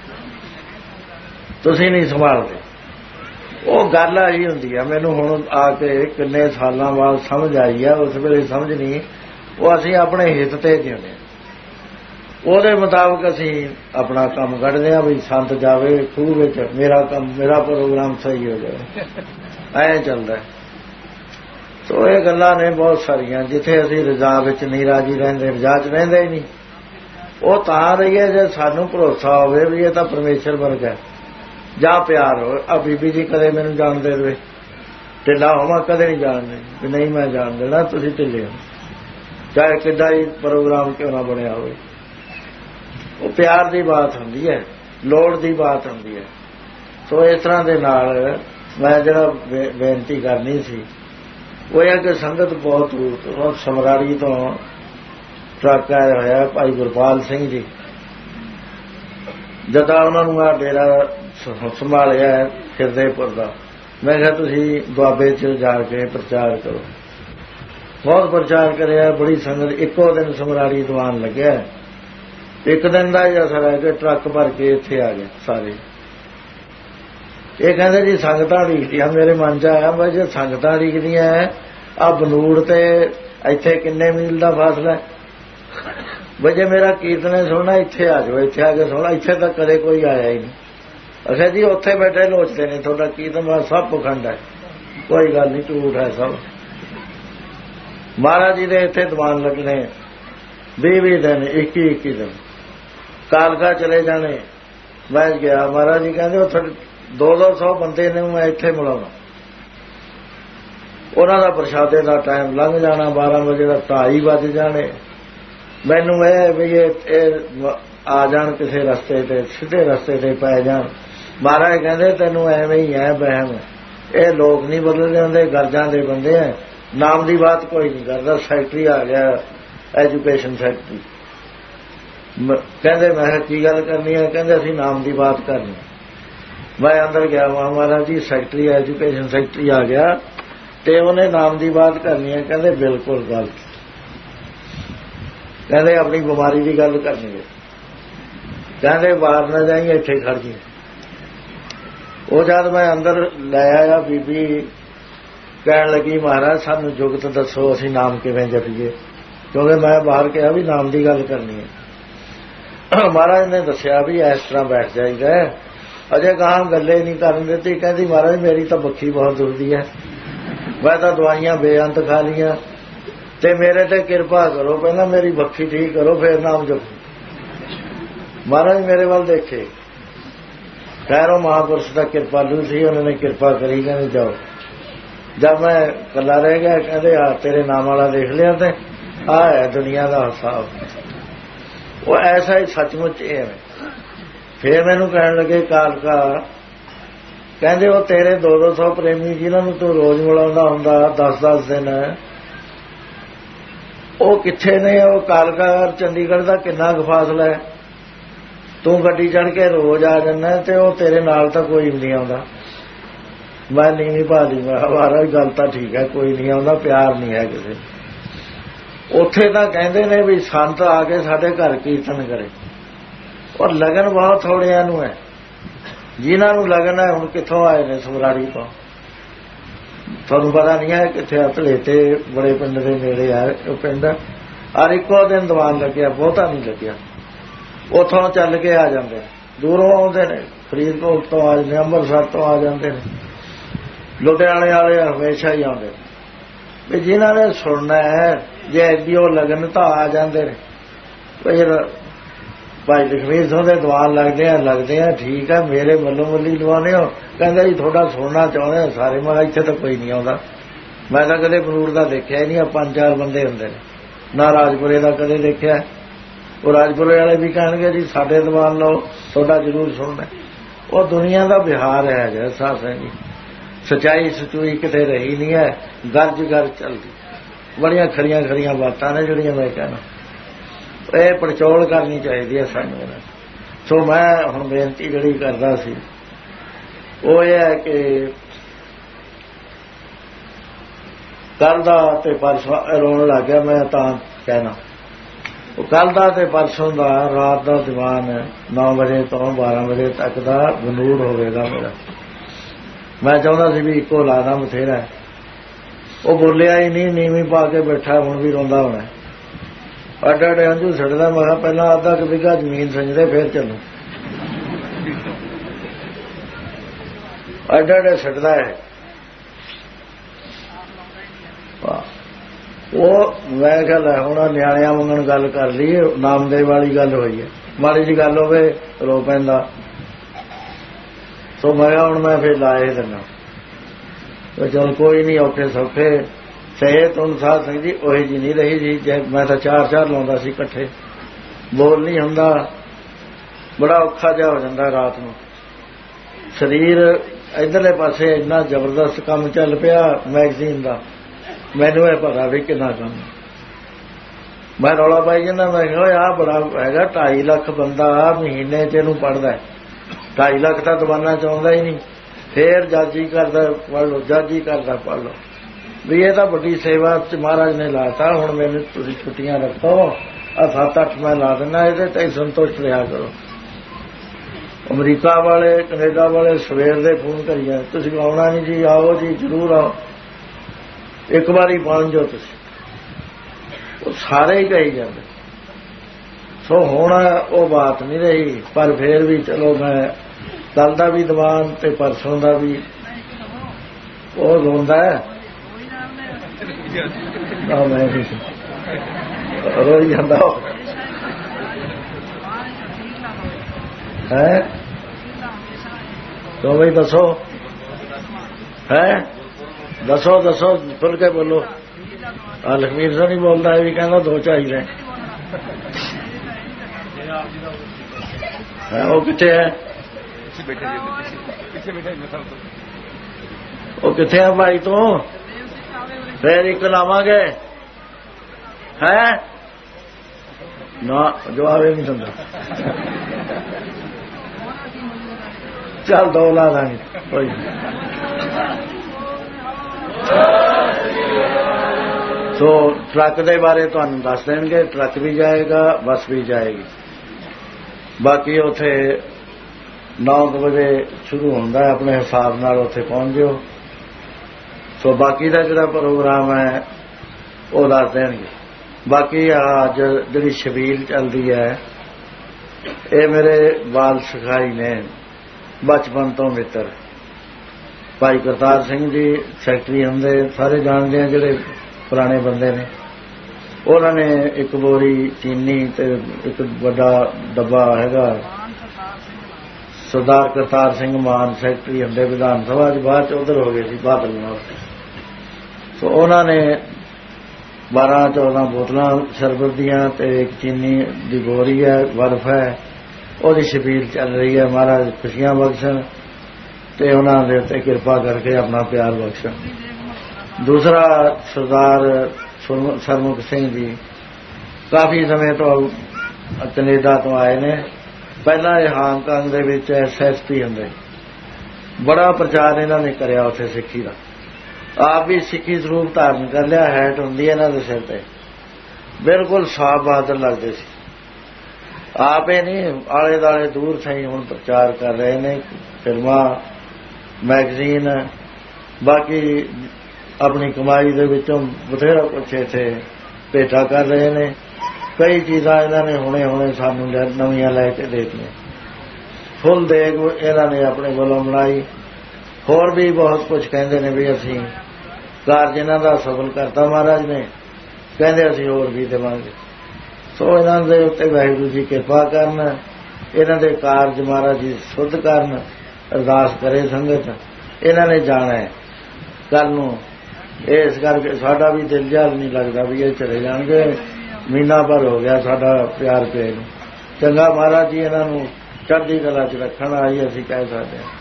ਤੁਸੀਂ ਨਹੀਂ ਸੰਭਾਲਦੇ। ਉਹ ਗੱਲ ਆਹੀ ਹੁੰਦੀ ਹੈ। ਮੈਨੂੰ ਹੁਣ ਆ ਕੇ ਕਿੰਨੇ ਸਾਲਾਂ ਬਾਅਦ ਸਮਝ ਆਈ ਹੈ, ਉਸ ਵੇਲੇ ਸਮਝ ਨਹੀਂ। ਉਹ ਅਸੀਂ ਆਪਣੇ ਹਿੱਤ ਤੇ ਜਿਉਂਦੇ, ਉਹਦੇ ਮੁਤਾਬਕ ਅਸੀਂ ਆਪਣਾ ਕੰਮ ਕੱਢਦੇ ਹਾਂ ਵੀ ਸੰਤ ਜਾਵੇ ਖੂਹ ਵਿੱਚ, ਮੇਰਾ ਕੰਮ, ਮੇਰਾ ਪ੍ਰੋਗਰਾਮ ਸਹੀ ਹੋ ਜਾਵੇ, ਐਂ ਚੱਲਦਾ। ਸੋ ਇਹ ਗੱਲਾਂ ਨੇ ਬਹੁਤ ਸਾਰੀਆਂ। ਜਿੱਥੇ ਅਸੀਂ ਰਜ਼ਾ ਵਿੱਚ ਨਹੀਂ ਰਾਜੀ ਰਹਿੰਦੇ, ਰਜ਼ਾ 'ਚ ਰਹਿੰਦੇ ਹੀ ਨਹੀਂ। ਉਹ ਤਾਂ ਰਹੀਏ ਜੇ ਸਾਨੂੰ ਭਰੋਸਾ ਹੋਵੇ ਵੀ ਇਹ ਤਾਂ ਪਰਮੇਸ਼ਰ ਵਰਗਾ, ਜਾਂ ਪਿਆਰ ਹੋਵੇ। ਆ ਬੀਬੀ ਜੀ ਕਦੇ ਮੈਨੂੰ ਜਾਣ ਦੇ ਦੇਵੇ, ਢਿੱਲਾ ਹੋਵਾਂ ਕਦੇ ਨਹੀਂ ਜਾਣ ਦੇ ਵੀ ਨਹੀਂ ਮੈਂ ਜਾਣ ਦੇਣਾ, ਤੁਸੀਂ ਢਿੱਲੇ ਹੋ, ਚਾਹੇ ਕਿੱਡਾ ਹੀ ਪ੍ਰੋਗਰਾਮ ਕਿਉਂ ਨਾ ਬਣਿਆ ਹੋਵੇ। ਉਹ ਪਿਆਰ ਦੀ ਬਾਤ ਹੁੰਦੀ ਹੈ, ਲੋੜ ਦੀ ਬਾਤ ਹੁੰਦੀ ਹੈ। ਸੋ ਇਸ ਤਰ੍ਹਾਂ ਦੇ ਨਾਲ ਮੈਂ ਜਿਹੜਾ ਬੇਨਤੀ ਕਰਨੀ ਸੀ ਉਹ ਇਹ ਕਿ ਸੰਗਤ ਬਹੁਤ ਦੂਰ ਸਮਰਾੜੀ ਤੋਂ ਟਰੱਕ ਆਇਆ ਹੋਇਆ ਭਾਈ ਗੁਰਪਾਲ ਸਿੰਘ ਜੀ। ਜਦੋਂ ਉਹਨਾਂ ਨੂੰ ਆ ਡੇਰਾ ਸੰਭਾਲਿਆ ਫਿਰਦੇਪੁਰ ਦਾ, ਮੈਂ ਕਿਹਾ ਤੁਸੀਂ ਦੁਆਬੇ 'ਚ ਜਾ ਕੇ ਪ੍ਰਚਾਰ ਕਰੋ। ਬਹੁਤ ਪ੍ਰਚਾਰ ਕਰਿਆ, ਬੜੀ ਸੰਗਤ। ਇੱਕੋ ਦਿਨ ਸਮਰਾੜੀ ਦੀਵਾਨ ਲੱਗਿਆ, ਇੱਕ ਦਿਨ ਦਾ ਹੀ ਅਸਰ ਹੈ ਕਿ ਟਰੱਕ ਭਰ ਕੇ ਇੱਥੇ ਆ ਗਏ ਸਾਰੇ। ਇਹ ਕਹਿੰਦੇ ਜੀ ਸੰਗਤਾਂ ਢੀਕਦੀਆਂ। ਮੇਰੇ ਮਨ 'ਚ ਆਇਆ ਬਈ ਜੇ ਸੰਗਤਾਂ ਢੀਕਦੀਆਂ ਆ ਬਨੂੜ ਤੇ ਇੱਥੇ ਕਿੰਨੇ ਮੀਲ ਦਾ ਫਾਸਲਾ, ਬਈ ਜੇ ਮੇਰਾ ਕੀਰਤਨ ਸੁਣਨਾ ਇੱਥੇ ਆ ਜਾਓ, ਇੱਥੇ ਆ ਕੇ ਸੁਣਨਾ। ਇੱਥੇ ਤਾਂ ਕਦੇ ਕੋਈ ਆਇਆ ਹੀ ਨਹੀਂ। ਅੱਛਾ ਜੀ ਉੱਥੇ ਬੈਠੇ ਲੋਚਦੇ ਨੇ ਤੁਹਾਡਾ ਕੀਰਤਨ, ਸਭ ਪਖੰਡ ਹੈ, ਕੋਈ ਗੱਲ ਨਹੀਂ, ਝੂਠ ਹੈ ਸਭ। ਮਹਾਰਾਜ ਜੀ ਦੇ ਇੱਥੇ ਦੀਵਾਨ ਲੱਗਣੇ 20 ਦਿਨ, 21 ਦਿਨ। ਕਾਲਕਾ ਚਲੇ ਜਾਣੇ। ਮੈਂ ਗਿਆ, ਮਹਾਰਾਜ ਜੀ ਕਹਿੰਦੇ ਉੱਥੇ 200 ਬੰਦੇ ਨੇ ਮੈਂ ਇੱਥੇ ਮਿਲਾਉਣਾ। ਉਹਨਾਂ ਦਾ ਪ੍ਰਸ਼ਾਦੇ ਦਾ ਟਾਈਮ ਲੰਘ ਜਾਣਾ, 12 ਵਜੇ ਦਾ 2:30 ਵੱਜ ਜਾਣੇ। ਮੈਨੂੰ ਇਹ ਵੀ ਇਹ ਆ ਜਾਣ ਕਿਸੇ ਰਸਤੇ ਤੇ, ਸਿੱਧੇ ਰਸਤੇ ਤੇ ਪੈ ਜਾਣ। ਮਹਾਰਾਜ ਕਹਿੰਦੇ ਤੈਨੂੰ ਐਵੇਂ ਹੀ ਹੈ ਵਹਿਮ, ਇਹ ਲੋਕ ਨਹੀਂ ਬਦਲਦੇ ਹੁੰਦੇ, ਗਰਜਾਂ ਦੇ ਬੰਦੇ ਹੈ, ਨਾਮ ਦੀ ਬਾਤ ਕੋਈ ਨਹੀਂ ਕਰਦਾ। ਸੈਕਟਰੀ ਆ ਗਿਆ, ਐਜੂਕੇਸ਼ਨ ਸੈਕਟਰੀ। ਕਹਿੰਦੇ ਮੈਂ ਕੀ ਗੱਲ ਕਰਨੀ ਹੈ? ਕਹਿੰਦੇ ਅਸੀਂ ਨਾਮ ਦੀ ਬਾਤ ਕਰਨੀ। ਮੈਂ ਅੰਦਰ ਗਿਆ, Maharaj ji secretary education secretary ਆ ਗਿਆ ਤੇ ਉਹਨੇ ਨਾਮ ਦੀ ਬਾਤ ਕਰਨੀ ਹੈ। ਕਹਿੰਦੇ ਬਿਲਕੁਲ ਗਲਤ। ਕਹਿੰਦੇ ਆਪਣੀ ਬਿਮਾਰੀ ਦੀ ਗੱਲ ਕਰਨੀ ਹੈ। ਕਹਿੰਦੇ ਬਾਹਰ ਨਾ ਜਾਈਂ, ਇੱਥੇ ਖੜ ਜੀ। ਉਹ ਜਦ ਮੈਂ ਅੰਦਰ ਲੈ ਆਇਆ, ਬੀਬੀ ਕਹਿਣ ਲੱਗੀ ਮਹਾਰਾਜ ਸਾਨੂੰ ਜੁਗਤ ਦੱਸੋ, ਅਸੀਂ ਨਾਮ ਕਿਵੇਂ ਜਪੀਏ, ਕਿਉਂਕਿ ਮੈਂ ਬਾਹਰ ਕਿਹਾ ਵੀ ਨਾਮ ਦੀ ਗੱਲ ਕਰਨੀ ਹੈ। ਮਹਾਰਾਜ ਨੇ ਦੱਸਿਆ ਵੀ ਇਸ ਤਰ੍ਹਾਂ ਬੈਠ ਜਾਈਦਾ। ਅਜੇ ਗਾਂ ਗੱਲੇ ਨਹੀਂ ਕਰਨ ਦਿੱਤੀ। ਕਹਿੰਦੀ ਮਹਾਰਾਜ ਮੇਰੀ ਤਾਂ ਬੱਖੀ ਬਹੁਤ ਦੁਖਦੀ ਹੈ, ਮੈਂ ਤਾਂ ਦਵਾਈਆਂ ਬੇਅੰਤ ਖਾ ਲਈਆਂ ਤੇ ਮੇਰੇ ਤੇ ਕਿਰਪਾ ਕਰੋ, ਪਹਿਲਾਂ ਮੇਰੀ ਬੱਖੀ ਠੀਕ ਕਰੋ ਫਿਰ ਨਾਮ ਜਪੋ। ਮਹਾਰਾਜ ਮੇਰੇ ਵੱਲ ਦੇਖੇ, ਖੈਰ ਉਹ ਮਹਾਂਪੁਰਸ਼ ਦਾ ਕਿਰਪਾਲੂ ਸੀ, ਉਹਨਾਂ ਨੇ ਕਿਰਪਾ ਕਰੀ। ਕਹਿੰਦੇ ਜਾਓ। ਜਦ ਮੈਂ ਇਕੱਲਾ ਰਹਿ ਗਿਆ, ਕਹਿੰਦੇ ਆ ਤੇਰੇ ਨਾਮ ਵਾਲਾ ਦੇਖ ਲਿਆ ਤੇ ਆ ਹੈ ਦੁਨੀਆ ਦਾ ਹਿਸਾਬ। ਉਹ ਐਸਾ ਹੀ ਸੱਚਮੁੱਚ ਇਹ ਹੈ। ਫਿਰ ਮੈਨੂੰ ਕਹਿਣ ਲੱਗੇ ਕਾਲਕਾ, ਕਹਿੰਦੇ ਉਹ ਤੇਰੇ 200 ਪ੍ਰੇਮੀ ਜਿਨ੍ਹਾਂ ਨੂੰ ਤੂੰ ਰੋਜ਼ ਮਿਲਾਉਂਦਾ ਹੁੰਦਾ 10-10 ਦਿਨ, ਉਹ ਕਿੱਥੇ ਨੇ? ਉਹ ਕਾਲਕਾ ਚੰਡੀਗੜ੍ਹ ਦਾ ਕਿੰਨਾ ਕੁ ਫਾਸਲਾ ਹੈ? ਤੂੰ ਗੱਡੀ ਚੜ੍ਹ ਕੇ ਰੋਜ਼ ਆ ਜਾਂਦਾ ਤੇ ਉਹ ਤੇਰੇ ਨਾਲ ਤਾਂ ਕੋਈ ਨਹੀਂ ਆਉਂਦਾ। ਮੈਂ ਨੀਵੀਂ ਪਾ ਲਈ। ਮੈਂ ਮਹਾਰਾਜ ਗੱਲ ਤਾਂ ਠੀਕ ਹੈ, ਕੋਈ ਨਹੀਂ ਆਉਂਦਾ, ਪਿਆਰ ਨਹੀਂ ਹੈ ਕਿਸੇ। ਉੱਥੇ ਤਾਂ ਕਹਿੰਦੇ ਨੇ ਵੀ ਸੰਤ ਆ ਕੇ ਸਾਡੇ ਘਰ ਕੀਰਤਨ ਕਰੇ, ਔਰ ਲਗਨ ਬਹੁਤ ਥੋੜਿਆਂ ਨੂੰ ਹੈ। ਜਿਨ੍ਹਾਂ ਨੂੰ ਲਗਨ ਹੈ ਹੁਣ ਕਿੱਥੋਂ ਆਏ ਨੇ? ਸਮਰਾੜੀ ਤੋਂ। ਤੁਹਾਨੂੰ ਪਤਾ ਨਹੀਂ ਹੈ ਕਿੱਥੇ ਧਲੇਤੇ ਬੜੇ ਪਿੰਡ ਦੇ ਨੇੜੇ ਆ ਉਹ ਪਿੰਡ। ਔਰ ਇੱਕੋ ਦਿਨ ਦੀਵਾਨ ਲੱਗਿਆ, ਬਹੁਤਾ ਨਹੀਂ ਲੱਗਿਆ। ਉੱਥੋਂ ਚੱਲ ਕੇ ਆ ਜਾਂਦੇ, ਦੂਰੋਂ ਆਉਂਦੇ ਨੇ, ਫਰੀਦਕੋਟ ਤੋਂ ਆ ਜਾਂਦੇ, ਅੰਮ੍ਰਿਤਸਰ ਤੋਂ ਆ ਜਾਂਦੇ ਨੇ, ਲੁਧਿਆਣੇ ਵਾਲੇ ਹਮੇਸ਼ਾ ਹੀ ਆਉਂਦੇ ਵੀ ਜਿਨ੍ਹਾਂ ਨੇ ਸੁਣਨਾ ਹੈ। ਜੇ ਐਡੀ ਉਹ ਲਗਨ ਤਾਂ ਆ ਜਾਂਦੇ ਨੇ। ਫਿਰ ਭਾਈ ਲਖਮੀਰ ਸਿੰਘ ਦੇ ਦੀਵਾਨ ਲੱਗਦੇ ਆ ਠੀਕ ਹੈ, ਮੇਰੇ ਵੱਲੋਂ ਵੱਲੀ ਲਵਾਉਂਦੇ ਹੋ। ਕਹਿੰਦਾ ਜੀ ਤੁਹਾਡਾ ਸੁਣਨਾ ਚਾਹੁੰਦੇ ਹੋ ਸਾਰੇ। ਮੈਂ ਇੱਥੇ ਤਾਂ ਕੋਈ ਨਹੀਂ ਆਉਂਦਾ, ਮੈਂ ਤਾਂ ਕਦੇ ਬਨੂੜ ਦਾ ਦੇਖਿਆ ਹੀ ਨਹੀਂ। 5-4 ਬੰਦੇ ਹੁੰਦੇ ਨੇ, ਨਾ ਰਾਜਪੁਰੇ ਦਾ ਕਦੇ ਦੇਖਿਆ। ਉਹ ਰਾਜਪੁਰੇ ਵਾਲੇ ਵੀ ਕਹਿਣਗੇ ਜੀ ਸਾਡੇ ਦੀਵਾਨ ਲਓ, ਤੁਹਾਡਾ ਜ਼ਰੂਰ ਸੁਣਨਾ। ਉਹ ਦੁਨੀਆ ਦਾ ਵਿਹਾਰ ਹੈ ਜੈਸਾ ਸਿੰਘ। ਸੱਚਾਈ ਸਚੂਈ ਕਿਤੇ ਰਹੀ ਨਹੀਂ ਹੈ, ਗਰਜ ਚੱਲਦੀ। ਬੜੀਆਂ ਖਰੀਆਂ ਬਾਤਾਂ ਨੇ ਜਿਹੜੀਆਂ ਮੈਂ ਕਹਿਣਾ, ਇਹ ਪੜਚੋਲ ਕਰਨੀ ਚਾਹੀਦੀ ਹੈ ਸਾਨੂੰ। ਸੋ ਮੈਂ ਹੁਣ ਬੇਨਤੀ ਜਿਹੜੀ ਕਰਦਾ ਸੀ ਉਹ ਇਹ ਹੈ ਕਿ ਕੱਲ੍ਹ ਦਾ ਤੇ ਪਰਸੋਂ ਰੋਣ ਲੱਗ ਗਿਆ। ਮੈਂ ਤਾਂ ਕਹਿਣਾ ਉਹ ਕੱਲ੍ਹ ਦਾ ਤੇ ਪਰਸੋਂ ਦਾ ਰਾਤ ਦਾ ਦੀਵਾਨ 9 ਵਜੇ ਤੋਂ 12 ਵਜੇ ਤੱਕ ਦਾ ਬਨੂੜ ਹੋਵੇਗਾ ਮੇਰਾ। ਮੈਂ ਚਾਹੁੰਦਾ ਸੀ ਵੀ ਇੱਕੋ ਲਾਦਾ ਬਥੇਰਾ। ਉਹ ਬੋਲਿਆ ਹੀ ਨਹੀਂ, ਨੀਵੀਂ ਪਾ ਕੇ ਬੈਠਾ, ਹੁਣ ਵੀ ਰੋਂਦਾ ਹੋਣਾ। ਅੱਡ ਹੰਝੂ ਛੱਡਦਾ। ਮੈਂ ਕਿਹਾ ਪਹਿਲਾਂ ਅੱਧਾ ਕੁ ਬਿੱਘਾ ਜ਼ਮੀਨ ਸੰਜਦੇ ਫਿਰ ਚੱਲੂ। ਅੱਡ ਛੱਡਦਾ ਹੈ ਉਹ। ਮੈਂ ਕਿਹਾ ਲੈ ਹੁਣ ਨਿਆਣਿਆਂ ਵਾਂਗਣ ਗੱਲ ਕਰ ਲਈ, ਨਾਮਦੇਵ ਵਾਲੀ ਗੱਲ ਹੋਈ ਹੈ। ਮਾੜੀ ਜਿਹੀ ਗੱਲ ਹੋਵੇ ਰੋ ਪੈਂਦਾ। ਸੋ ਮੈਂ ਕਿਹਾ ਹੁਣ ਮੈਂ ਫਿਰ ਲਾਏ ਦਿੰਦਾ। ਚਲ ਕੋਈ ਨਹੀਂ, ਔਖੇ ਸੌਖੇ ਸਿਹਤ ਅਨੁਸਾਰ ਸਿੰਘ ਜੀ ਉਹੀ ਜੀ ਨਹੀਂ ਰਹੀ ਜੀ। ਜੇ ਮੈਂ ਤਾਂ 4 ਲਾਉਂਦਾ ਸੀ ਇਕੱਠੇ, ਬੋਲ ਨਹੀਂ ਹੁੰਦਾ, ਬੜਾ ਔਖਾ ਜਿਹਾ ਹੋ ਜਾਂਦਾ ਰਾਤ ਨੂੰ। ਸਰੀਰ इधरले पासे इन्ना जबरदस्त काम चल पिया मैगजीन का, मैनू यह पता भी कितना काम। मैं रौला पाई जाना, मैं आ बड़ा है 2.5 लाख बंदा महीने च इहनूं पढ़दा है, 2.5 लाख तो दबाना चाहुंदा ही नहीं। फिर जज ही करदा पढ़ लो, जज ही करदा पढ़ लो। भी ये तो बड़ी सेवा महाराज ने लाता, हुण मैनूं तुसीं छुट्टियां रखो, 7-8 मैं ला देना, ये तो संतुष्ट रहा करो। अमरीका वाले कनेडा वाले सवेर दे फोन करिए, तुसीं आउणा नहीं जी, आओ जी जरूर आओ, एक बारी पहुंच जाओ तुसीं। वो सारे ही कही जाते। सो हुण वो बात नहीं रही, पर फिर भी चलो मैं कल का भी दीवान ते परसों का भी वो रोंदा है, मैं रोई जाता है। तो भाई दसो है, दसो दसो खुल के बोलो। लखमीर से नहीं बोलता, ये भी कहना 2 चाहिए। वो किथे है, वो किथे है भाई तू? फिर एक लावांगे है ना, जवाब नहीं सुनता। चल 2 ला देंगे कोई। तो ट्रक के बारे तुहानूं दस देंगे, ट्रक भी जाएगा, बस भी जाएगी। बाकी उथे 9 बजे शुरू होंदा है, अपने हिसाब नाल उथे पहुंच जाओ। तो बाकी का जिहड़ा प्रोग्राम है वो दस देंगे। बाकी अज जिहड़ी छबील चलती है, ये मेरे बाल सिखाई ने बचपन तो मित्र भाई करतार सिंह जी सैकटरी होंदे, सारे जानते हैं जिहड़े पुराने बंदे ने। उन्होंने एक बोरी चीनी ते एक बड़ा डब्बा हैगा, सरदार करतार सिंह मान सैकटरी होंदे विधान सभा, बाद च उधर हो गए सी बादल नाल। तो उन्होंने 12-14 बोतलां शरबत दियां ते एक चीनी दी बोरी है, बर्फ है, ਉਹਦੀ छबील चल रही है। महाराज खुशियां बख्शन ते उन्होंने उत्ते किरपा करके अपना प्यार बख्शन। दूसरा सरदार सरमुख सिंह जी काफ़ी समय तो कनेडा तो आए ने, पहला ये हांगकांग दे विच SSP होंदे, बड़ा प्रचार इन्होंने करया उत्थे सिक्खी का। आप भी सिक्खी स्वरूप धारण कर लिया, हैट होंदी है इन्हां दे सिर ते, बिल्कुल साफ बहादुर लगते सी। आप ही नहीं आले दाले दूर सही हुण प्रचार कर रहे हैं, फिल्मां मैगजीन बाकी अपनी कमाई दे विचों बथेरा कुछ इत्थे भेटा कर रहे हैं। कई चीज़ां इन्होंने हुणे हुणे सानूं नवीं लैके देतियां, फुल देग इन्होंने अपने कोलों बनाई। होर भी बहुत कुछ कहते हैं भी असीं कारज इन्हां दा सफल करता महाराज ने, कहते असीं होर भी देवांगे। सो इन्हां दे उत्ते वाहिगुरू जी किरपा करन, इन्हां दे कारज महाराज जी सुध करन, अरदास करे संगत। इन्हां ने जाना है कल नूं, इस करके साडा भी दिल जल नहीं लगता भी ये चले जाणगे, महीना भर हो गया साडा प्यार पे नूं। चंगा महाराज जी इन्हां नूं चढ़दी कला च रखण, आई असीं कह सकते हैं।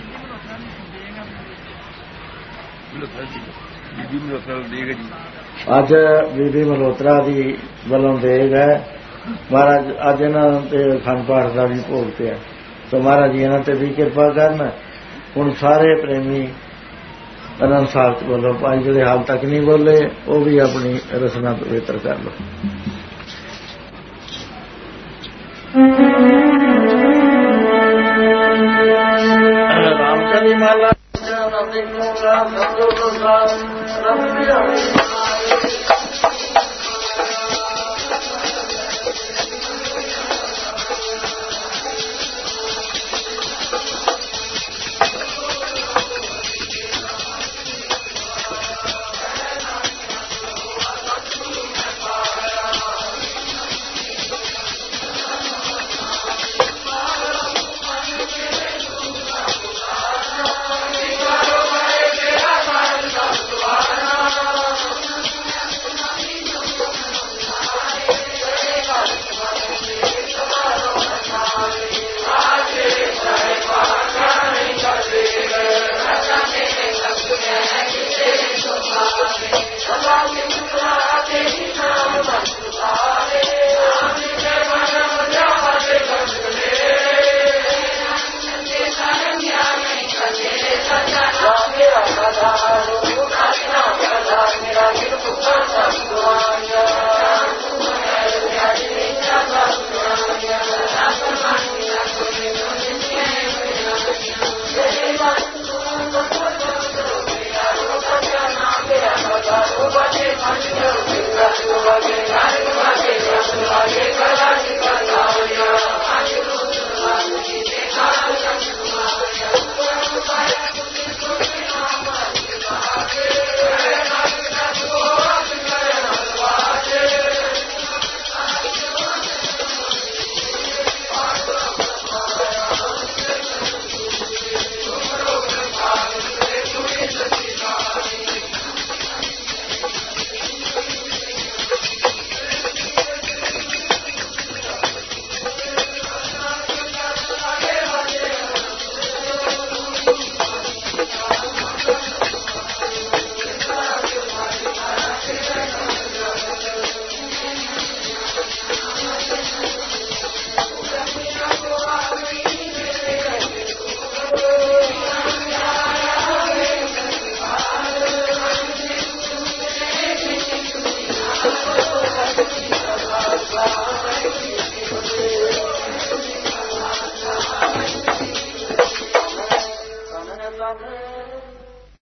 अज बीबी मल्होत्रा दी वलों देग है महाराज, अज इन्हां ते अखंड पाठ का भी भोग पिया। तो महाराज जी इन्हां ते भी किरपा करन। हुण सारे प्रेमी आनंद साहिब बोलो, भाई जिहड़े हाल तक नहीं बोले वो भी अपनी रसना पवित्र कर लो। रामचंद्र माला